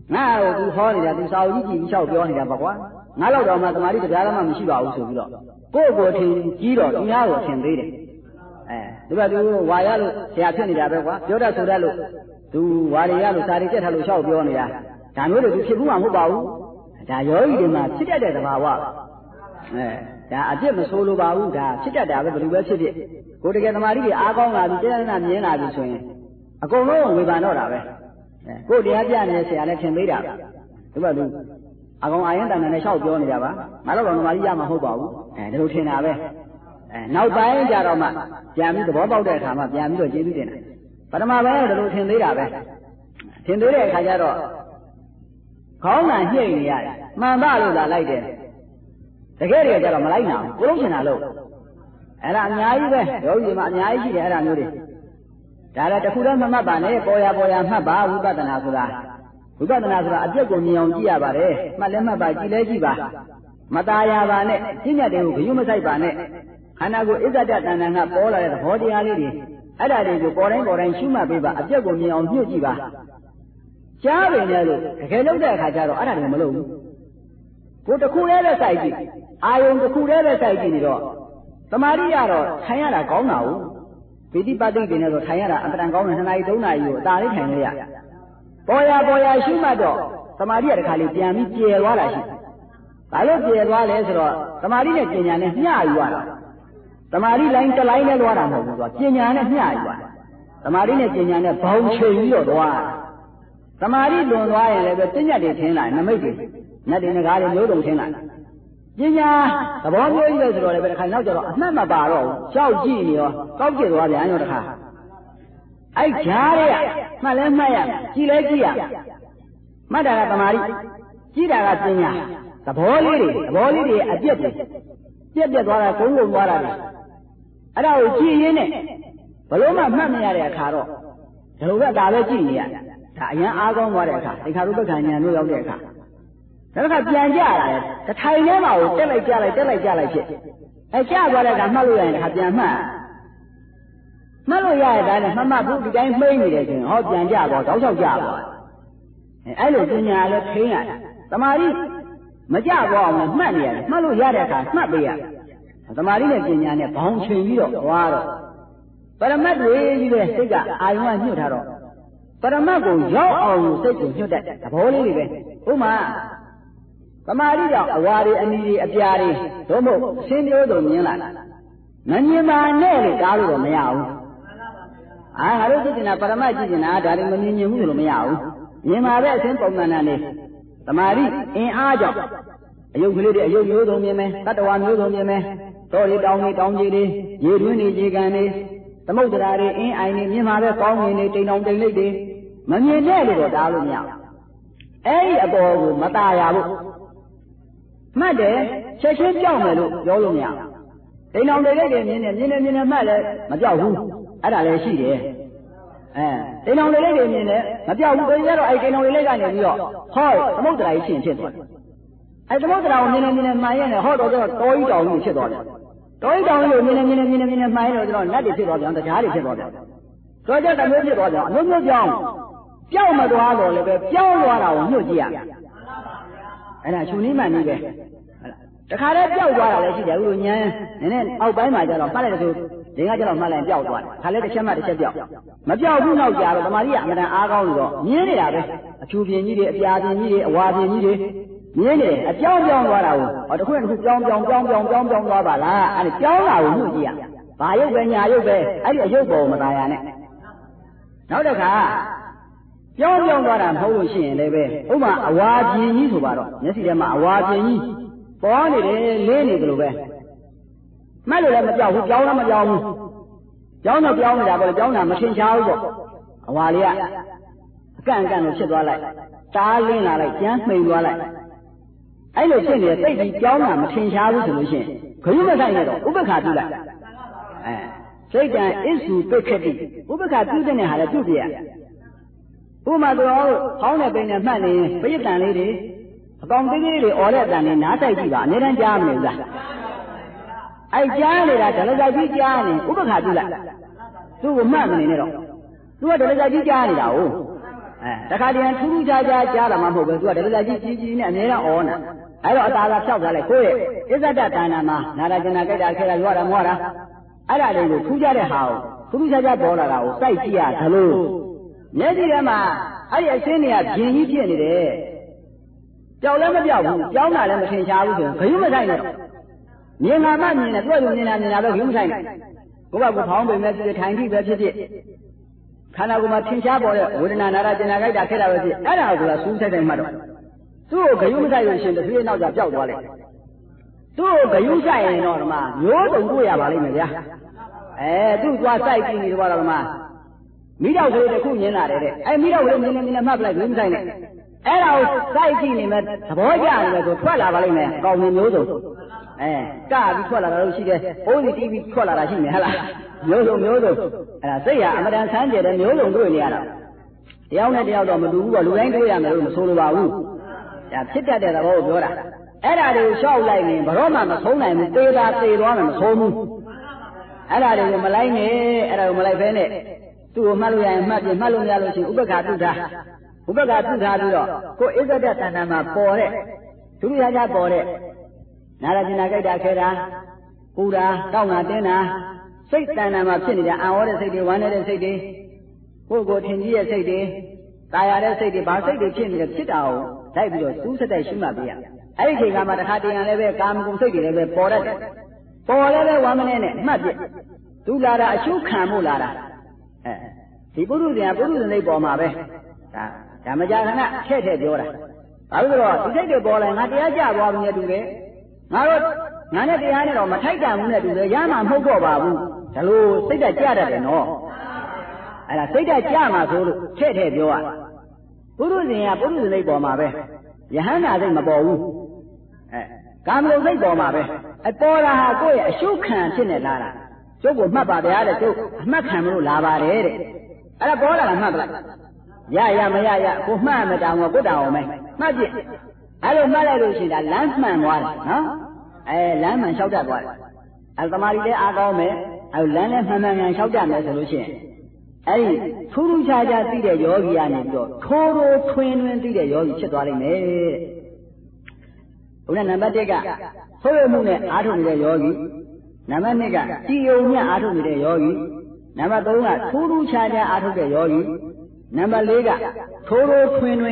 ငါ့ကိုသူဟောနေတာသူစာအုပ်ကြီးကြည့်ပြီးလျှောက်ပြောနေတာပါကွာငါလောက်တော့မှသမာဓိတရားလည်းမရှိပါဘူးဆိုပြီးတော့ကိုယ့်ကိုယ်ထင်ကြီးတော့သူများကိုထင်သေးတယ်ဒီကသူဝါရလို့ဆရာဖြစ်နေတာပဲကွာပြောတတ်ဆိုတတ်လို့သူဝါရီရလို့စာရီတက်ထားလို့လျှောက်ပြောနေတာဒါမျိုးတွေသူဖြစ်ဘူးမှမဟုတ်ပါဘူးဒါယောဂီတွေမှာဖြစ်တတ်တဲ့သဘာဝဒါအပြစ်မဆိုးလို့ပါဘူးဒါဖြစ်တတ်တာပဲဘယ်လိုပဲဖြစ်ဖြစ်ကိုယ်တကယ်သမာဓိတွေအားကောင်းလာပြီတရားနာမြင်လာပြီဆိုရင်အကုန်လုံးဝေဖန်တော့တာပဲကိုယ်တရားပြနေတဲ့ဆရာလည်းထင်သေးတာဒီကသူအကောင်အာရင်တန်နဲ့လျှောက်ပြောနေကြပါငါတော့သမာဓိရမှာမဟုတ်ပါဘူးဒီလိုထင်တာပဲနောက်ပိုင်းကြတော့မှပြန်ပြီးသဘောပေါက်တဲ့အခါမှပြန်ပြီးတော့ကျေးဇူးတင်တယ်ပထမပိုင်းကဒီလိုထင်သေးတာပဲထင်သေးတဲ့အခါကျတော့ခေါင်းကညှိနေရတယ်မှန်ပါလို့လာလိုက်တယ်တကယ်တည်းကျတော့မလိုက်နိုင်ဘူးကိုလုံးချင်တာလို့အဲ့ဒါအများကြီးပဲယောဂီမှာအများကြီးရှိတယ်အဲ့ဒါမျိုးတွေဒါလည်းတစ်ခုတည်းမမှတ်ပါနဲ့ပေါ်ရမှတ်ပါဝိပဿနာဆိုတာအပြစ်ကိုမြင်အောင်ကြည့်ရပါတယ်မှတ်လည်းမှတ်ပါကြည့်လည်းကြည့်ပါမตายပါနဲ့ပြည့်ညတ်တွေကိုဂရုမစိုက်ပါနဲ့ခန္ဓာကိုယ်အစ္ဆဒတဏ္ဍာကပေါ်လာတဲ့သဘောတရားလေးတွေအဲ့ဒါတွေကိုပေါ်တိုင်းရှုမှတ်ပေးပါအပြစ်ကိုမြင်အောင်ညှို့ကြည့်ပါကြားပင်လည်းလို့တကယ်လို့တဲ့အခါကျတော့အဲ့ဒါတွေမလုပ်ဘူးကိုတစ်ခုတည်းပဲစိုက်ကြည့်အာယုံတစ်ခုတည်းပဲစိုက်ကြည့်နေတော့သမာဓိရတော့ထိုင်ရတာကောင်းတာဟုတ်ပိဋိပတ်တိတွေနဲ့ဆိုထိုင်ရတာအတန်ကောင်းတယ်2 နာရီ 3 နာရီကိုအသာလေးထိုင်လို့ရပေါ်ရရှုမှတ်တော့သမာဓိရတခါလေးပြန်ပြီးကျေသွားတာရှိဘာလို့ကျေသွားလဲဆိုတော့သမာဓိနဲ့ပညာနဲ့မျှယူရတာသမာဓိလိုင်းတစ်လိုင်းနဲ့သွားတာမဟုတ်ဘူးဆိုတော့ပညာနဲ့မျှယူရတာသမာဓိနဲ့ပညာနဲ့ဘောင်ချိန်ပြီးတော့သွားသမာဓိလွန်သွားရင်လည်းပဲသိညတ်တွေထင်းလာနမိတ်တွေနတ်တွေငကားတွေမျိုးစုံထင်းလာပညာသဘောမျိုးကြီးပဲဆိုတော့လည်းပဲတခါနောက်ကျတော့အမှတ်မပါတော့ဘူးကြောက်ကြည့်နေရောကောက်ကျသွားပြန်ရောတခါအဲ့ကြားရမှတ်လဲမှတ်ရကြည့်လဲကြည့်ရမှတ်တာကသမာဓိကြည့်တာကပညာသဘောလေးတွေအပြည့်တွေပြက်သွားတာကုန်းကုန်သွားတာလေအဲ့ဒါကိုကြည့်ရင်းနဲ့ဘလို့မှမှတ်မရတဲ့အခါတော့ဒီလိုပဲဒါပဲကြည့်နေရဒါအရင်အားကောင်းသွားတဲ့အခါသင်္ခါရုပ္ပကဉာဏ်တို့ရောက်တဲ့အခါဒါကပြန်ကြလာတယ်တထိုင်ထဲမှာကိုတက်လိုက်ဖြစ်အဲကျသွားတဲ့အခါမှတ်လို့ရရင်တစ်ခါပြန်မှတ်လို့ရတဲ့ဒါနဲ့မှတ်ဘူးဒီတိုင်းမှိမ့်နေတယ်ဆိုရင်ဟောပြန်ကြတော့တောက်လျှောက်ကြပါအဲ့လိုပညာလည်းထိန်းရတယ်သမာဓိမကြတော့အောင်မှတ်နေရတယ်မှတ်လို့ရတဲ့အခါမှတ်ပေးရသမာဓိနဲ့ပညာနဲ့ဘောင်ချိန်ပြီးတော့သွားတော့ပရမတ်တွေကြီးပဲစိတ်ကအာယုံကညှို့ထားတော့ပရမတ်ကိုရောက်အောင်စိတ်ကိုညှို့တတ်သဘောလေးတွေပဲဥမာသမာဓိကြောင့်အဝါတွေအနီတွေအပြာတွေတို့မို့အရှင်းပြောဆိုမြင်လာမမြင်ပါနဲ့လို့တားလို့တော့မရဘူးငါတို့ကြည့်နေတာပရမတ်ကြည့်နေတာဒါတွေမမြင်ဘူးလို့မရဘူးမြင်ပါပဲအရှင်းပုံမှန်နဲ့သမာဓိအင်အားကြောင့်အယုတ်ကလေးတွေအယုတ်မျိုးစုံမြင်မယ်တတ္တဝါမျိုးစုံမြင်မယ်တော်တွေတောင်းကြီးတွေရေတွင်းတွေရေကန်တွေသမုဒ္ဒရာတွေအင်းအိုင်တွေမြင်ပါပဲကောင်းငင်တွေတိမ်တောင်တိမ်လိပ်တွေမမြင်တဲ့လို့တော့တားလို့မရဘူးအဲ့ဒီအပေါ်ကိုမตายရဘူးမှတ်တယ်ချက်ချင်းကြောက်မယ်လို့ပြောလို့မရဘူးတိမ်တောင်တိမ်လိပ်တွေမြင်နေမှတ်လဲမကြောက်ဘူးအဲ့ဒါလည်းရှိတယ်တိမ်တောင်တိမ်လိပ်တွေမြင်တယ်မကြောက်ဘူးဘယ်ရတော့အဲ့တိမ်တောင်တိမ်လိပ်ကနေပြီးတော့ဟောသမုဒ္ဒရာကြီးရှင်ဖြစ်သွားတယ်အဲ့သမုဒ္ဒရာကိုမြင်နေမှန်ရဲ့ဟောတော့တောကြီးတောင်ကြီးဖြစ်သွားတယ်တောကြီးတောင်ကြီးကိုမြင်နေမှန်ရဲ့တော့နတ်တွေဖြစ်သွားပြန်တရားတွေဖြစ်သွားပြန်ဆိုကြတဲ့မျိုးဖြစ်သွားပြန်အမျိုးမျိုးကြောက်မသွားတော့လည်းပဲပြောင်းသွားတာကိုညှို့ကြည့်ရအဲ့ဒါရှင်နိမန်ကြီးပဲတခါတည်းပျောက်သွားတာလည်းရှိတယ်ဥလိုညံနည်းနည်းအောက်ပိုင်းမှာကျတော့မှတ်လိုက်တဲ့ဒီကကျတော့မှတ်လိုက်ပျောက်သွားတယ်ခါလဲတစ်ချက်မှတစ်ချက်ပျောက်မပျောက်ဘူးနောက်ကြတော့တမာကြီးကအမှန်တန်အားကောင်းလို့တော့မြင်နေတာပဲအချူပြင်းကြီးတွေအပြာပြင်းကြီးတွေအဝါပြင်းကြီးတွေမြင်နေတယ်အပြောင်းသွားတာကိုတစ်ခုတစ်ခုပြောင်းသွားပါလားအဲ့ဒီပြောင်းလာကိုညှို့ကြည့်ရဘာရုပ်ပဲညာရုပ်ပဲအဲ့ဒီအရုပ်ပေါ်မตายရနဲ့နောက်တစ်ခါပြောင်းသွားတာမဟုတ်လို့ရှိရင်လည်းပဲဥပမာအဝါပြင်းကြီးဆိုပါတော့မျက်စိထဲမှာအဝါပြင်းကြီးပေါ်နေတယ်လင်းနေတယ်လို့ပဲမှတ်လို့လည်းမပြောင်းဘူးပြောင်းလည်းမပြောင်းဘူးပြောင်းနေတာပေါ့လေပြောင်းတာမထင်ရှားဘူးပေါ့အဝါလေးကအကန့်လို့ဖြစ်သွားလိုက်တားလင်းလာလိုက်ကျန်းမှိန်သွားလိုက်အဲ့လိုဖြစ်နေတဲ့သိပြီးပြောင်းတာမထင်ရှားဘူးဆိုလို့ရှိရင်ခရုမဆိုင်ရတော့ဥပ္ပခါပြုလိုက်စိတ်တန်အစ္စုပိက္ခတိဥပ္ပခါပြုတဲ့ဟာလည်းပြုပြရဥပမာတော်ဟောင်းတဲ့ပိန်နဲ့မှတ်နေပရိသန်လေးတွေအကောင်သေးသေးတွေអော်တဲ့အတန်နဲ့နားတိုက်ကြည့်ပါအများတန်းကြားမနေဘူးလားအဲ့ကြားနေတာဒလဇကြီးကြားနေဥပ္ပခါပြုလိုက်သူ့ကိုမှတ်မနေနဲ့တော့သူကဒလဇကြီးကြားနေတာဟုတ်တခါတည်းထူးထူးခြားခြားကြားလာမှမဟုတ်ပဲသူကတပည့်သားကြီးကြီးနဲ့အမြဲတမ်းအော်နေအဲ့တော့အသာသာဖြောက်သွားလိုက်ကိုယ့်ရဲ့အစ္ဆဒတဏ္ဍာမှာနာရကျင်နာကြိုက်တာခဲတာရွာတာမောတာအဲ့ဒါလေးကိုထူးခြားတဲ့ဟာကိုထူးထူးခြားခြားပေါ်လာတာကိုစိုက်ကြည့်ရသလိုမျက်စိထဲမှာအဲ့ဒီအစင်းတွေကပြင်ကြီးဖြစ်နေတယ်ကြောက်လည်းမကြောက်ဘူးကြောင်းတာလည်းမထင်ရှားဘူးဆိုရင်ဂယုမဆိုင်နဲ့မြင်လာမှမြင်တယ်တွေ့လို့မြင်တာပဲဂယုမဆိုင်နဲ့ကိုယ့်ဘက်ကဖောင်းပိန်ပဲဖြစ်ဖြစ်ထိုင်ကြည့်ပဲဖြစ်ဖြစ်ခန္ဓာကိုယ်မှာထင်ရှားပေါ်တဲ့ဝေဒနာနာရကျင်နာကြိုက်တာခဲတာပဲဖြစ်အဲ့ဒါကိုကစူးစိုက်တိုင်းမှတော့သူ့ကိုဂယုမဆိုင်လို့ရှင်တစ်ပြေးနောက်ကပျောက်သွားလိုက်သူ့ကိုဂယုဆိုင်ရင်တော့ဒီမှာမျိုးစုံတွေ့ရပါလိမ့်မယ်ဗျာသူ့သွားစိုက်ကြည့်နေတော့ဒီမှာမိတော့ကလေးတစ်ခုမြင်လာတယ်တဲ့မိတော့ကလေးမြင်နေမှတ်ပလိုက်ဂယုမဆိုင်နဲ့အဲ့ဒါကိုစိုက်ကြည့်နေမယ်သဘောကျနေမယ်ဆိုထွက်လာပါလိမ့်မယ်ကောင်းနေမျိုးစုံကပြီးထွက်လာတာလို့ရှိတယ်အိုးစီတီးပြီးထွက်လာတာရှိမယ်ဟဲ့လားမျိုးစုံအဲ့ဒါစိတ်ဟာအမတန်ဆန်းကျယ်တဲ့မျိုးစုံတွေ့နေရတာတယောက်နဲ့တယောက်တော့မတူဘူးပေါ့လူတိုင်းတွေ့ရမယ်လို့မဆိုလိုပါဘူးဒါဖြစ်တတ်တဲ့သဘောကိုပြောတာအဲ့ဒါတွေကိုရှောက်လိုက်ရင်ဘရောမှမဆုံးနိုင်ဘူးသေတာသေသွားမယ်မဆုံးဘူးအဲ့ဒါတွေကိုမလိုက်နဲ့အဲ့ဒါကိုမလိုက်ဘဲနဲ့သူ့ကိုမှတ်လို့ရရင်မှတ်ပြီးမှတ်လို့မရလို့ရှိရင်ဥပက္ခတုထားပြီးတော့ကိုယ်အစ္ဆဒတဏ္ဍာမှာပေါ်တဲ့ဒုတိယကြပေါ်တဲ့နာရကျင်နာကြိုက်တာခဲတာပူတာတောက်တာတင်းတာစိတ်တဏ္ဍာမှာဖြစ်နေတဲ့အံ့ဩတဲ့စိတ်တွေဝမ်းနေတဲ့စိတ်တွေကိုယ်ထင်ကြီးရဲ့စိတ်တွေตายရတဲ့စိတ်တွေဘာစိတ်တွေဖြစ်နေတယ်ဖြစ်တာကိုလိုက်ပြီးတော့စူးစက်တဲ့ရှုမှတ်ပေးရအဲ့ဒီချိန်ကမှတစ်ခါတည်းရလည်းပဲကာမဂုဏ်စိတ်တွေလည်းပဲပေါ်တတ်တယ်ပေါ်လည်းပဲဝမ်းမနဲ့နဲ့မှတ်ပြသူလာတာအရှုခံဖို့လာတာဒီပုရုဇဉ်ကပုရုဇဉ်စိတ်ပေါ်မှာပဲဒါမကြာခဏထည့်ပြောတာဘာလို့လဲဆိုတော့ဒီစိတ်တွေပေါ်လာငါတရားကြသွားပြီနဲ့တူတယ်ငါနဲ့တရားနဲ့တော့မထိုက်တန်ဘူးနဲ့တူတယ်ရမှာမဟုတ်တော့ပါဘူးဒါလို့စိတ်ဓာတ်ကြတတ်တယ်နော်အဲ့ဒါစိတ်ဓာတ်ကြမှာဆိုလို့ထည့်ပြောရပုရုဇဉ်ကပုရုဇဉ်စိတ်ပေါ်မှာပဲယဟန္တာစိတ်မပေါ်ဘူးကာမဂုဏ်စိတ်ပေါ်မှာပဲပေါ်လာဟာကိုယ့်ရဲ့အရှုခံဖြစ်နေလာတာကျုပ်ကိုမှတ်ပါဗျာတဲ့ကျုပ်အမှတ်ခံမလို့လာပါတယ်တဲ့အဲ့ဒါပေါ်လာတာမှတ်ပလိုက်ရမရကိုမှတ်မတောင်ကိုကိုတောင်အောင်မယ်မှတ်ပြအဲ့လိုမှတ်လိုက်လို့ရှိရင်ဒါလမ်းမှန်သွားတယ်နော်လမ်းမှန်လျှောက်တတ်သွားတယ်အဲ့သမာဓိလည်းအားကောင်းမယ်အဲ့လမ်းလည်းမှန်လျှောက်တတ်မယ်ဆိုလို့ရှိရင်အဲ့ဒီထူးထူးခြားခြားသိတဲ့ယောဂီကနေပြီးတော့ထိုးထွင်းသိတဲ့ယောဂီဖြစ်သွားလိမ့်မယ်တဲ့ဘုရားနံပါတ်1ကဆိုးရမှုနဲ့အားထုတ်နေတဲ့ယောဂီနံပါတ်2ကကြည်ယုံမြအားထုတ်နေတဲ့ယောဂီနံပါတ်3ကထူးထူးခြားခြားအားထုတ်တဲ့ယောဂီနံပါတ်4ကထိုးထွင်း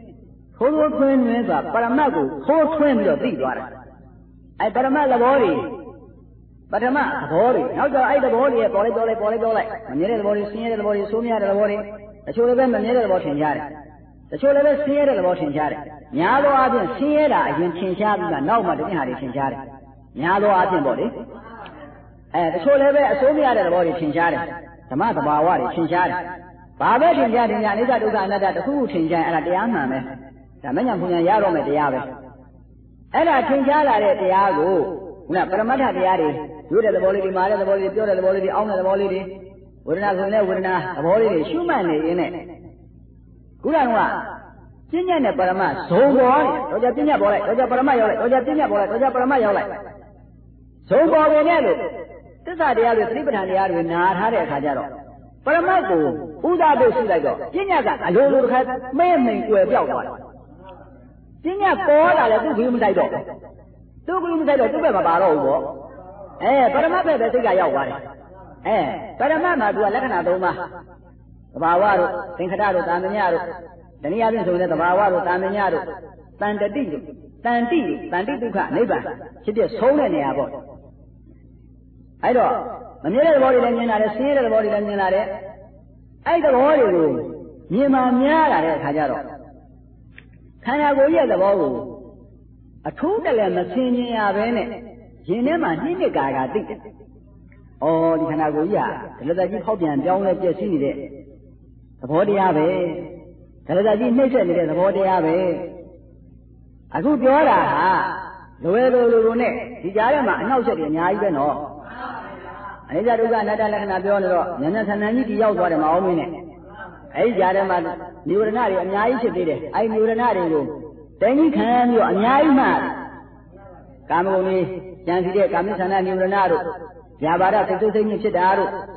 ဆိုတာပရမတ်ကိုထိုးထွင်းပြီးတော့သိသွားတယ်အဲ့ပရမတ်သဘောတွေပထမသဘောတွေနောက်တော့အဲ့သဘောတွေပေါ်လိုက်မမြဲတဲ့သဘောတွေဆင်းရဲတဲ့သဘောတွေဆိုးမြတဲ့သဘောတွေတချို့လည်းပဲမမြဲတဲ့သဘောထင်ရှားတယ်တချို့လည်းပဲဆင်းရဲတဲ့သဘောထင်ရှားတယ်များသောအားဖြင့်ဆင်းရဲတာအရင်ထင်ရှားပြီးမှနောက်မှတတိယဟာတွေထင်ရှားတယ်များသောအားဖြင့်ပေါ့လေတချို့လည်းပဲအဆိုးမြတဲ့သဘောတွေထင်ရှားတယ်ဓမ္မသဘာဝတွေထင်ရှားတယ်ဘာပဲထင်ရှားအနိစ္စဒုက္ခအနတ္တတစ်ခုထင်ရှားအဲ့ဒါတရားမှန်ပဲဒါမညာဘုညာရတော့မယ်တရားပဲအဲ့ဒါထင်ရှားလာတဲ့တရားကိုခုနပရမတ္ထတရားတွေရွတဲ့သဘောလေးတွေမာတဲ့သဘောလေးတွေပြောတဲ့သဘောလေးတွေအောင်းတဲ့သဘောလေးတွေဝေဒနာဆိုရင်လည်းဝေဒနာသဘောလေးတွေရှုမှတ်နေရင်းနဲ့ခုနကပြဉ္ညာနဲ့ပရမဇုံပေါ်တော့ကြပြဉ္ညာပေါ်လိုက်တော့ကြပရမရောက်လိုက်တော့ကြပြဉ္ညာပေါ်လိုက်တော့ကြပရမရောက်လိုက်ဇုံပေါ်နေတယ်လို့သစ္စာတရားတွေသတိပဋ္ဌာန်တရားတွေနာထားတဲ့အခါကျတော့ပရမတ်ကိုဥဒဖို့ရှိလိုက်တော့ပြဉ္ညာကအလိုလိုတစ်ခါမဲမိန်ွယ်ပြောက်သွားတယ်ပြဉ္ညာပေါ်လာတယ်သူ့ဘီမတိုက်တော့သူ့ဘီမတိုက်တော့သူ့ဘက်မပါတော့ဘူးပေါ့ပရမတ်ဘက်ပဲစိတ်ကရောက်သွားတယ်ပရမတ်မှာသူကလက္ခဏာ၃ပါးသဘာဝတို့သင်္ခတတို့တာမညတို့တနည်းအားဖြင့်ဆိုရင်သဘာဝတို့တာမညတို့တန်တတိတို့တန်တိဒုက္ခနိဗ္ဗာန်ဖြစ်ဖြစ်ဆုံးတဲ့နေရာပေါ့အဲ့တော့မမြဲတဲ့သဘောတွေလည်းမြင်လာတယ်ဆင်းရဲတဲ့သဘောတွေလည်းမြင်လာတယ်အဲ့သဘောတွေကိုမြင်မှများလာတဲ့အခါကျတော့ခန္ဓာကိုယ်ရဲ့သဘောကိုအထူးတလည်းမဆင်ញင်ရဘဲနဲ့ရင်ထဲမှာနှိမ့်နှစ်ကာသိတယ်။အော်ဒီခန္ဓာကိုယ်ကြီးကဒလတကြီးဖောက်ပြန်ပြောင်းလဲပြည့်စည်နေတဲ့သဘောတရားပဲ။ဒလတကြီးနှိမ့်ဆက်နေတဲ့သဘောတရားပဲ။အခုပြောတာဟာလွယ်လိုနဲ့ဒီကြားထဲမှာအနှောက်အယှက်တွေအများကြီးပဲနော်။အနိစ္စဒုက္ခအနတ္တလက္ခဏာပြောနေတော့ဉာဏ်ဆန္ဒကြီးဒီရောက်သွားတယ်မအောင်မင်းနဲ့အဲဒီကြားထဲမှာနိဝရဏတွေအများကြီးဖြစ်သေးတယ်အဲဒီနိဝရဏတွေကိုတိုင်းကြီးခံပြီးတော့အများကြီးမှကာမဂုဏ်ကြီးကြံစီတဲ့ကာမိဆန္ဒနိဝရဏတို့ဗျာပါဒစိတ်ဆိုးစိတ်ညစ်ဖြစ်တာတို့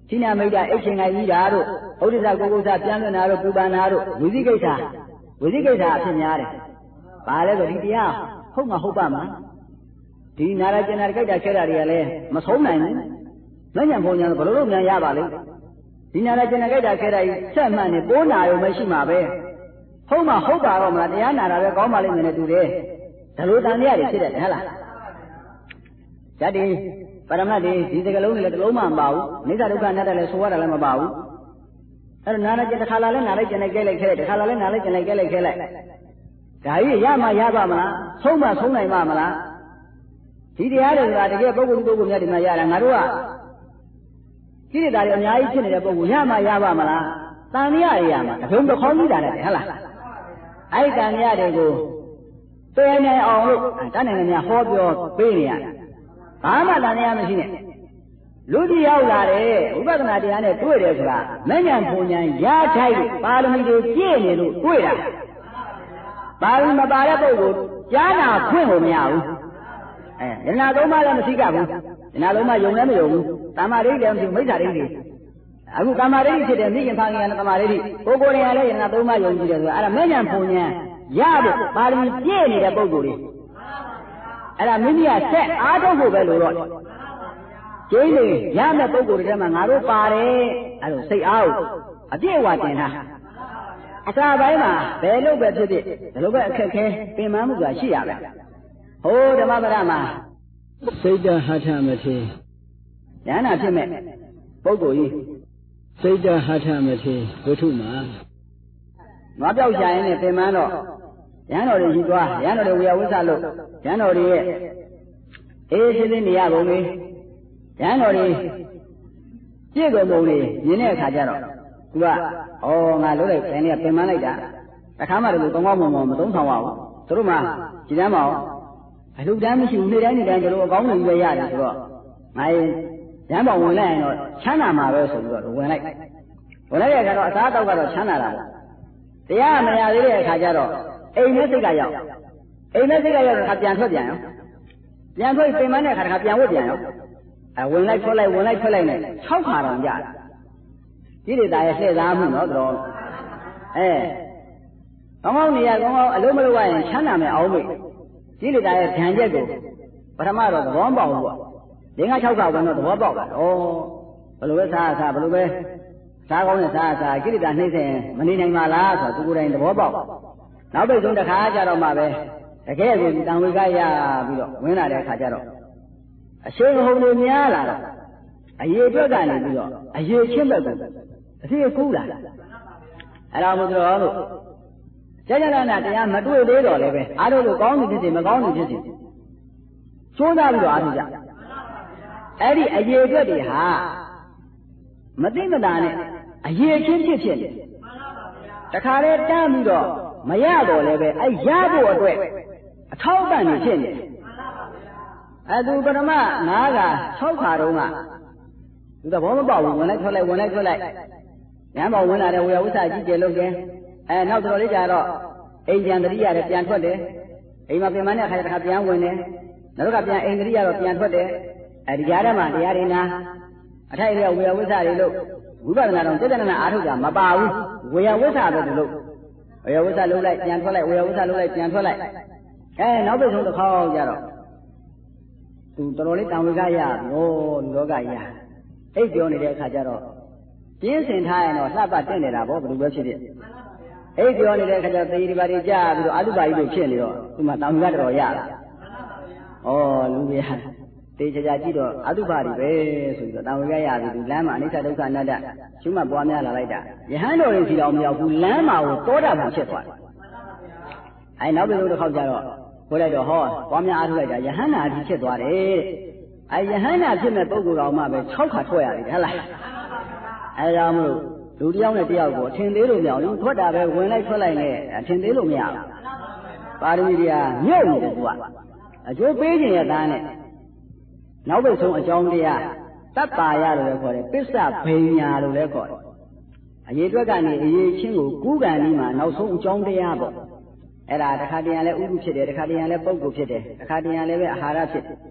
ခိနာမိတ်တာအိတ်ချင်းငိုင်ကြီးတာတို့ဥဒိစ္စကိုကုသပြန်လွင်တာတို့ပူပန်တာတို့ဝိသိကိစ္စအဖြစ်များတယ်ဘာလဲဆိုဒီတရားဟုတ်မှာဟုတ်ပါမှာဒီနာရကျင်နာကြိုက်တာခဲတာတွေကလည်းမဆုံးနိုင်ဘူးမညံဘုံညာဘယ်လိုလုပ်မြန်ရပါလိမ့်ဒီနာရကျင်နာကြိုက်တာခဲတာကြီးဆက်မှန်နေပိုးနာရုံမရှိမှာပဲဟုတ်မှာဟုတ်ပါတော့မလားတရားနာတာပဲကောင်းပါလိမ့်မယ်နဲ့တူတယ်ဒါလိုတန်တရားတွေဖြစ်တယ်ဟဲ့လားဇတ်ဒီပရမတ်ဒီစကလုံးတွေလည်းတစ်လုံးမှမပါဘူးအိဋ္ဌဒုက္ခအနတ္တလည်းဆိုရတာလည်းမပါဘူးအဲ့တော့နာရကျင်တစ်ခါလာလဲနာလိုက်ကျင်လိုက်ကြဲလိုက်ခဲလိုက်တစ်ခါလာလဲနာလိုက်ကျင်လိုက်ကြဲလိုက်ခဲလိုက်ဒါကြီးရမှရပါမလားဆုံးမဆုံးနိုင်ပါမလားဒီတရားတွေကတကယ်ပုဂ္ဂိုလ်များဒီမှာရတာငါတို့ကကိလေသာတွေအများကြီးဖြစ်နေတဲ့ပုဂ္ဂိုလ်ရမှရပါမလားတန်မြရရမှာအထုံးတစ်ခေါင်းကြီးတာနဲ့ဟဲ့လားအဲ့ဒီတန်မြတွေကိုပယ်နိုင်အောင်လို့တတ်နိုင်တယ်များဟောပြောပေးနေရတယ်ဘာမှတန်မြမရှိနဲ့လူကြီးရောက်လာတယ်ဥပဒနာတရားနဲ့တွေ့တယ်ဆိုတာမဉ္ဇဉ်ဘုံဉဏ်ရထိုက်ပါရမီတွေပြည့်နေလို့တွေ့တာပါရမီမပါတဲ့ပုဂ္ဂိုလ်ကြားနာခွင့်ကိုမရဘူးယန္နာသုံးပါးလည်းမရှိကြဘူးယန္နာသုံးပါးယုံလည်းမယုံဘူးတမ္မာဒိဋ္ဌိလည်းမရှိဘူးမိစ္ဆာဒိဋ္ဌိအခုတမ္မာဒိဋ္ဌိဖြစ်တယ်မိခင်ဖခင်ကလည်းတမ္မာဒိဋ္ဌိကိုယ်ကိုယ်ရင်လည်းယန္နာသုံးပါးယုံကြည့်တယ်ဆိုတာအဲ့ဒါမဉ္ဇဉ်ဘုံဉဏ်ရဖို့ပါရမီပြည့်နေတဲ့ပုဂ္ဂိုလ်တွေအဲ့ဒါမိမိကဆက်အားထုတ်ဖို့ပဲလို့တော့ကျင်းနေရမယ့်ပုဂ္ဂိုလ်တွေထဲမှာငါတို့ပါတယ်အဲ့လိုစိတ်အားကိုအပြည့်အဝတင်ထားအစာပိုင်းမှာဘယ်လိုပဲဖြစ်ဖြစ်ဒီလိုပဲအခက်ခဲပင်ပန်းမှုကရှိရပဲဟိုဓမ္မပဒမှာစိတ်တဟထမထေဉာဏ်နာဖြစ်မဲ့ပုဂ္ဂိုလ်ကြီးစိတ်တဟထမထေဝိထုမှာနွားပြောက်ရှာရင်နဲ့ပင်ပန်းတော့ဉာဏ်တော်တွေယူသွားဉာဏ်တော်တွေဝေယဝိသလို့ဉာဏ်တော်တွေရဲ့အေးရှင်းရှင်းနေရကုန်ပြီဉာဏ်တော်တွေပြည့်ကုန်ပုံတွေမြင်တဲ့အခါကျတော့သူကငါလို့လိုက်ဆိုင်လေးကပင်ပန်းလိုက်တာတစ်ခါမှတည်းကောင်းကောင်းမွန်မွန်မသုံးဆောင်ပါဘူးသူတို့မှကြည်တမ်းမအောင်အလှတမ်းမရှိဘူးနေ့တိုင်းဒီလိုအကောင်းကြီးပဲရတယ်ဆိုတော့ငါရမ်းပေါဝင်လိုက်ရင်တော့ချမ်းသာမှာပဲဆိုပြီးတော့ဝင်လိုက်တဲ့အခါတော့အစားအသောက်ကတော့ချမ်းသာတာပေါ့တရားမရသေးတဲ့အခါကျတော့အိမ်နဲ့စိတ်ကရောက်တဲ့အခါပြန်ထွက်ပြန်ရောပြန်ထွက်ပင်ပန်းတဲ့အခါပြန်ဝတ်ပြန်ရောဝင်လိုက်ထွက်လိုက်နဲ့6ခါတော့ရတယ်ဒီဒေတာရဲ့လှည့်သားမှုနော်တော်ကောင်းကောင်းနေရကောင်းကောင်းအလုံးမလုပ်ရရင်ချမ်းသာမယ်အောင်မေ့ဒီဒေတာရဲ့ဓာန်ချက်ကိုပထမတော့သဘောပေါက်ဘူးပေါ့5-6ခါဝင်တော့သဘောပေါက်တာဘယ်လိုပဲစားဘယ်လိုပဲစားကောင်းနဲ့စားကိလေသာနှိမ့်စေမနေနိုင်ပါလားဆိုတော့သူကိုယ်တိုင်သဘောပေါက်နောက်ပိတ်ဆုံးတစ်ခါကြတော့မှပဲတကယ်ကိုတန်ဝေကရပြီးတော့ဝင်လာတဲ့အခါကျတော့အရှိန်ဟုန်တွေများလာတော့အရေအတွက်ကနေပြီးတော့အရေချင်းဘက်ကအစီအကူးလာအဲ့ဒါမို့တော့လို့ကြာကြာနာတရားမတွေ့သေးတော့လည်းပဲအားလုံးကိုကောင်းနေဖြစ်စီမကောင်းနေဖြစ်စီကျိုးစားပြီးတော့အားထုတ်ကြအဲ့ဒီအရေအတွက်တွေဟာမသိမသာနဲ့အရေချင်းဖြစ်နေတခါလေတန်းပြီးတော့မရတော့လည်းပဲအဲ့ရဖို့အတွက်အထောက်အပံ့နေဖြစ်နေသူပထမ9က6ခါတုန်းကသူသဘောမပေါက်ဘူးဝင်လိုက်ထွက်လိုက်ဉာဏ်ပေါ်ဝင်လာတဲ့ဝေယဝိသကြီးကျယ်လုပ်တယ်နောက်တော်လေးကြတော့အိမ်ပြန်တတိယလည်းပြန်ထွက်တယ်အိမ်မှာပြန်မတဲ့အခါကျတော့ပြန်ဝင်တယ်နောက်ကပြန်အိမ်တတိယတော့ပြန်ထွက်တယ်ဒီကြားထဲမှာတရားတွေနာအထိုက်ရဝေယဝိသတွေလို့ဝိပဿနာတော့စေတနာအားထုတ်ကြမပါဘူးဝေယဝိသပဲသူလို့ဝေယဝိသလုပ်လိုက်ပြန်ထွက်လိုက်ဝေယဝိသလုပ်လိုက်ပြန်ထွက်လိုက်နောက်ပိတ်ဆုံးတစ်ခေါက်ကြတော့သူတော်တော်လေးတန်ဝေကရပြီလူလောကရအိပ်ပြောနေတဲ့အခါကျတော့ပြင်းစင်ထားရင်တော့လှပတက်နေတာပေါ့ဘယ်လိုပဲဖြစ်ဖြစ်အိပ်ပြောနေတဲ့အခါကျတော့သေဒီပါတွေကြာပြီးတော့အတုပါကြီးတို့ဖြစ်နေတော့သူမှတန်ဝေကတော်ရလာလူကြီးတေချာကြည့်တော့အတုပါတွေပဲဆိုပြီးတော့တန်ဝေကရပြီသူလမ်းမှာအနိစ္စဒုက္ခအနတ္တရှုမှတ်ပွားများလာလိုက်တာယဟန်တော်ရင်စီတော်မရောက်ဘူးလမ်းမှာကိုတောတာမှဖြစ်သွားတယ်နောက်ပြီးတော့တစ်ခေါက်ကျတော့ခေါ်လိုက်တော့ပွားများအားထုတ်လိုက်တာယဟန်နာကြီးဖြစ်သွားတယ်ယဟန်နာဖြစ်မဲ့ပုဂ္ဂိုလ်တော်မှပဲ6ခါထွက်ရတယ်ဟဲ့လားဒါမှမဟုတ်လူတစ်ယောက်နဲ့တစ်ယောက်ကိုအထင်သေးလို့မရဘူးထွက်တာပဲဝင်လိုက်ထွက်လိုက်နဲ့အထင်သေးလို့မရဘူးပါရမီတွေကမြုပ်နေတယ်သူကအကျိုးပေးခြင်းရဲ့သားနဲ့နောက်ပိတ်ဆုံးအကြောင်းတရားတတ္တာယလို့လည်းခေါ်တယ်ပစ္စဘိညာလို့လည်းခေါ်တယ်အရေးအတွက်ကနေအရေးချင်းကိုကူးကန်ပြီးမှနောက်ဆုံးအကြောင်းတရားပေါ့အဲ့ဒါတစ်ခါတည်းရန်လဲဥပုဖြစ်တယ်တစ်ခါတည်းရန်လဲပုဂ္ဂိုလ်ဖြစ်တယ်တစ်ခါတည်းရန်လဲပဲအာဟာရဖြစ်တယ်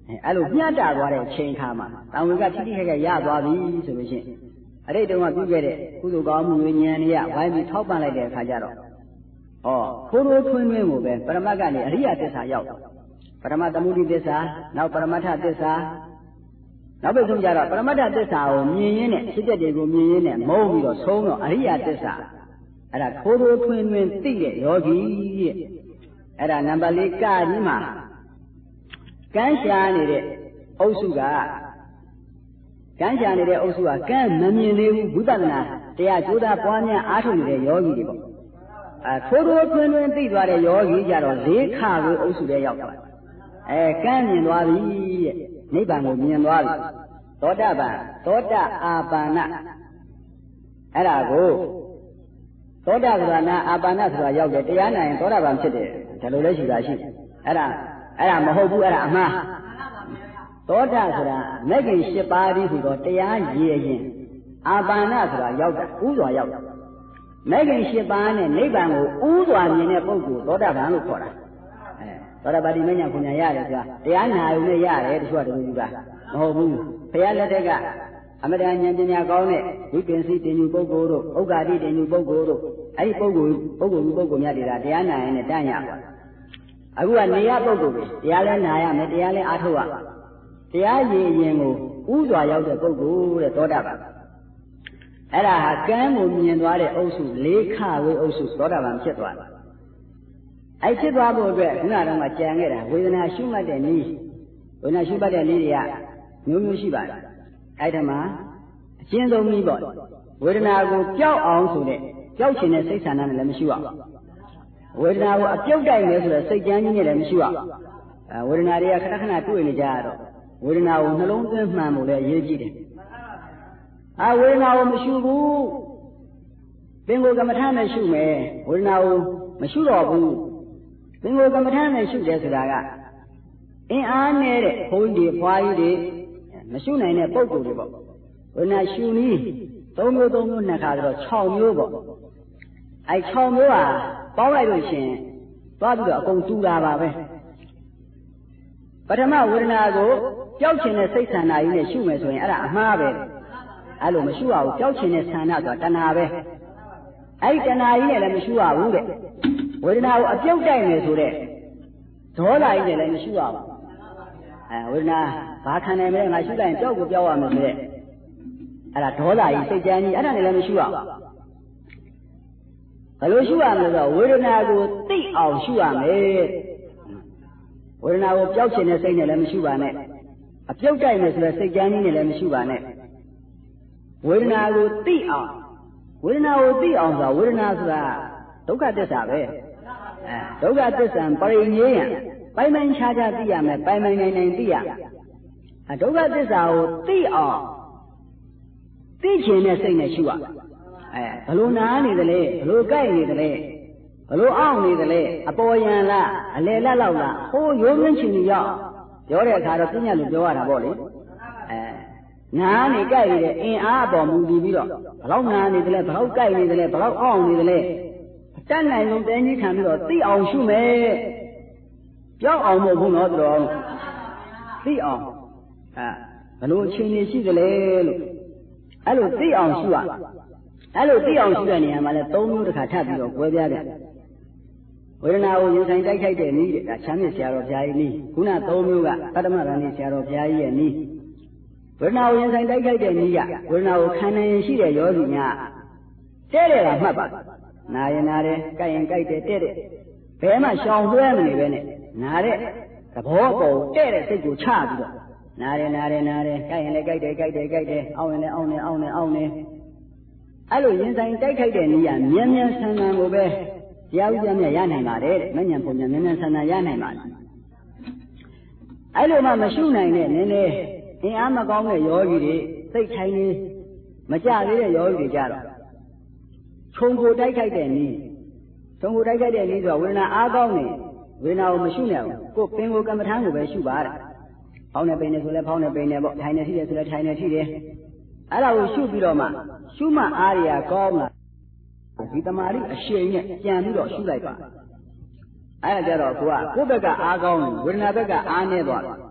အဲ့လိုမျှတသွားတဲ့အချိန်ခါမှာတန်ဝေကတိတိခက်ခက်ရသွားပြီဆိုလို့ရှိရင်အဲ့ဒီတုန်းကပြုခဲ့တဲ့ကုသိုလ်ကောင်းမှုတွေဉာဏ်တွေကဝိုင်းပြီးထောက်ပံ့လိုက်တဲ့အခါကျတော့ထိုးထိုးထွင်းထွင်းကိုပဲပရမတ်ကနေအရိယသစ္စာရောက်ပရမတ်သမုဒိသစ္စာနောက်ပရမတ္ထသစ္စာနောက်ပြီးဆုံးကြတော့ပရမတ္ထသစ္စာကိုမြင်ရင်းနဲ့ဖြစ်တဲ့တွေကိုမြင်ရင်းနဲ့မုန်းပြီးတော့ဆုံးတော့အရိယသစ္စာအဲ့ဒါထိုးထိုးထွင်းထွင်းသိတဲ့ယောဂီရဲ့အဲ့ဒါနံပါတ်၄ကကြီးမှာကမ်းရှားနေတဲ့အုပ်စုကကမ်းရှားနေတဲ့အုပ်စုကကမ်းမမြင်သေးဘူးဝိပဿနာတရားကျိုးသားပွားများအားထုတ်နေတဲ့ယောဂီတွေပေါ့ထိုးထိုးထွင်းထွင်းသိသွားတဲ့ယောဂီကြတော့၄ခါကိုအုပ်စုထဲရောက်သွားကမ်းမြင်သွားပြီတဲ့နိဗ္ဗာန်ကိုမြင်သွားပြီသောတာပန်သောတာအာပန္နအဲ့ဒါကိုသောတာဆိုတာနာအာပန္နဆိုတာရောက်တယ်တရားနာရင်သောတာပန်ဖြစ်တယ်ဒါလိုလဲရှိတာရှိအဲ့ဒါမဟုတ်ဘူးအဲ့ဒါအမှားသောတာဆိုတာမဂ္ဂင်၈ပါးဒီဟူသောတရားရည်ရင်အာပန္နဆိုတာရောက်တာဥစွာရောက်တာမဂ္ဂင်၈ပါးနဲ့နိဗ္ဗာန်ကိုဥစွာမြင်တဲ့ပုဂ္ဂိုလ်သောတာပန်လို့ခေါ်တာသောတာပတိမဉ္ဇဉ်ခွန်ညာရတယ်ဆိုတာတရားနာရုံနဲ့ရတယ်တချို့ကတူတူကမဟုတ်ဘူးဘုရားလက်ထက်ကအမတန်ဉာဏ်ပညာကောင်းတဲ့ဝိပင်စီတင်ယူပုဂ္ဂိုလ်တို့ဥက္ကာတိတင်ယူပုဂ္ဂိုလ်တို့အဲ့ဒီပုဂ္ဂိုလ်များတွေကတရားနာရင်လည်းတန်းရပါအခုကနေရပုဂ္ဂိုလ်ပဲတရားလဲနာရမယ်တရားလဲအားထုတ်ရတရားရည်ရင်ကိုဥစွာရောက်တဲ့ပုဂ္ဂိုလ်တဲ့သောတာပန်အဲ့ဒါဟာကံကိုမြင်သွားတဲ့အုပ်စု၄ခဝေအုပ်စုသောတာပန်ဖြစ်သွားတယ်အဲ့ဖြစ်သွားဖို့အတွက်ခုနကတော့ကြံခဲ့တာဝေဒနာရှုမှတ်တဲ့နည်းဝေဒနာရှုမှတ်တဲ့နည်းတွေကမျိုးမျိုးရှိပါတယ်အဲ့ဒါမှာအကျဉ်းဆုံးနည်းပေါ့ဝေဒနာကိုကြောက်အောင်ဆိုတဲ့ကြောက်ချင်တဲ့စိတ်ဆန္ဒနဲ့လည်းမရှိရဝေဒနာကိုအပြုတ်တိုက်မယ်ဆိုတဲ့စိတ်ကြမ်းကြီးနဲ့လည်းမရှိရဝေဒနာတွေကခဏခဏတွေ့နေကြရတော့ဝေဒနာကိုနှလုံးသွင်းမှန်ဖို့လည်းအရေးကြီးတယ်ဝေဒနာကိုမရှုဘူးပင်ကိုကမ္မထာနဲ့ရှုမယ်ဝေဒနာကိုမရှုတော့ဘူးပင်ကိုကမ္မထာနဲ့ရှုတယ်ဆိုတာကအင်အားနဲ့တဲ့ဘုန်းကြီးတွေဖွားကြီးတွေမရှုနိုင်တဲ့ပုံကိုယ်တွေပေါ့ဝေဒနာရှုနည်း၃မျိုးနှစ်ခါဆိုတော့6မျိုးပေါ့အဲ6မျိုးဟာပေါင်းလိုက်လို့ရှင်သွားပြီးတော့အကုန်တူတာပါပဲပထမဝေဒနာကိုကြောက်ချင်တဲ့စိတ်ဆန္ဒကြီးနဲ့ရှုမယ်ဆိုရင်အဲ့ဒါအမှားပဲအဲ့လိုမရှုရဘူးကြောက်ချင်တဲ့ဆန္ဒဆိုတာတဏှာပဲအဲ့ဒီတဏှာကြီးနဲ့လည်းမရှုရဘူးတဲ့ဝေဒနာကိုအပြုတ်တိုက်မယ်ဆိုတဲ့ဒေါသကြီးနဲ့လည်းမရှုရဘူးဝေဒနာဘာခံနိုင်မလဲငါရှုလိုက်ရင်ကြောက်ကိုကြောက်ရမယ်ဆိုတဲ့အဲ့ဒါဒေါသကြီးစိတ်ကြမ်းကြီးအဲ့ဒါနဲ့လည်းမရှုရဘူးဘယ်လိုရှုရမလဲဆိုတော့ဝေဒနာကိုသိအောင်ရှုရမယ်ဝေဒနာကိုကြောက်ချင်တဲ့စိတ်နဲ့လည်းမရှုပါနဲ့အပြုတ်တိုက်မယ်ဆိုတဲ့စိတ်ကြမ်းကြီးနဲ့လည်းမရှုပါနဲ့ဝေဒနာကိုသိအောင်ဝေဒနာကိုသိအောင်ဆိုတာဝေဒနာဆိုတာဒုက္ခသစ္စာပဲဒုက္ခသစ္စာပရိညေယံပိုင်ပိုင်ခြားခြားသိရမယ်ပိုင်ပိုင်နိုင်သိရဒုက္ခသစ္စာကိုသိအောင်သိချင်တဲ့စိတ်နဲ့ရှုရဘလို့နားနေတယ်လေဘလို့ကြိုက်နေတယ်လေဘလို့အောင့်နေတယ်လေအပေါ်ယံလားအလယ်လက်လောက်လားဟိုးရိုးရင်းချင်ကြီးရောက်ပြောတဲ့အခါတော့ပြညာလို့ပြောရတာပေါ့လေနားနေကြိုက်နေတဲ့အင်အားအပေါ်မူတည်ပြီးတော့ဘလောက်နားနေတယ်လဲဘလောက်ကြိုက်နေတယ်လဲဘလောက်အောင့်နေတယ်လဲတတ်နိုင်ဆုံးတဲကြီးခံပြီးတော့သိအောင်ရှုမယ်ကြောက်အောင်မဟုတ်ဘူးနော်တော်သိအောင်ဘလို့အချိန်ကြီးရှိတယ်လေလို့အဲ့လိုသိအောင်ရှုရအဲ့လိုသိအောင်ရှုတဲ့နေရာမှာလဲ၃မျိုးတစ်ခါထပ်ပြီးတော့꿰ပြတယ်ဝေဒနာကိုရင်ဆိုင်တိုက်ခိုက်တဲ့နည်းတဲ့ဒါချမ်းမြေဆရာတော်ဘုရားကြီးနည်းခုန၃မျိုးကပထမရဏိဆရာတော်ဘုရားကြီးရဲ့နည်းဝေဒနာကိုရင်ဆိုင်တိုက်ခိုက်တဲ့နည်းကဝေဒနာကိုခံနိုင်ရှိတဲ့ယောဂီများတဲ့တယ်ကမှတ်ပါနာရင်နာတယ်ကြိုက်ရင်ကြိုက်တယ်တဲ့တယ်ဘယ်မှရှောင်လွှဲမနေပဲနဲ့နာတဲ့သဘောပေါ်တဲ့တဲ့စိတ်ကိုချပြီးတော့နာတယ်ကြိုက်ရင်လည်းကြိုက်တယ်အောင်းရင်လည်းအောင်းတယ်အဲ့လိုရင်ဆိုင်တိုက်ခိုက်တဲ့နည်းကမြန်ဆန်ကိုပဲတရားဥပဒေနဲ့ရနိုင်ပါတယ်တဲ့မဉ္ဇဉ်ပုံမြန်ဆန်ရနိုင်ပါတယ်အဲ့လိုမှမရှုနိုင်တဲ့နည်းနည်းအင်အားမကောင်းတဲ့ယောဂီတွေစိတ်ထိုင်နေမကြသေးတဲ့ယောဂီတွေကြတော့ခြုံကိုတိုက်ခိုက်တဲ့နည်းခြုံကိုတိုက်ခိုက်တဲ့နည်းဆိုတော့ဝေဒနာအားကောင်းနေဝေဒနာကိုမရှုနိုင်ဘူးကိုယ်ပင်ကိုကမ္မထာကိုပဲရှုပါတဲ့ဖောင်းနေပိန်နေဆိုလဲဖောင်းနေပိန်နေပေါ့ထိုင်နေထိတယ်ဆိုလဲထိုင်နေထိတယ်အဲ့ဒါကိုရှုပြီးတော့မှရှုမှအားရကောင်းလာဒီတမာရီအရှိန်နဲ့ပြန်ပြီးတော့ရှုလိုက်ပါအဲ့ဒါကြတော့ကိုယ်ဘက်ကအားကောင်းဝေဒနာဘက်ကအားနည်းသွားတယ်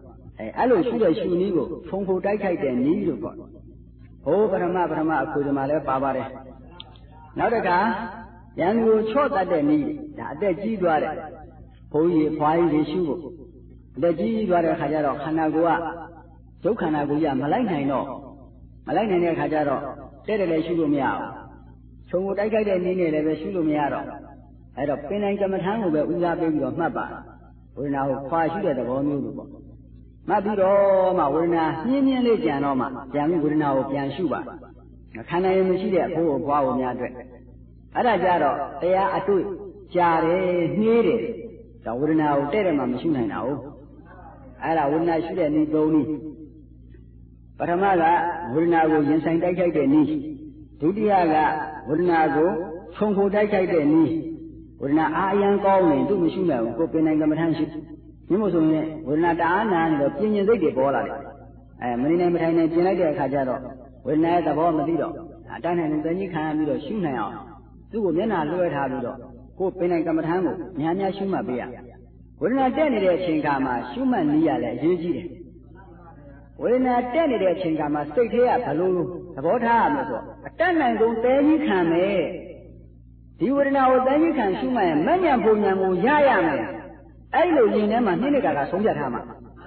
အဲ့လိုရှုတဲ့ရှုနည်းကိုဖုံဖုံတိုက်ခိုက်တဲ့နည်းလို့ပေါ့ဟိုပထမအခုဒီမှာလည်းပါပါတယ်နောက်တစ်ခါဉာဏ်ကိုချော့တတ်တဲ့နည်းဒါအသက်ကြီးသွားတဲ့ဘုန်းကြီးဖွားကြီးရှုဖို့အသက်ကြီးသွားတဲ့အခါကျတော့ခန္ဓာကိုယ်ကဒုက္ခနာကိုမလိုက်နိုင်တဲ့အခါကျတော့တဲ့တယ်လည်းရှုလို့မရဘူးခြုံကိုတိုက်ခိုက်တဲ့နည်းနဲ့လည်းပဲရှုလို့မရတော့အဲ့တော့ပင်တိုင်းကမ္မထမ်းကိုပဲဦးစားပေးပြီးတော့မှတ်ပါဝေဒနာကိုခွာရှုတဲ့သဘောမျိုးလို့ပေါ့မှတ်ပြီးတော့မှဝေဒနာမြင်းမြင်းလေးကြံတော့မှပြန်ပြီးဝေဒနာကိုပြန်ရှုပါခန္ဓာရင်မရှိတဲ့အဖို့အပွားကိုများအတွက်အဲ့ဒါကြတော့တရားအတွေ့ကြားတယ်နှေးတယ်ဒါဝေဒနာကိုတဲ့တယ်မှမရှုနိုင်တာဟုတ်အဲ့ဒါဝေဒနာရှုတဲ့နည်း၃နည်းပထမကဝေဒနာကိုရင်ဆိုင်တိုက်ခိုက်တဲ့နည်းဒုတိယကဝေဒနာကိုခြုံခိုတိုက်ခိုက်တဲ့နည်းဝေဒနာအာယံကောင်းရင်သူမရှိနိုင်ဘူးကိုပင်နိုင်ကမ္မထမ်းရှိမြင်မို့ဆိုရင်ဝေဒနာတအားနာနေတော့ပြင်းရင်စိတ်တွေပေါ်လာတယ်မနေနိုင်မထိုင်နိုင်ပြင်လိုက်တဲ့အခါကျတော့ဝေဒနာရဲ့သဘောမသိတော့အတန်းနိုင်တဲ့ကြီးခံပြီးတော့ရှုနိုင်အောင်သူ့ကိုမျက်နှာလွှဲထားပြီးတော့ကိုပင်နိုင်ကမ္မထမ်းကိုများများရှုမှတ်ပေးရဝေဒနာတက်နေတဲ့အချိန်ခါမှာရှုမှတ်နည်းရလဲအရေးကြီးတယ်ဝေဒနာတက်နေတဲ့အချိန်ခါမှာစိတ်ထဲကဘလို့သဘောထားရမယ်ဆိုအတတ်နိုင်ဆုံးတဲကြီးခံမယ်ဒီဝေဒနာကိုတဲကြီးခံရှုမှတ်ရင်မဉ္ဇဉ်ပုံဉဏ်ကိုရရမယ်အဲ့လိုရင်ထဲမှာနှိမ့်နေတာကဆုံးဖြတ်ထားမှာ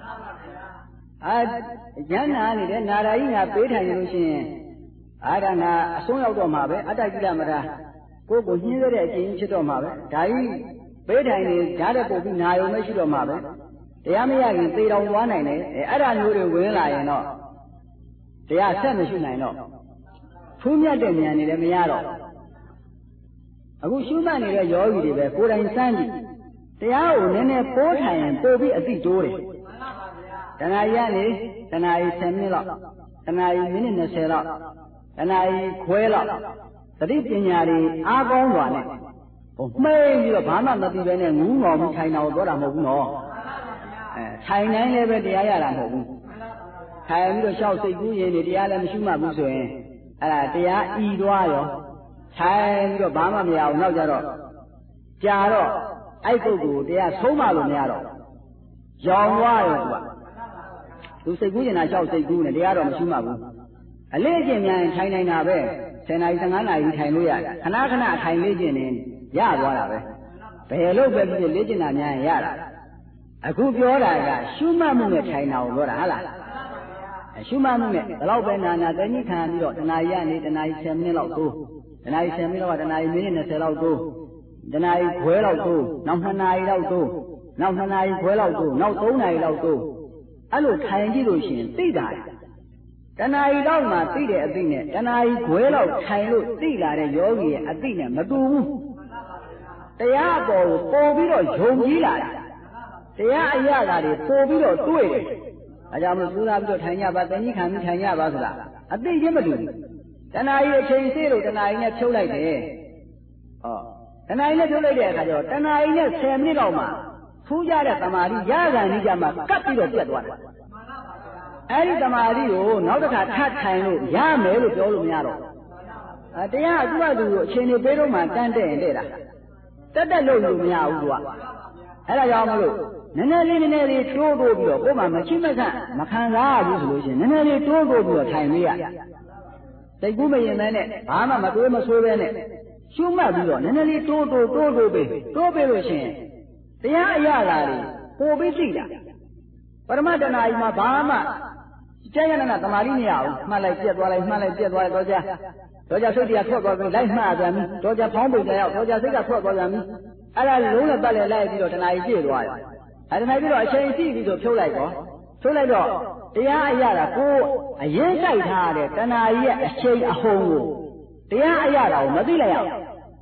ဉာဏ်နာနေတဲ့နာရာကြီးငါပေးထိုင်လို့ရှိရင်အာဒါနာအဆုံးရောက်တော့မှာပဲအတ္တကိလမတာကိုယ်ကိုညှင်းရတဲ့အကျင့်ဖြစ်တော့မှာပဲဒါကြီးပေးထိုင်နေဓာတ်တဲ့ပုတ်ပြီးနာယုံမရှိတော့မှာပဲတရားမရရင်သေတော်သွားနိုင်တယ်အဲ့ဒါမျိုးတွေဝင်လာရင်တော့တရားဆက်မရှိနိုင်တော့ဖူးမြတ်တဲ့ဉာဏ်တွေလည်းမရတော့အခုရှုမှတ်နေတဲ့ယောဂီတွေပဲကိုယ်တိုင်စမ်းကြည့်တရားကိုနည်းနည်းပိုးထိုင်ရင်ပို့ပြီးအသိတိုးတယ်တဏှာကြီးကနေတဏှာကြီး10မိနစ်လောက်တဏှာကြီးမိနစ်20လောက်တဏှာကြီးခွဲလောက်သတိပညာတွေအားကောင်းသွားတယ်မှိတ်ပြီးတော့ဘာမှမသိဘဲနဲ့ငူးငေါ်ပြီးထိုင်တာကိုပြောတာမဟုတ်ဘူးနော်ထိုင်နိုင်လည်းပဲတရားရတာမဟုတ်ဘူးထိုင်ပြီးတော့ရှောက်စိတ်ကူးရင်တရားလည်းမရှိမှဘူးဆိုရင်အဲ့ဒါတရားဤသွားရောထိုင်ပြီးတော့ဘာမှမရအောင်နောက်ကြတော့ကြာတော့အဲ့ပုဂ္ဂိုလ်တရားဆုံးမလို့မရတော့ရောင်သွားရောသူစိတ်ကူးရင်သာရှောက်စိတ်ကူးနေတရားတော့မရှိမှဘူးအလေးကျင့်များရင်ထိုင်နိုင်တာပဲ10နာရီ15နာရီထိုင်လို့ရတယ်ခဏခဏထိုင်လေးကျင့်နေရသွားတာပဲဘယ်လို့ပဲဖြစ်လေ့ကျင့်တာများရင်ရတာအခုပြောတာကရှုမှတ်မှုနဲ့ထိုင်တာကိုပြောတာဟုတ်လားရှုမှတ်မှုနဲ့ဘယ်တော့ပဲနာနာတဏှိခံပြီးတော့တဏှာကြီးကနေတဏှာကြီး10မိနစ်လောက်တိုးတဏှာကြီး10မိနစ်လောက်ကတဏှာကြီးမိနစ်20လောက်တိုးတဏှာကြီးခွဲလောက်တိုးနောက်2နာရီလောက်တိုးနောက်2နာရီခွဲလောက်တိုးနောက်3နာရီလောက်တိုးအဲ့လိုထိုင်ကြည့်လို့ရှိရင်သိတာတဏှာကြီးလောက်မှသိတဲ့အသိနဲ့တဏှာကြီးခွဲလောက်ထိုင်လို့သိလာတဲ့ယောဂီရဲ့အသိနဲ့မတူဘူးတရားအပေါ်ကိုပို့ပြီးတော့ယုံကြည်လာတယ်တရားအရာတွေပို့ပြီးတော့တွေ့တယ်အဲကြောင့်မလို့စူးစမ်းပြီးတော့ထိုင်ကြပါတဏှိခံပြီးထိုင်ကြပါဆိုတာအသိချင်းမတူဘူးတဏှာကြီးအချိန်စေးလို့တဏှာကြီးနဲ့ဖြုတ်လိုက်တယ်တဏှာကြီးနဲ့ဖြုတ်လိုက်တဲ့အခါကျတော့တဏှာကြီးနဲ့10မိနစ်လောက်မှထူးကြတဲ့သမာဓိရခံနေကြမှာကပ်ပြီးတော့ပြတ်သွားတယ်အဲ့ဒီသမာဓိကိုနောက်တစ်ခါထပ်ထိုင်လို့ရမယ်လို့ပြောလို့မရတော့တရားအတူအတူကိုအချိန်တွေပေးတော့မှတန်းတဲ့ရင်တဲ့တာတက်လို့လို့မရဘူးကွာအဲ့ဒါကြောင့်မလို့နည်းနည်းလေးတိုးပြီးတော့ကိုယ်မှမချိမခန့်မခံစားရဘူးဆိုလို့ရှိရင်နည်းနည်းလေးတိုးပြီးတော့ထိုင်လို့ရစိတ်ကူးမရင်မဲနဲ့ဘာမှမတွေးမဆွေးပဲနဲ့ရှုမှတ်ပြီးတော့နည်းနည်းလေးတိုးပေးလို့ရှိရင်တရားအရာလာတွေပို့ပြီးသိတာပရမတ္တနာကြီးမှာဘာမှကျဲရနာသမာဓိမရဘူးမှတ်လိုက်ပြက်သွားလိုက်မှတ်လိုက်ပြက်သွားလိုက်တော့ကြစိတ်တရားထွက်သွားပြီးလိုက်မှတ်ပြန်ပြီတော့ကြဖောင်းပိတ်ကြရောက်တော့ကြစိတ်ကထွက်သွားပြန်ပြီအဲ့ဒါလုံးနဲ့ပတ်လဲလိုက်ပြီးတော့တဏှာကြီးပြည့်သွားတယ်အဲ့ဒါပြီးတော့အချိန်ရှိပြီဆိုဖြုတ်လိုက်တော့တရားအရာတာကိုအရင်ကြိုက်ထားတဲ့တဏှာကြီးရဲ့အချိန်အဟုန်ကိုတရားအရာတာကိုမသိလိုက်ရဘူး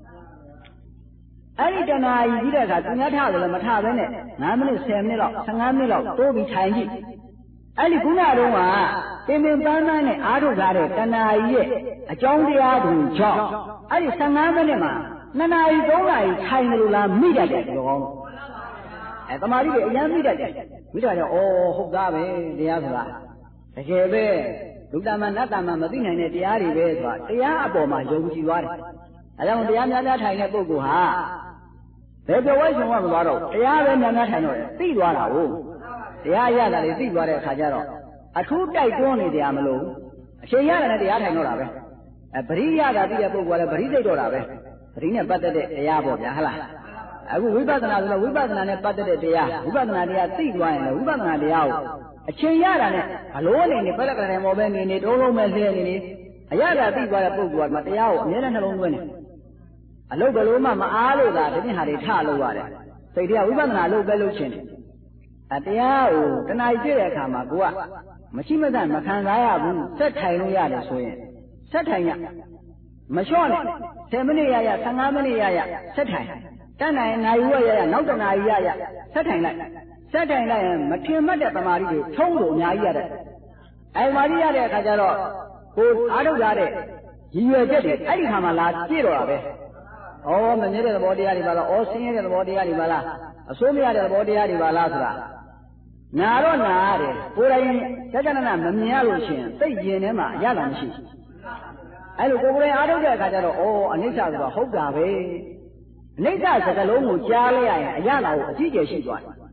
အဲ့ဒီတဏှာကြီးပြီးတဲ့အခါသူများထားတယ်လည်းမထားဘဲနဲ့9မိနစ်10မိနစ်လောက်15မိနစ်လောက်တိုးပြီးထိုင်ကြည့်အဲ့ဒီခုနတုန်းကပင်ပန်းနဲ့အားထုတ်ထားတဲ့တဏှာကြီးရဲ့အကြောင်းတရားတွေကြောင့်အဲ့ဒီ15မိနစ်မှာ2နာရီ3နာရီထိုင်လို့လားမိတတ်တယ်ပြောကောင်းသမာဓိတွေအရင်မိတတ်တယ်မိတာကြောင့်ဟုတ်သားပဲတရားဆိုတာတကယ်ပဲလူတမနတ်တမမသိနိုင်တဲ့တရားတွေပဲဆိုတာတရားအပေါ်မှာယုံကြည်သွားတယ်အဲကြောင့်တရားများများထိုင်တဲ့ပုဂ္ဂိုလ်ဟာဘယ်ပြောဝဲရှင်ကမသွားတော့တရားပဲများများထိုင်တော့သိသွားတာဟုတ်တရားရတာတွေသိသွားတဲ့အခါကျတော့အထူးတိုက်တွန်းနေတရားမလို့အချိန်ရတာနဲ့တရားထိုင်တော့တာပဲပရိယတာသိတဲ့ပုဂ္ဂိုလ်ကလည်းပရိသိတ်တော့တာပဲပရိနဲ့ပတ်သက်တဲ့တရားပေါ့ဗျာဟုတ်လားအခုဝိပဿနာဆိုတော့ဝိပဿနာနဲ့ပတ်သက်တဲ့တရားဝိပဿနာတရားသိသွားရင်လည်းဝိပဿနာတရားကိုအချိန်ရတာနဲ့ဘလို့အနေနဲ့ပက်လက်ကလေးမော်ပဲနေတုံးလုံးပဲလှည့်နေအရသာသိသွားတဲ့ပုဂ္ဂိုလ်ကတရားကိုအမြဲတမ်းနှလုံးသွင်းနေအလုပ်ဘယ်လိုမှမအားလို့သာဒီပြင်ဟာတွေထလို့ရတယ်စိတ်တရားဝိပဿနာလုပ်ပဲလုပ်ချင်တယ်တရားကိုတဏှာကြီးပြည့်တဲ့အခါမှာကိုကမရှိမသမခံစားရဘူးဆက်ထိုင်လို့ရတယ်ဆိုရင်ဆက်ထိုင်ရမလျှော့နဲ့10မိနစ်ရ15မိနစ်ရဆက်ထိုင်တန်းနိုင်နိုင်ဝရနောက်တနာရီရဆက်ထိုင်လိုက်ရင်မထင်မှတ်တဲ့တမာရီတွေထုံးလို့အများကြီးရတဲ့မာရီရတဲ့အခါကျတော့ကိုအားထုတ်ရတဲ့ရည်ရွယ်ချက်တွေအဲ့ဒီခါမှလာပြည့်တော့တာပဲမမြဲတဲ့သဘောတရားတွေပါလားဆင်းရဲတဲ့သဘောတရားတွေပါလားအဆိုးမရတဲ့သဘောတရားတွေပါလားဆိုတာနာတော့နာရတယ်ကိုယ်တိုင်စက္ကနနာမမြင်ရလို့ရှိရင်သိကျင်ထဲမှာရတာမရှိဘူးအဲ့လိုကိုယ်တိုင်အားထုတ်တဲ့အခါကျတော့အနိစ္စဆိုတော့ဟုတ်တာပဲအနိစ္စစကားလုံးကိုကြားလိုက်ရရင်အရသာကိုအကြည့်ကျယ်ရှိသွားတယ်ဒါ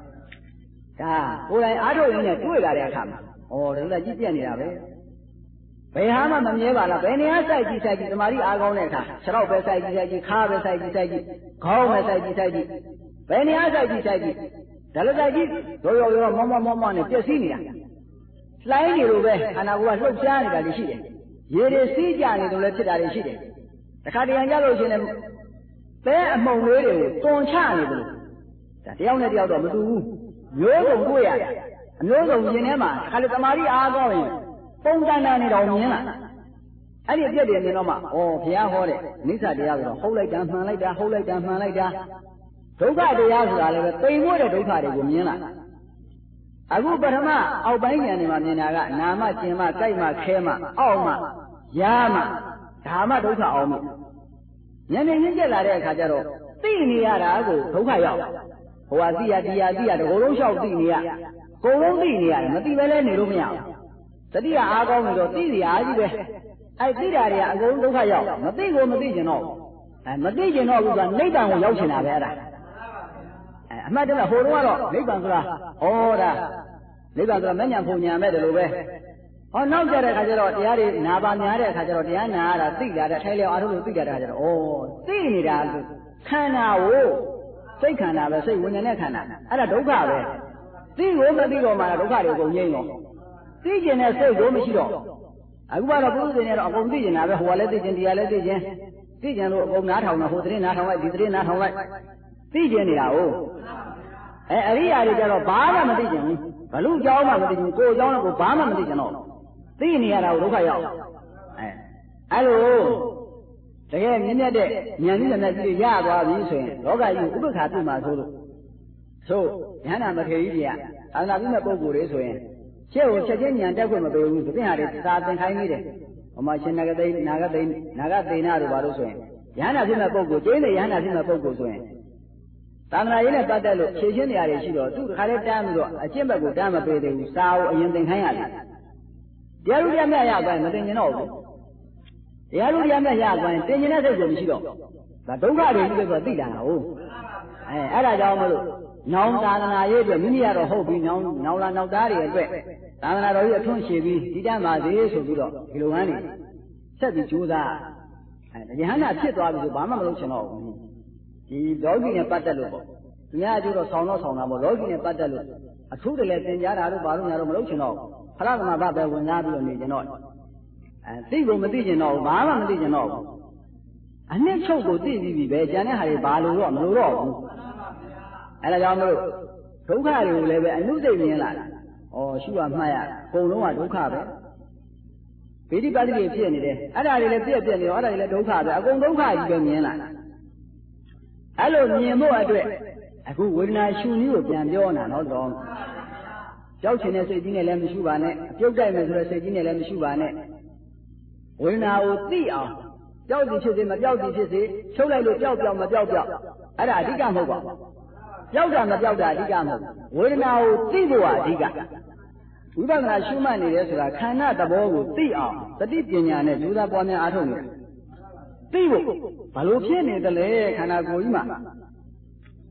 ကိုယ်တိုင်အားထုတ်ရင်းနဲ့တွေ့လာတဲ့အခါမှာဒါလည်းကြည့်ပြနေတာပဲဘယ်ဟာမှမမြဲပါလားဘယ်နေရာစိုက်ကြည့်သမာဓိအားကောင်းတဲ့အခါခြေထောက်ပဲစိုက်ကြည့်ခါးပဲစိုက်ကြည့်ခေါင်းပဲစိုက်ကြည့်ဘယ်နေရာစိုက်ကြည့်ဒါလည်းစိုက်ကြည့်ရောမောနဲ့ပြည့်စည်နေတာလှိုင်းနေလို့ပဲခန္ဓာကိုယ်ကလှုပ်ရှားနေတာတွေရှိတယ်ရေတွေစီးကြနေလို့လည်းဖြစ်တာတွေရှိတယ်တခါတရံကြလို့ရှိရင်ပဲအမှုံလေးတွေကိုတွန်ချနေတယ်ဒါတယောက်နဲ့တယောက်တော့မတူဘူးမျိုးစုံတွေ့ရတယ်အမျိုးစုံရင်ထဲမှာခါလေတမာရီအားကောင်းရင်ပုံတန်တာနေတော့မြင်လာအဲ့ဒီအပြည့်တွေမြင်တော့မှဘုရားဟောတဲ့နိစ္စတရားဆိုတော့ဟုတ်လိုက်တာမှန်လိုက်တာဟုတ်လိုက်တာမှန်လိုက်တာဒုက္ခတရားဆိုတာလည်းပဲသိမ်မွေ့တဲ့ဒုက္ခတွေကိုမြင်လာအခုပထမအောက်ပိုင်းဉာဏ်တွေမှာမြင်တာကနာမကျင်မကြိုက်မခဲမအောက်မယားမဓမ္မဒုက္ခအောင်မြင်ဉာဏ်နဲ့ရင့်ကျက်လာတဲ့အခါကျတော့သိနေရတာကိုဒုက္ခရောက်ဟိုဟာသိရတရားသိရတကိုယ်လုံးလျှောက်သိနေရကိုယ်လုံးသိနေရတယ်မသိပဲလဲနေလို့မရဘူးတတိယအားကောင်းနေတော့သိစီအားကြီးပဲအဲ့သိတာတွေကအကုန်ဒုက္ခရောက်မသိကိုမသိကျင်တော့မသိကျင်တော့ဘူးကနိဗ္ဗာန်ကိုရောက်ချင်တာပဲအဲ့ဒါအမှတ်တမဲ့ဟိုတုန်းကတော့နိဗ္ဗာန်ဆိုတာဒါနိဗ္ဗာန်ဆိုတာမဉ္ဇဉ်ဖုန်ညာမဲ့တယ်လို့ပဲနောက်ကြတဲ့အခါကျတော့တရားတွေနာပါများတဲ့အခါကျတော့တရားနာရတာသိလာတဲ့ထိုင်လျောက်အားထုတ်လို့သိကြတဲ့အခါကျတော့သိနေတာခန္ဓာကိုစိတ်ခန္ဓာပဲစိတ်ဝိညာဉ်နဲ့ခန္ဓာအဲ့ဒါဒုက္ခပဲသိကိုမသိတော့မှဒုက္ခတွေအကုန်ငြိမ်းတော့သိကျင်တဲ့စိတ်ကိုမရှိတော့အခုကတော့ပုရုသေနဲ့တော့အကုန်သိကျင်တာပဲဟိုကလည်းသိကျင်တရားလည်းသိကျင်လို့အကုန်နားထောင်တာဟိုသတင်းနားထောင်လိုက်ဒီသတင်းနားထောင်လိုက်သိကျင်နေတာဟုတ်အရိယာတွေကျတော့ဘာမှမသိကျင်ဘူးဘလူเจ้าမှမသိကျင်ကိုယ်เจ้าနဲ့ကိုဘာမှမသိကျင်တော့သိနေရတာကိုဒုက္ခရောက်အဲ့လိုတကယ်မြင့်မြတ်တဲ့ဉာဏ်ကြီးနဲ့ကြီးရသွားပြီဆိုရင်လောကကြီးဥပ္ပခါပြုမှာဆိုလို့ဉာဏ်နာမထေရကြီးတွေကအာနာပြုမဲ့ပုဂ္ဂိုလ်တွေဆိုရင်ရှေ့ကိုချက်ချင်းဉာဏ်တက်ခွင့်မပေးဘူးဒီပြင်ဟာတွေသာသင်ခိုင်းနေတယ်ဟိုမှာရှင်နာဂသိနာဂသိနာတို့ဘာလို့ဆိုရင်ဉာဏ်နာပြုမဲ့ပုဂ္ဂိုလ်ကျင်းတဲ့ဉာဏ်နာပြုမဲ့ပုဂ္ဂိုလ်ဆိုရင်သာသနာရေးနဲ့ပတ်သက်လို့ဖြည့်ရှင်းနေရတယ်ရှိတော့သူတခါလေးတန်းပြီးတော့အကျင့်ဘက်ကိုတန်းမပေးသေးဘူးစာအုပ်အရင်သင်ခိုင်းရတယ်တရားလူတရားမြတ်ရသွားရင်မသိကျင်တော့ဘူးတရားလူတရားမြတ်ရသွားရင်တင်ကျင်တဲ့စိတ်ကိုမရှိတော့ဒါဒုက္ခတွေကြီးပဲဆိုသိလာတာဟုတ်အဲ့ဒါကြောင့်မလို့နောင်သာသနာရေးအတွက်မိမိကတော့ဟုတ်ပြီနောင်လာနောက်သားတွေအတွက်သာသနာတော်ကြီးအထွန်းရှည်ပြီးဒီတတ်ပါစေဆိုပြီးတော့ဒီလိုဟန်နေဆက်ပြီးကြိုးစားယဟန္တာဖြစ်သွားပြီဆိုဘာမှမလုပ်ချင်တော့ဘူးဒီလောကီနဲ့ပတ်သက်လို့ပေါ့သူများအကျိုးတော့ဆောင်းတာပေါ့လောကီနဲ့ပတ်သက်လို့အထူးတလည်းသင်ကြားတာတို့ဘာလို့ညာတော့မလုပ်ချင်တော့ဖလားကမ္ဘာပဲဝင်စားပြီးတော့နေကြတော့သိကိုမသိချင်တော့ဘူးဘာမှမသိချင်တော့ဘူးအနှစ်ချုပ်ကိုသိပြီးပြီပဲကျန်တဲ့ဟာတွေဘာလို့တော့မလို့တော့ဘူးအဲ့ဒါကြောင့်မလို့ဒုက္ခတွေကိုလည်းပဲအနုစိတ်မြင်လာတာရှုရမှတ်ရအကုန်လုံးကဒုက္ခပဲဗေဒိပါတိတွေဖြစ်နေတယ်အဲ့ဒါတွေလည်းပြည့်နေရောအဲ့ဒါတွေလည်းဒုက္ခပဲအကုန်ဒုက္ခကြီးပဲမြင်လာအဲ့လိုမြင်ဖို့အတွက်အခုဝေဒနာရှုနည်းကိုပြန်ပြောနေတာနော်တော့ကြောက်ချင်တဲ့စိတ်ကြီးနဲ့လည်းမရှုပါနဲ့အပြုတ်တိုက်မယ်ဆိုတဲ့စိတ်ကြီးနဲ့လည်းမရှုပါနဲ့ဝေဒနာကိုသိအောင်ကြောက်သည်ဖြစ်စေမကြောက်သည်ဖြစ်စေချုပ်လိုက်လို့ကြောက်မကြောက်အဲ့ဒါအဓိကမဟုတ်ပါဘူးကြောက်တာမကြောက်တာအဓိကမဟုတ်ဝေဒနာကိုသိဖို့ကအဓိကဝိပဿနာရှုမှတ်နေတယ်ဆိုတာခန္ဓာသဘောကိုသိအောင်သတိပညာနဲ့ကြိုးစားပွားများအားထုတ်နေတယ်သိဖို့ဘာလို့ဖြစ်နေတယ်လဲခန္ဓာကိုယ်ကြီးမှာ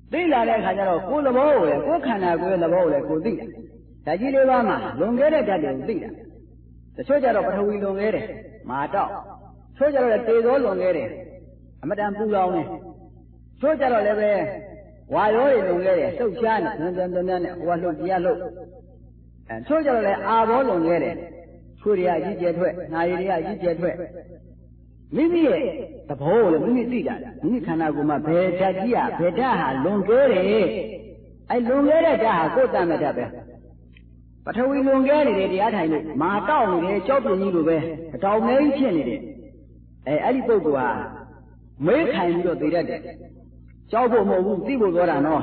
သိလာတဲ့အခါကျတော့ကိုယ်သဘောကိုလေကိုယ်ခန္ဓာကိုယ်ရဲ့သဘောကိုလေကိုသိတာဓာတ်ကြီးလေးပါးမှာလွန်ခဲ့တဲ့ဓာတ်တွေကိုသိတာတချို့ကြတော့ပထဝီလွန်ခဲ့တယ်မာတော့ချို့ကြတော့တေသောလွန်ခဲ့တယ်အမတန်ပူလောင်နေချို့ကြတော့လည်းပဲဝါရောတွေလွန်ခဲ့တယ်လှုပ်ရှားနေနဲ့ဟိုကလှုပ်တရားလှုပ်ချို့ကြတော့လည်းအာဘောလွန်ခဲ့တယ်ချို့တွေကအကြီးကျယ်ထွက်နာရီတွေကအကြီးကျယ်ထွက်မိမိရဲ့သဘောကိုလည်းမိမိသိတာမိမိခန္ဓာကိုယ်မှာဘယ်ဓာတ်ကြီးอ่ะဘယ်ဓာတ်ဟာလွန်ခဲ့တယ်အဲလွန်ခဲ့တဲ့ဓာတ်ဟာကိုယ်တတ်မဲ့ဓာတ်ပဲပထဝီလွန်ခဲ့နေတဲ့တရားထိုင်လို့မာတောက်နေတယ်ကြောက်ပြင်းကြီးလိုပဲအတောင်မဲကြီးဖြစ်နေတယ်အဲ့ဒီပုဂ္ဂိုလ်ဟာမေးခိုင်ပြီးတော့သိတတ်တယ်ကြောက်ဖို့မဟုတ်ဘူးသိဖို့ပြောတာနော်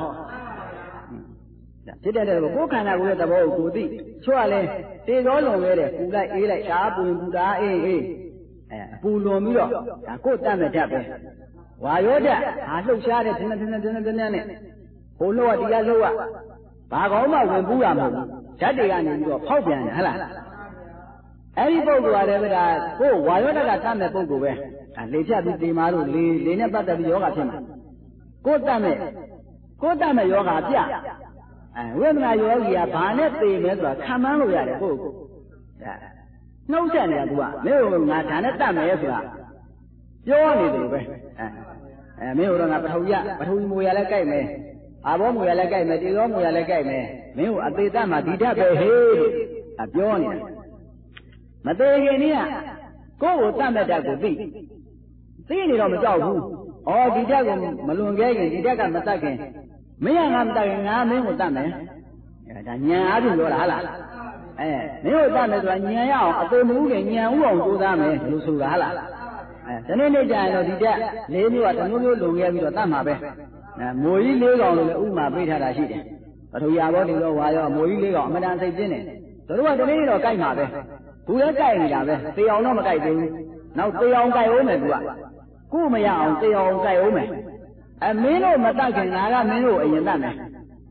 ဖြစ်တဲ့ကိုယ်ခန္ဓာကိုယ်ရဲ့သဘောကိုကိုသိချို့ကလည်းတေသောလွန်ခဲ့တယ်ပူလိုက်အေးလိုက်ဓာပူရင်ပူတာအေးအပူလွန်ပြီးတော့ဒါကိုယ်တတ်မဲ့ဓာတ်ပဲဝါရောဓာတ်ဟာလှုပ်ရှားတဲ့တင်းနဲ့ဟိုလှုပ်ကတရားလှုပ်ကဘာကောင်းမှဝင်ပူးရမဟုတ်ဘူးဓာတ်တွေကနေပြီးတော့ဖောက်ပြန်တယ်ဟလားအဲ့ဒီပုဂ္ဂိုလ်ကလည်းပဲဒါကိုယ်ဝါရောဓာတ်ကတတ်မဲ့ပုဂ္ဂိုလ်ပဲလေဖြတ်ပြီးတေမာတို့လေနဲ့ပတ်သက်ပြီးယောဂဖြစ်မှာကိုယ်တတ်မဲ့ယောဂပြဝိပဿနာယောဂီကဘာနဲ့သိမဲဆိုတာခံမှန်းလို့ရတယ်ကိုယ့်ကိုနှုတ်ဆက်နေတာ तू ကမင်းတို့ငါဒါနဲ့တတ်မယ်ဆိုတာပြောနေတယ်ပဲမင်းတို့ငါပထဝီမူရလည်းကြိုက်မယ်အာဘောမူရလည်းကြိုက်မယ်တေသောမူရလည်းကြိုက်မယ်မင်းတို့အသေးသက်မှာဒီဓာတ်ပဲဟေးလို့ပြောနေတာမသေးခင်နည်းကကိုယ့်ကိုတတ်မဲ့ဓာတ်ကိုသိနေတော့မကြောက်ဘူးဩဒီဓာတ်ကိုမလွန်ခဲ့ခင်ဒီဓာတ်ကမတတ်ခင်မင်းကငါမတတ်ခင်ငါမင်းကိုတတ်မယ်ဒါဉာဏ်အားဖြင့်ပြောတာဟာလားမင်းတို့တတ်မယ်ဆိုတာဉာဏ်ရအောင်အသေးမဟုတ်ခင်ဉာဏ်ဥအောင်ကြိုးစားမယ်လို့ဆိုတာဟာလားဒီနေ့ကြာရင်တော့ဒီတက်၄မျိုးကတစ်မျိုးလွန်ခဲ့ပြီးတော့တတ်မှာပဲမိုးကြီး၄ကောင်လို့လည်းဥမာပေးထားတာရှိတယ်ပထဝီအာဘောဒီလိုဝါရောမိုးကြီး၄ကောင်အမှန်တန်စိတ်ကျင်းတယ်တို့ကဒီနေ့တော့ကြိုက်မှာပဲဘူးလည်းကြိုက်နေတာပဲသေအောင်တော့မကြိုက်သေးဘူးနောက်သေအောင်ကြိုက်အောင်မယ်သူကကိုမရအောင်သေအောင်ကြိုက်အောင်မယ်မင်းတို့မတတ်ခင်ငါကမင်းတို့အရင်တတ်မယ်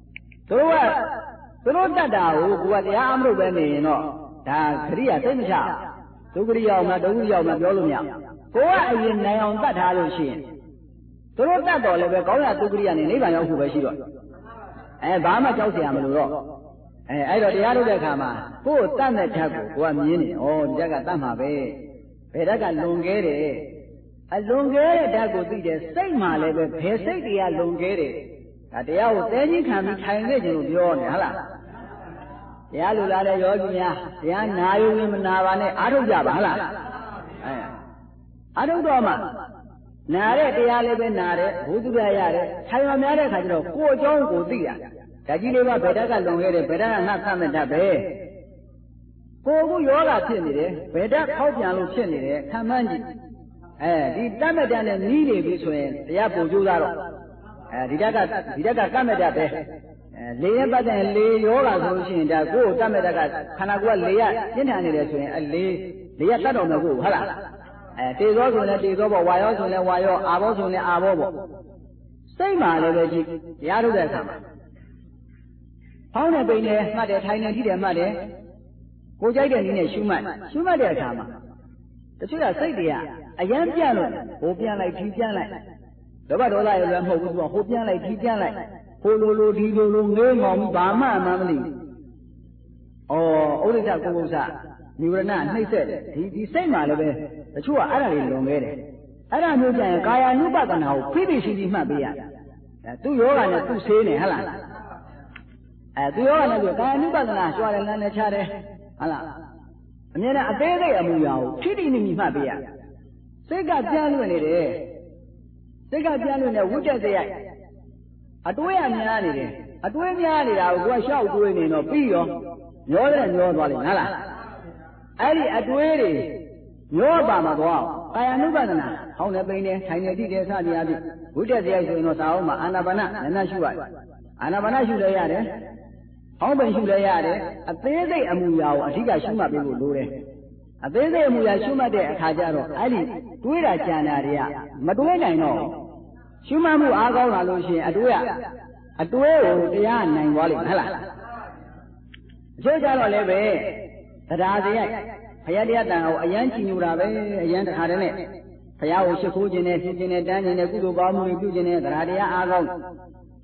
သူတို့တတ်တာကိုကိုကတရားအမလို့ပဲနေရင်တော့ဒါခရိယာသိမချဒုက္ခရိယာအောင်မဒုက္ခရိယာအောင်မပြောလို့မရကိုကအရင်နိုင်အောင်တတ်ထားလို့ရှိရင်သူတို့တတ်တော်လည်းပဲကောင်းရဒုက္ခရိယာနဲ့နိဗ္ဗာန်ရောက်ဖို့ပဲရှိတော့ဘာမှကြောက်เสียမလို့တော့အဲ့တော့တရားထုတ်တဲ့အခါမှာကိုယ်တတ်တဲ့ဓာတ်ကိုကိုကမြင်နေဒီဓာတ်ကတတ်မှာပဲဘယ်ဓာတ်ကလွန်ခဲ့တယ်လွန်ခဲ့တဲ့ဓာတ်ကိုသိတယ်စိတ်မှလည်းပဲဘယ်စိတ်တရားလွန်ခဲ့တယ်ဒါတရားကိုတဲကြီးခံပြီးထိုင်နေကြလို့ပြောနေဟုတ်လားတရားလူလာတဲ့ယောဂီများတရားနာယူရင်မနာပါနဲ့အားထုတ်ကြပါဟုတ်လားအားထုတ်တော့မှနာတဲ့တရားလေးပဲနာတဲ့ဘုသူရရတယ်ထိုင်မများတဲ့ခါကျတော့ကိုယ်အကြောင်းကိုသိရဓာကြီးလေးပါဘယ်ဓာတ်ကလွန်ခဲ့တယ်ဘယ်ဓာတ်ကငါသတ်မဲ့ဓာတ်ပဲကိုယ်ကယောဂဖြစ်နေတယ်ဘယ်ဓာတ်ဖောက်ပြန်လို့ဖြစ်နေတယ်ခံမှန်းကြည့်ဒီတတ်မဲ့ဓာတ်နဲ့နီးနေပြီဆိုရင်တရားပုံကျိုးသားတော့ဒီဓာတ်ကတတ်မဲ့ဓာတ်ပဲလေနဲ့ပတ်သက်လေယောဂဆိုလို့ရှိရင်ဒါကိုယ်တတ်မဲ့ဓာတ်ကခန္ဓာကိုယ်ကလေရပြင်းထန်နေတယ်ဆိုရင်လေရတတ်တော်မယ်ကိုဟုတ်လားတေသောဆိုရင်တေသောပေါ့ဝါရောဆိုရင်ဝါရောအာဘောဆိုရင်အာဘောပေါ့စိတ်မှလည်းပဲကြည့်တရားထုတ်တဲ့အခါမှာဖောင်းတဲ့ပိန်နဲ့မှတ်တယ်ထိုင်နေကြည့်တယ်မှတ်တယ်ကိုကြိုက်တဲ့နည်းနဲ့ရှုမှတ်တဲ့အခါမှာတချို့ကစိတ်တွေကအယမ်းပြန့်လို့ဟိုပြန်လိုက်ဒီပြန်လိုက်လောဘဒေါသရဲ့လည်းမဟုတ်ဘူးသူကဟိုပြန်လိုက်ဒီပြန်လိုက်ဟိုလိုဒီလိုငေးငေါဘာမှမသိဩဥဒိစ္စကိုကုသနိဝရဏနှိမ့်ဆက်ဒီစိတ်မှလည်းပဲတချို့ကအဲ့ဒါလေးလွန်ခဲ့တယ်အဲ့ဒါမျိုးကြရင်ကာယ ानु ပဒနာကိုဖိဖိရှိရှိမှတ်ပေးရသူ့ယောဂနဲ့သူ့ဆေးနေဟလားသူယောဂနဲ့ဆိုကာယ ानु ပဒနာကြွားတယ်လမ်းနဲ့ချတယ်ဟလားအမြဲတမ်းအသေးစိတ်အမှုရာကိုထိတိနိမိမှတ်ပေးရစိတ်ကပြန်လွင့်နေတယ်စိတ်ကပြန်လွင့်နေဝိတ္တစရိုက်အတွေးရများနေတယ်အတွေးများနေတာကိုကိုကရှောက်တွေးနေတော့ပြီးရောမျောတယ်မျောသွားလိမ့်မယ်ဟလားအဲ့ဒီအတွေးတွေမျောပါမှာတော့ကာယ ानु ပဒနာဟောင်းနေပိန်နေထိုင်နေတိတယ်စသည်အဖြစ်ဝိတ္တစရိုက်ဆိုရင်တော့သာအောင်မှာအာနာပါနနည်းနည်းရှုရတယ်အာနာပါနရှုလည်းရတယ်ဟောင်းပိန်ရှုလည်းရတယ်အသေးစိတ်အမှုရာကိုအဓိကရှုမှတ်ပေးဖို့လိုတယ်အသေးစိတ်အမှုရာရှုမှတ်တဲ့အခါကျတော့အဲ့ဒီတွေးတာကြံတာတွေကမတွေးနိုင်တော့ရှုမှတ်မှုအားကောင်းလာလို့ရှိရင်အတွေးကိုတရားနိုင်သွားလိမ့်မယ်ဟုတ်လားအကျိုးကြတော့လည်းပဲတရားစရိုက်ဘုရားတရားတန်အောင်အယမ်းချီညူတာပဲအယမ်းတခါတည်းနဲ့ဘုရားကိုရှိခိုးခြင်းနဲ့ဖြစ်ခြင်းနဲ့တန်းခြင်းနဲ့ကုသိုလ်ကောင်းမှုတွေပြုခြင်းနဲ့တရားအားကောင်း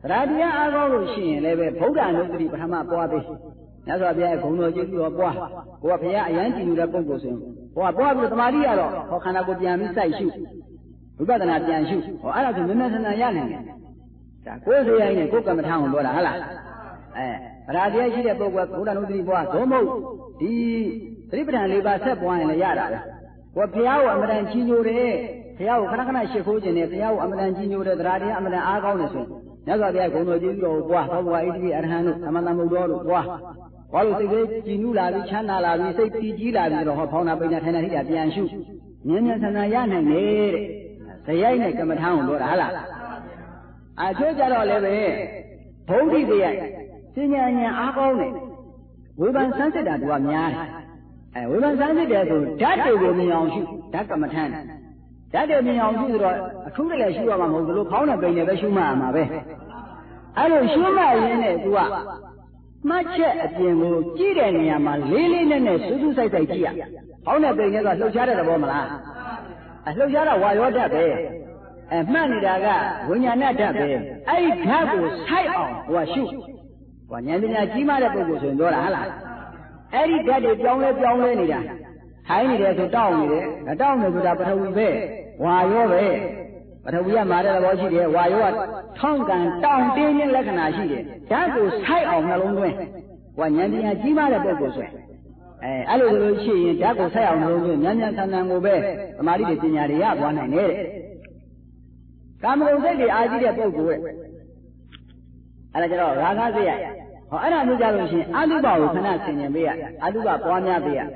တရားတရားအားကောင်းလို့ရှိရင်လည်းပဲဗုဒ္ဓအနုတ္တိပထမပွားသေးမြတ်စွာဘုရားရဲ့ဂုဏ်တော်ကျေးဇူးတော်ပွားကိုကဘုရားအယံကြည်နေတဲ့ပုဂ္ဂိုလ်ဆိုရင်ပွားပြီးသမာဓိရတော့ဟောခန္ဓာကိုပြန်ပြီးစိုက်ရှုဝိပဿနာပြန်ရှုဟောအဲ့ဒါဆိုမင်းဆန္ဒရနိုင်တယ်ဒါကိုယ်စရိုင်းနဲ့ကိုယ်ကမ္မထာကိုပြောတာဟုတ်လားတရားတရားရှိတဲ့ပုဂ္ဂိုလ်ကဘုရားနုတ္တိပွားသို့မဟုတ်ဒီသတိပဋ္ဌာန်၄ပါးဆက်ပွားရင်လည်းရတာပဲကိုဘုရားကိုအမှန်တန်ကြီးညိုတယ်ဘုရားကိုခဏခဏရှ िख ိုးခြင်းနဲ့ဘုရားကိုအမှန်တန်ကြီးညိုတယ်တရားတရားအမှန်တန်အားကောင်းတယ်ဆိုမြတ်စွာဘုရားဂုဏ်တော်ကျေးဇူးတော်ကိုပွားသောဘဝဣတိအရဟံတို့သမန္တမုဒ္ဒောတို့ပွားလို့စိတ်လေးကြည်နူးလာပြီးချမ်းသာလာပြီးစိတ်တည်ကြည်လာပြီးတော့ဟောဖောင်းနာပိဏထိုင်နာထိတာပြန်ရှုမြင်းမြန်းဆန္ဒရနိုင်တယ်တဲ့ဇယိုက်နဲ့ကမ္မထာကိုပြောတာဟုတ်လားအကျိုးကြတော့လည်းပဲဘုဒ္ဓိတရားပညာဉာဏ်အားကောင်းတယ်ဝေဖန်ဆန်းစစ်တာသူကများတယ်ဝေဖန်ဆန်းစစ်တယ်ဆိုဓာတ်တွေကိုမြင်အောင်ရှုဓာတ်ကမ္မထာဓာတ်တွေမြင်အောင်ရှုဆိုတော့အထူးတလည်းရှုရမှာမဟုတ်ဘူးလို့ဖောင်းတဲ့ပိန်နဲ့ပဲရှုမှရမှာပဲအဲ့လိုရှုမှရင်းနဲ့သူကမှတ်ချက်အပြင်ကိုကြည့်တဲ့နေရာမှာလေးလေးနက်နက်စူးစူးဆိုင်ဆိုင်ကြည့်ရ။ဟောင်းတဲ့ပိန်ကလှုပ်ရှားတဲ့သဘောမလား။လှုပ်ရှားတာဝါရောဓာတ်ပဲ။မှတ်နေတာကဝိညာဏဓာတ်ပဲ။အဲ့ဒီဓာတ်ကိုဆိုက်အောင်ဟိုကရှု။ဟိုဉာဏ်ပညာကြီးမားတဲ့ပုဂ္ဂိုလ်ဆိုရင်ပြောတာဟုတ်လား။အဲ့ဒီဓာတ်တွေပြောင်းလဲနေတာ။ထိုင်းနေတယ်ဆိုတောင်းနေတယ်။တောင်းနေဆိုတာပထဝီပဲ။ဝါရောပဲ။ပထဝီကမာတဲ့သဘောရှိတယ်ဝါရောကထောင်းကန်တောင်းတင်းခြင်းလက္ခဏာရှိတယ်ဓာတ်ကိုဆိုက်အောင်နှလုံးသွင်းဟိုဉာဏ်ပညာကြီးမားတဲ့ပုဂ္ဂိုလ်ဆိုရင်အဲ့လိုဆိုလို့ရှိရင်ဓာတ်ကိုဆိုက်အောင်နှလုံးသွင်းဉာဏ်ဉာဏ်ဆန္ဒကိုပဲသမာဓိတွေပညာတွေရသွားနိုင်တယ်ကာမဂုဏ်စိတ်တွေအာကြီးတဲ့ပုဂ္ဂိုလ်ရဲ့အဲ့ဒါကြတော့ရာဂစိတ်ရဟောအဲ့ဒါမျိုးကြလို့ရှိရင်အတုပကိုခဏဆင်ញင်ပေးရအတုပပွားများပေးရ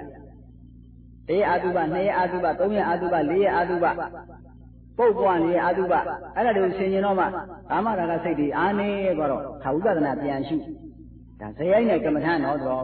1ရက်အတုပ2ရက်အတုပ3ရက်အတုပ4ရက်အတုပပုတ်ပွားနေအတုပအဲ့ဒါတွေကိုဆင်ញင်တော့မှကာမရာဂစိတ်တွေအာနေကြတော့ခါဝိပဿနာပြန်ရှုဒါဇယိုက်နဲ့ကမ္မထာတော့တော့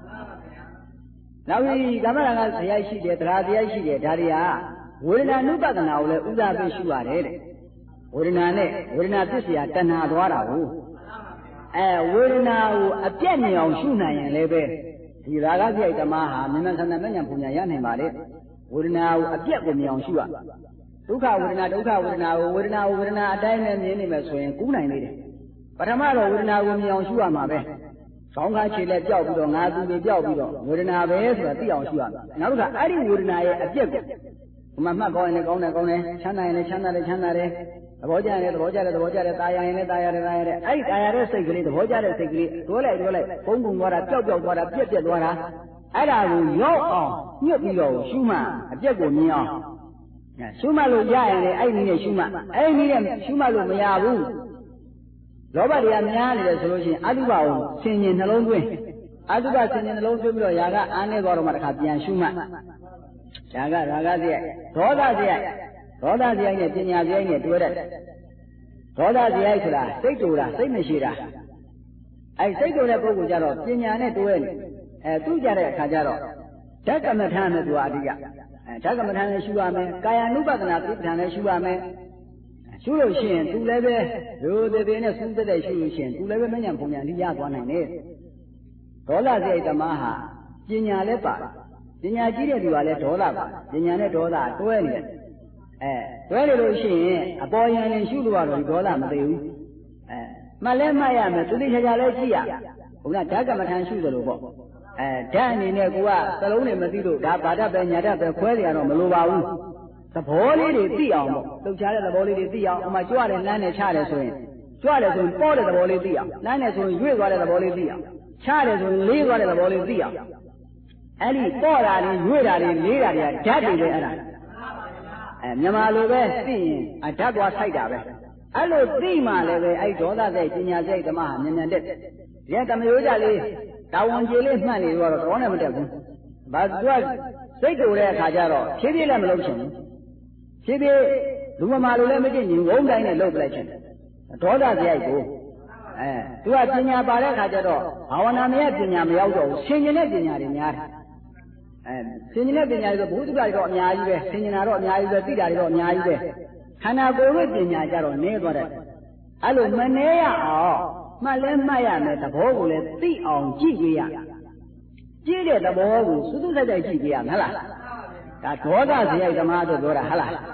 နောက်ပြီးကာမရာဂဇယိုက်ရှိတယ်တရားဇယိုက်ရှိတယ်ဒါတွေကဝေဒနာနုပဒနာကိုလည်းဥစားပြီးရှုရတယ်တဲ့ဝေဒနာနဲ့ဝေဒနာပစ္စယတဏှာသွားတာကိုဝေဒနာကိုအပြတ်မြင်အောင်ရှုနိုင်ရင်လည်းပဲဒီရာဂဇယိုက်ဓမ္မဟာမြင်မှန်ဆန္ဒမဉ္ဇဉ်ပူညာရနိုင်ပါလေဝေဒနာကိုအပြတ်ကိုမြင်အောင်ရှုရဒုက္ခဝေဒနာဒုက္ခဝေဒနာကိုဝေဒနာအတိုင်းနဲ့မြင်နေမယ်ဆိုရင်ကူးနိုင်နေတယ်ပထမတော့ဝေဒနာကိုမြင်အောင်ရှုရမှာပဲခေါင်းခါခြေလက်ပြောက်ပြီးတော့ငါသူတွေပြောက်ပြီးတော့ဝေဒနာပဲဆိုတာသိအောင်ရှုရမှာနောက်တစ်ခါအဲ့ဒီဝေဒနာရဲ့အပြက်ကိုဒီမှာမှတ်ကောင်းရင်လည်းကောင်းတယ်ချမ်းသာရင်လည်းချမ်းသာတယ်သဘောကျရင်လည်းသဘောကျတယ်ตายရင်လည်းตายရတယ်အဲ့ဒီตายရတဲ့စိတ်ကလေးသဘောကျတဲ့စိတ်ကလေးတွဲလိုက်ပုံသွားတာပျောက်သွားတာပြက်သွားတာအဲ့ဒါကိုရောက်အောင်ညှစ်ပြီးတော့ရှုမှအပြက်ကိုမြင်အောင်ရှုမှလို့ရရင်လည်းအဲ့ဒီနဲ့ရှုမှအဲ့ဒီနဲ့ရှုမှလို့မရဘူးလောဘတွေကများနေတယ်ဆိုလို့ရှိရင်အတုပကိုဆင်ញင်နှလုံးသွင်းအတုပဆင်ញင်နှလုံးသွင်းပြီးတော့ຢာကအာနေသွားတော့မှတစ်ခါပြန်ရှုမှຢာကရာဂစရိုက်ဒေါသစရိုက်နဲ့ပညာစရိုက်နဲ့တွဲတဲ့ဒေါသစရိုက်ဆိုတာစိတ်တူတာစိတ်မရှိတာအဲ့စိတ်တူတဲ့ပုဂ္ဂိုလ်ကြတော့ပညာနဲ့တွဲနေသူကြတဲ့အခါကျတော့ဓကမ္မထာနဲ့သူအဓိကဓကမ္မထာနဲ့ရှုရမယ်ကာယ ानु ပဒနာပြိပ္ပံနဲ့ရှုရမယ်ရှုလို့ရှိရင်သူလည်းပဲရိုးသေးသေးနဲ့စူးတဲ့ရှုလို့ရှိရင်သူလည်းပဲမဉဏ်ပုံဉဏ်လေးရသွားနိုင်တယ်ဒေါသစိတ်ဓမ္မဟာပညာလည်းပါပညာကြီးတဲ့သူကလည်းဒေါသပါပညာနဲ့ဒေါသတွဲနေတယ်တွဲနေလို့ရှိရင်အပေါ်ယံရင်ရှုလို့ကတော့ဒီဒေါသမသိဘူးမှတ်လဲမှတ်ရမယ်သူတိကျကျလည်းကြည့်ရဘုရားဓကမ္မထာရှုတယ်လို့ပေါ့ဓာတ်အနေနဲ့ကိုကသလုံးနဲ့မသိလို့ဒါဘာဓာတ်ပဲညာဓာတ်ပဲခွဲကြရတော့မလိုပါဘူးသဘောလေးတွေသိအောင်ပေါ့လှုပ်ရှားတဲ့သဘောလေးတွေသိအောင်အမှကြွတယ်လမ်းနဲ့ချတယ်ဆိုရင်ပေါ့တဲ့သဘောလေးသိအောင်လမ်းနဲ့ဆိုရင်ရွေ့သွားတဲ့သဘောလေးသိအောင်ချတယ်ဆိုရင်လေးသွားတဲ့သဘောလေးသိအောင်အဲ့ဒီပေါ့တာတွေရွေ့တာတွေလေးတာတွေကဓာတ်တွေပဲအဲ့ဒါမြန်မာလိုပဲသိရင်ဓာတ်သွားဆိုင်တာပဲအဲ့လိုသိမှလည်းပဲအဲ့ဒေါသစိတ်ပညာစိတ်ဓမ္မဟာမြန်တက်ဒီကမရိုးကြလေးတာဝန်ကျေလေးမှတ်နေတော့တော့နဲ့မတက်ဘူးဘာသူကစိတ်တူတဲ့အခါကျတော့ဖြည်းဖြည်းလည်းမလုပ်ချင်ဘူးဖြည်းဖြည်းလူမမာလိုလည်းမကြည့်ရင်ဝုန်းတိုင်းနဲ့လုပ်ပလိုက်ချင်တယ်ဒေါသစရိုက်ကိုသူကပညာပါတဲ့အခါကျတော့ဘာဝနာမရပညာမရောက်တော့ဘူးဆင်ញင်တဲ့ပညာတွေများတယ်ဆင်ញင်တဲ့ပညာတွေဆိုဘုသူကတွေတော့အများကြီးပဲဆင်ញင်တာတော့အများကြီးပဲသိတာတွေတော့အများကြီးပဲခန္ဓာကိုယ်ရဲ့ပညာကြတော့နည်းသွားတယ်အဲ့လိုမနှဲရအောင်မှတ်လဲမှတ်ရမယ်သဘောကိုလည်းသိအောင်ကြည့်ပေးရကြည့်တဲ့သဘောကိုစူးစူးဆိုင်ဆိုင်ကြည့်ပေးရမလားဒါဒေါသစရိုက်ဓမ္မတို့ပြောတာဟုတ်လား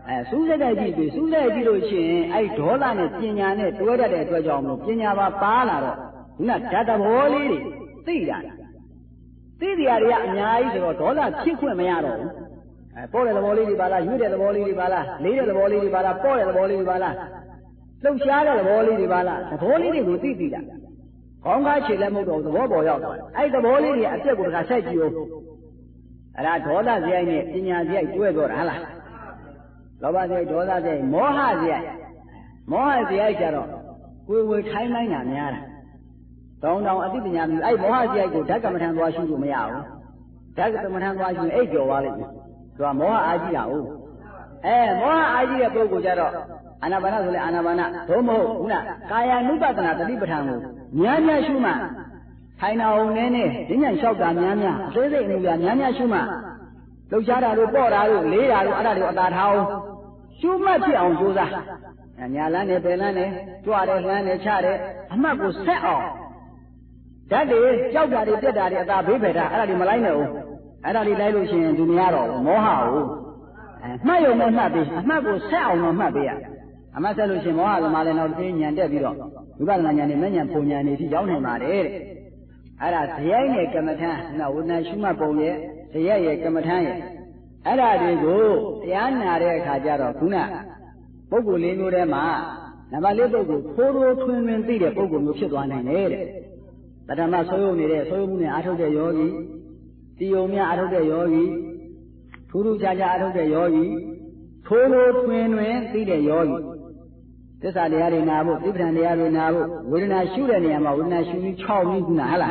စူးစက်တဲ့ကြည့်ပြီးစူးစက်ကြည့်လို့ရှိရင်အဲ့ဒေါသနဲ့ပညာနဲ့တွဲတတ်တဲ့အတွက်ကြောင့်မလို့ပညာပါလာတော့ခုနဓာတ်သဘောလေးတွေသိတာသိတရားတွေကအများကြီးဆိုတော့ဒေါသဖြစ်ခွင့်မရတော့ဘူးပေါ်တဲ့သဘောလေးတွေပါလားရွေ့တဲ့သဘောလေးတွေပါလားလေးတဲ့သဘောလေးတွေပါလားပေါ်တဲ့သဘောလေးတွေပါလားလှုပ်ရှားတဲ့သဘောလေးတွေပါလားသဘောလေးတွေကိုသိတာခေါင်းကားခြေလည်းမဟုတ်တော့သဘောပေါ်ရောက်သွားတယ်အဲ့သဘောလေးတွေအပြက်ကိုတခါဆက်ကြည့်ဦးအဲ့ဒါဒေါသစရိုက်နဲ့ပညာစရိုက်တွဲတော့တာဟုတ်လားလောဘစရိုက်ဒေါသစရိုက်မောဟစရိုက်ကြတော့ကိုယ်ဝေထိုင်းတိုင်းတာများတာတောင်းအသိပညာမျိုးအဲ့မောဟစရိုက်ကိုဓာတ်ကမ္မထံသွားရှုလို့မရဘူးဓာတ်ကမ္မထံသွားရှုရင်အိပ်ကျော်သွားလိမ့်မယ်သူကမောဟအာကြီးတာဟုတ်မောဟအာကြီးတဲ့ပုဂ္ဂိုလ်ကြတော့အာနာပါနဆိုလဲအာနာပါနသို့မဟုတ်ခုနကာယ ानु ပတနာတတိပဋ္ဌာန်ကိုများများရှုမှထိုင်နာအောင်နဲ့ဉာဏ်လျှောက်တာများများအသေးစိတ်အမှုများများရှုမှလှုပ်ရှားတာတို့ပေါ့တာတို့လေးတာတို့အဲ့ဒါတွေအသာထားအောင်ရှုမှတ်ဖြစ်အောင်ကြိုးစားညာလန်းနဲ့ပယ်လန်းနဲ့ကြွတယ်လှမ်းတယ်ချတယ်အမှတ်ကိုဆက်အောင်ဓာတ်တွေကြောက်တာတွေပြက်တာတွေအသာဘေးဖယ်တာအဲ့ဒါတွေမလိုက်နဲ့ဦးအဲ့ဒါတွေလိုက်လို့ရှိရင်သူမရတော့ဘူးမောဟကိုမှတ်ရုံနဲ့မှတ်ပြီးအမှတ်ကိုဆက်အောင်တော့မှတ်ပေးရအမှတ်ဆက်လို့ရှိရင်မောဟသမားလည်းတော့တင်းညံတက်ပြီးတော့ဝိပဿနာဉာဏ်နဲ့မဲ့ဉာဏ်ပုံဉာဏ်တွေထိရောက်နိုင်ပါတယ်တဲ့အဲ့ဒါဇယိုက်နဲ့ကမ္မထံဝိညာဉ်ရှုမှတ်ပုံရဲ့ဇယိုက်ရဲ့ကမ္မထံရဲ့အဲ့ဒါတွေကိုတရားနာတဲ့အခါကျတော့ခုနပုဂ္ဂိုလ်လေးမျိုးထဲမှာနံပါတ်၄ပုဂ္ဂိုလ်ဖိုးထိုးထွင်းထွင်းသိတဲ့ပုဂ္ဂိုလ်မျိုးဖြစ်သွားနိုင်တယ်တဲ့ပထမဆိုးရုံနေတဲ့ဆိုးရုံမှုနဲ့အာထုတ်တဲ့ယောဂီတီယုံများအာထုတ်တဲ့ယောဂီထူးထူးခြားခြားအာထုတ်တဲ့ယောဂီထိုးထိုးထွင်းထွင်းသိတဲ့ယောဂီသစ္စာတရားတွေနာဖို့သိပ္ပံတရားတွေနာဖို့ဝေဒနာရှုတဲ့နေရာမှာဝေဒနာရှုပြီး6မျိုးခုနဟုတ်လား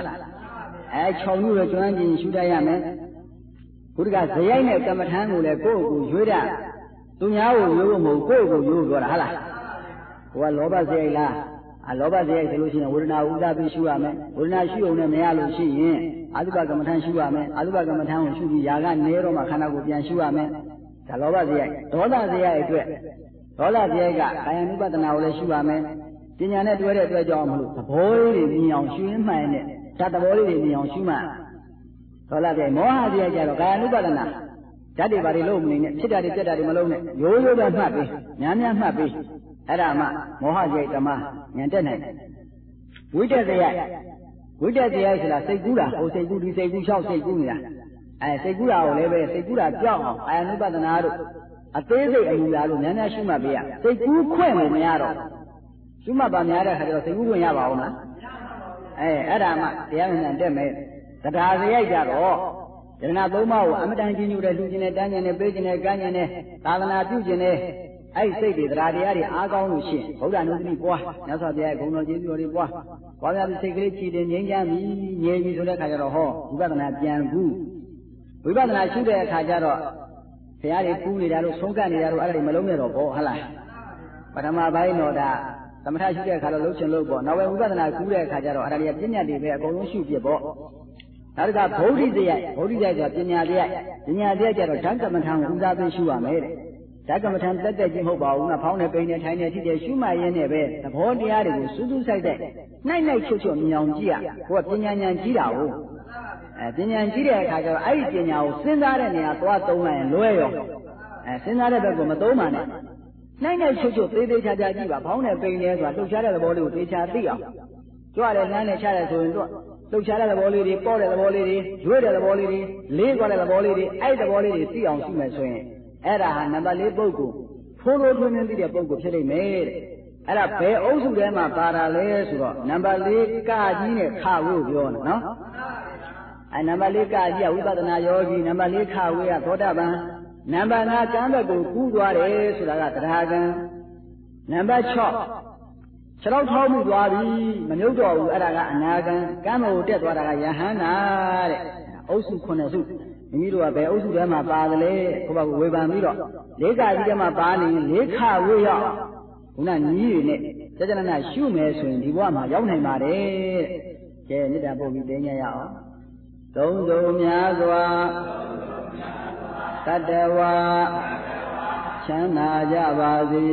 6မျိုးတော့ကျွမ်းကျင်ရှုတတ်ရမယ်ဘုရားဇယိုက်နဲ့ကမ္မထံကိုလည်းကိုယ့်ကိုရွေးတာသူများကိုရွေးဖို့မဟုတ်ကိုယ့်ကိုရွေးပြောတာဟုတ်လားဟိုကလောဘဇယိုက်လားလောဘဇယိုက်ဆိုလို့ရှိရင်ဝေဒနာဥဒ္ဒပြီးရှုရမယ်ဝေဒနာရှုုံနဲ့မရလို့ရှိရင်အတုပကမ္မထံရှုရမယ်အတုပကမ္မထံကိုရှုပြီးຢာကနေတော့မှခန္ဓာကိုယ်ပြန်ရှုရမယ်ဒါလောဘဇယိုက်ဒေါသဇယိုက်အတွက်ဒေါသဇယိုက်ကကာယ ानु ပတနာကိုလည်းရှုရမယ်ပညာနဲ့တွဲတဲ့အတွက်ကြောင့်မလို့သဘောလေးတွေမြင်အောင်ရှုရင်းမှန်တဲ့ဓာတ်သဘောလေးတွေမြင်အောင်ရှုမှဒေါသဇယိုက်မောဟဇယိုက်ကြတော့ကာယ ानु ပတနာဓာတ်တွေဘာတွေလုံးမနေနဲ့ဖြစ်တာတွေပြက်တာတွေမလုံးနဲ့ရိုးရိုးပဲမှတ်ပြီးများများမှတ်ပြီးအဲ့ဒါမှမောဟဇယိုက်တမဉာဏ်တက်နိုင်ဝိတ္တဇယိုက်ဆိုတာစိတ်ကူးတာဟိုစိတ်ကူးဒီစိတ်ကူး၆စိတ်ကူးနေတာစိတ်ကူးတာကိုလည်းပဲစိတ်ကူးတာကြောက်အောင်ကာယ ानु ပတနာတို့အသေးစိတ်အမှုလားလို့များများရှုမှတ်ပေးရစိတ်ကူးခွင့်ကိုမရတော့ရှုမှတ်ပါများတဲ့ခါကျတော့စိတ်ကူးခွင့်ရပါဦးမလားအဲ့ဒါမှတရားဉာဏ်တက်မယ်တရားဇယိုက်ကြတော့ယန္နာသုံးပါးကိုအမတန်ကြီးညိုတဲ့လူကျင်တဲ့တန်းကျင်တဲ့ပေးကျင်တဲ့ကမ်းကျင်တဲ့သာသနာပြုကျင်တဲ့အဲ့စိတ်တွေတရားတရားတွေအားကောင်းလို့ရှိရင်ဗုဒ္ဓနုပတိပွားမြတ်စွာဘုရားရဲ့ဂုဏ်တော်ကျေးဇူးတော်တွေပွားများပြီးစိတ်ကလေးကြည်တင်ငြိမ်းချမ်းပြီးငြိမ်ပြီးဆိုတဲ့အခါကျတော့ဟောဝိပဿနာပြန်ဘူးဝိပဿနာရှုတဲ့အခါကျတော့ဘုရားတွေပူးနေတာတို့ဆုံးကပ်နေတာတို့အဲ့ဒါတွေမလုံးနဲ့တော့ပေါ့ဟုတ်လားပထမပိုင်းတော့ဒါသမထရှုတဲ့အခါတော့လှုပ်ရှင်လို့ပေါ့နောက်ပဲဝိပဿနာကူးတဲ့အခါကျတော့အဲ့ဒါတွေကပညာတွေပဲအကုန်လုံးရှုပြပေါ့နောက်တစ်ခါဗုဒ္ဓိဇယိုက်ဆိုတာပညာဇယိုက်ကျတော့ဓမ္မကမ္မထံကိုဥစားပေးရှုရမယ်တဲ့ဓမ္မကမ္မထံတက်ကြီးမဟုတ်ပါဘူးငါဖောင်းနေပိန်နေထိုင်နေထိတဲ့ရှုမှတ်ရင်းနဲ့ပဲသဘောတရားတွေကိုစူးစူးဆိုင်ဆိုင်နိုင်ချွတ်ချွတ်မြင်အောင်ကြည့်ရဟိုကပညာဉာဏ်ကြီးတာဟုတ်ပညာကြီးတဲ့အခါကျတော့အဲ့ဒီပညာကိုစဉ်းစားတဲ့နေရာသွားသုံးလိုက်ရင်လွဲရောစဉ်းစားတဲ့ဘက်ကိုမသုံးပါနဲ့နိုင်ချွတ်ချွတ်သေးသေးချာချာကြည့်ပါဖောင်းနေပိန်နေဆိုတာလှုပ်ရှားတဲ့သဘောလေးကိုသေချာသိအောင်ကြွတယ်နှမ်းတယ်ချတယ်ဆိုရင်တော့လှုပ်ရှားတဲ့သဘောလေးတွေပေါ့တဲ့သဘောလေးတွေရွေ့တဲ့သဘောလေးတွေလေးသွားတဲ့သဘောလေးတွေအဲ့သဘောလေးတွေသိအောင်ရှုမယ်ဆိုရင်အဲ့ဒါဟာနံပါတ်၄ပုဂ္ဂိုလ်ဖိုးထိုးထွင်းထွင်းသိတဲ့ပုဂ္ဂိုလ်ဖြစ်နေမယ်တဲ့အဲ့ဒါဘယ်အုပ်စုထဲမှာပါတာလဲဆိုတော့နံပါတ်၄ကကြီးနဲ့ခဝို့ပြောနေနော်နံပါတ်၄ကကြီးကဝိပဿနာယောဂီနံပါတ်၄ခဝေးကသောတာပန်နံပါတ်5ကံဘက်ကိုကူးသွားတယ်ဆိုတာကတရားကံနံပါတ်6ခြေထောက်ထောက်မှုသွားပြီမမြုပ်တော့ဘူးအဲ့ဒါကအနာကံကံမကိုတက်သွားတာကယဟန္တာတဲ့အုပ်စု9စုမိမိတို့ကဘယ်အုပ်စုထဲမှာပါတယ်လဲဘုရားကဝေဖန်ပြီးတော့၄ကကြီးထဲမှာပါနေရင်၄ခဝေးရောက်ခုနညီးတွေနဲ့စကြနနာရှုမယ်ဆိုရင်ဒီဘဝမှာရောက်နိုင်ပါတယ်ကဲမေတ္တာပို့ပြီးသိဉာဏ်ရအောင်သုံးစုံများစွာတတ္တဝါချမ်းသာကြပါစေ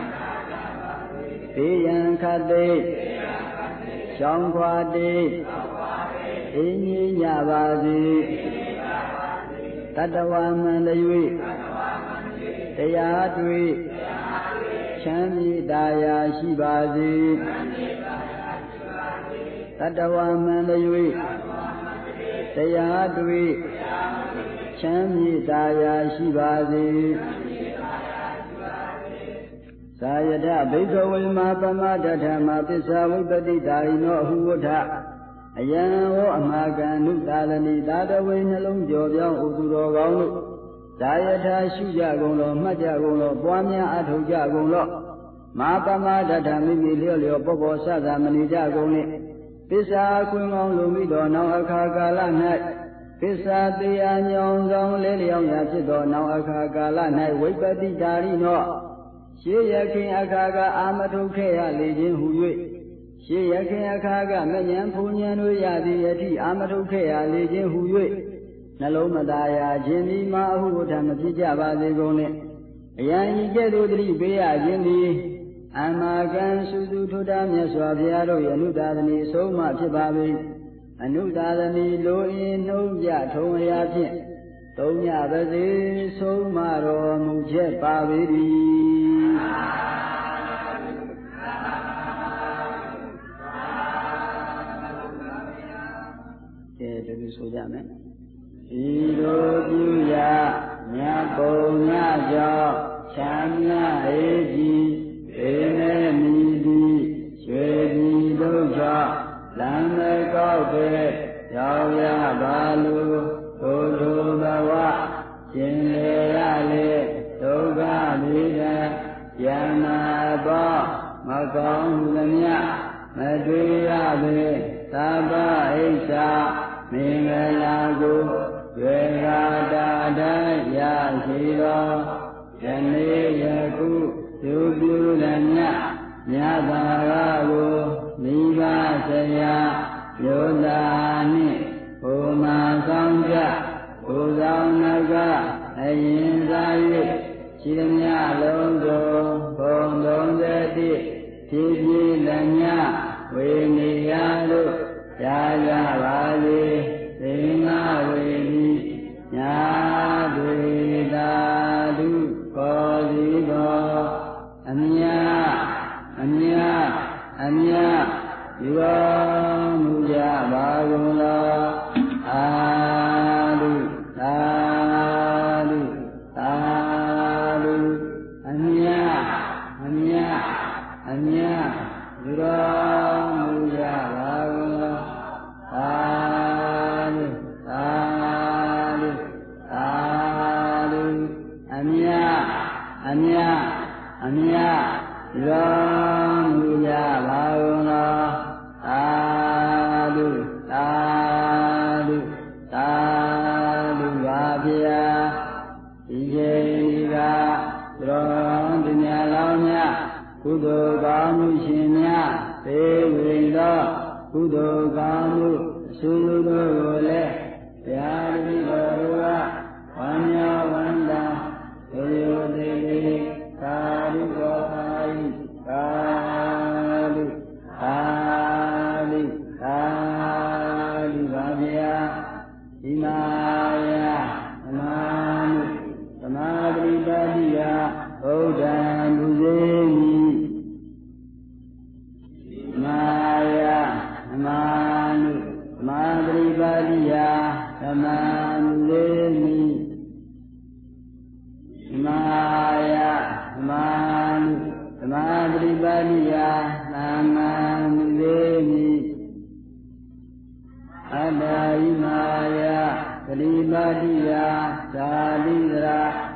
ဘေးရန်ခတ်သိရှောင်းခွာတိအင်းကြီးကြပါစေတတ္တဝါမှန်တ၍တတရားတွေ့ချမ်းမြေ့သာယာရှိပါစေတတဝမှန်၍တရားတွေ့ချမ်းမြေ့သာယာရှိပါစေသာယတဘိက္ခဝေမာပမတထမပစ္ဆဝိပတိတာရိနောအဟုဝဋ္ဌအယံဟောအမာကံနုသာလနိသာတဝေနှလုံးကြော်ပြောင်းဥသူတော်ကောင်းတို့သာယထရှုကြကုန်လောမှတ်ကြကုန်လောပွားများအထောက်ကြကုန်လောမာပမတထမိမိလျော့လျော့ပေါ်ပေါ်ဆသမဏိကြကုန်နှင့်ပစ္စာခွင်ကောင်းလူမိတော်နောင်အခါကာလ၌ပစ္စာတရားညောင်းဆောင်လဲလျောင်းရာဖြစ်သောနောင်အခါကာလ၌ဝိပတိတာရိနောရှေးရခင်အခါကအာမထုတ်ခဲ့ရလေခြင်းဟူ၍ရှေးရခင်အခါကမဉ္ဇဉ်ဖူဉ္ဇဉ်တို့ရသည်အထိအာမထုတ်ခဲ့ရလေခြင်းဟူ၍နှလုံးမသားရခြင်းဒီမှာအဟုဝဋ္ဌမဖြစ်ကြပါစေကုန်နှင့်အယံဤကဲ့သို့တည်းပေးရခြင်းသည်အမာကံစုစုထုတာမြတ်စွာဘုရားတို့ရဲ့အနုသာသနီဆုံးမဖြစ်ပါ၏အနုသာသနီလိုအင်းနှုံးပြထုံအရာဖြင့်သုံးညပါစေဆုံးမတော်မူချက်ပါ၏ကဲဒီလိုဆိုကြမယ်ဤလိုပြုရာမြတ်ပုံညကြောင့်ချမ်းသာအေးကြီးေနေမီဒီရွှေပြည်တို့ကြောင့်လမ်းမကောက်ပဲရောက်ရပါလို့ထိုထိုဘဝရှင်လေရလေဒုက္ခမိတဲ့ယနာပေါ်မကောင်းသမျှမတွေ့ရပေသဗ္ဗဣစ္ဆာမင်္ဂလာကိုဝေဃာတာတိုင်းရရှိသောယနေ့ယခုပြုပြုလည်းမြတ်သာရကိုမိဘဆရာယောသားနှင့်ဘုမာဆောင်ကြဘုဆောင်နကအရင်သာ၍ရှိသမျှလုံးစုံဘုံ31ဖြည်းဖြည်းလည်းဝေနေရတို့ရကြပါလေသင်္ဃဝေဒီညာတွေသာဓုကောစီတော်အမြယူတော်မူကြပါကုန်လောအာလုသာလုသာလုအမြယူတော်မူကြပါကုန်လောသာလုသာလုသာလုအမြယူတော်မူကြပါကုန်လောသာဓုသာဓုသာဓုပါဗျာဒီချိန်ကသရောင်းသူများလောင်းများကုသိုလ်ကောင်းမှုရှင်များသေဝိသောကုသိုလ်ကောင်းမှုအဆူတို့ကိုလည်းဘုရားတိတော်တို့ကဝမ်းမြောက်ဝမ်းသာသေယသေသာဓုတော်ပါ၏သာဓုသာဓုသာဓုပါဗျာဒီမာယသမာနုသမာဓိပတိယဘုဒ္ဓံဒုစေမိမာယသမာနုသမာဓိပတိယသမာနုစေမိမာယသမာနုသမာဓိပတိယသမ္မာနုစေမိအတ္တဣမာယသတိပတိယသာလိတရာ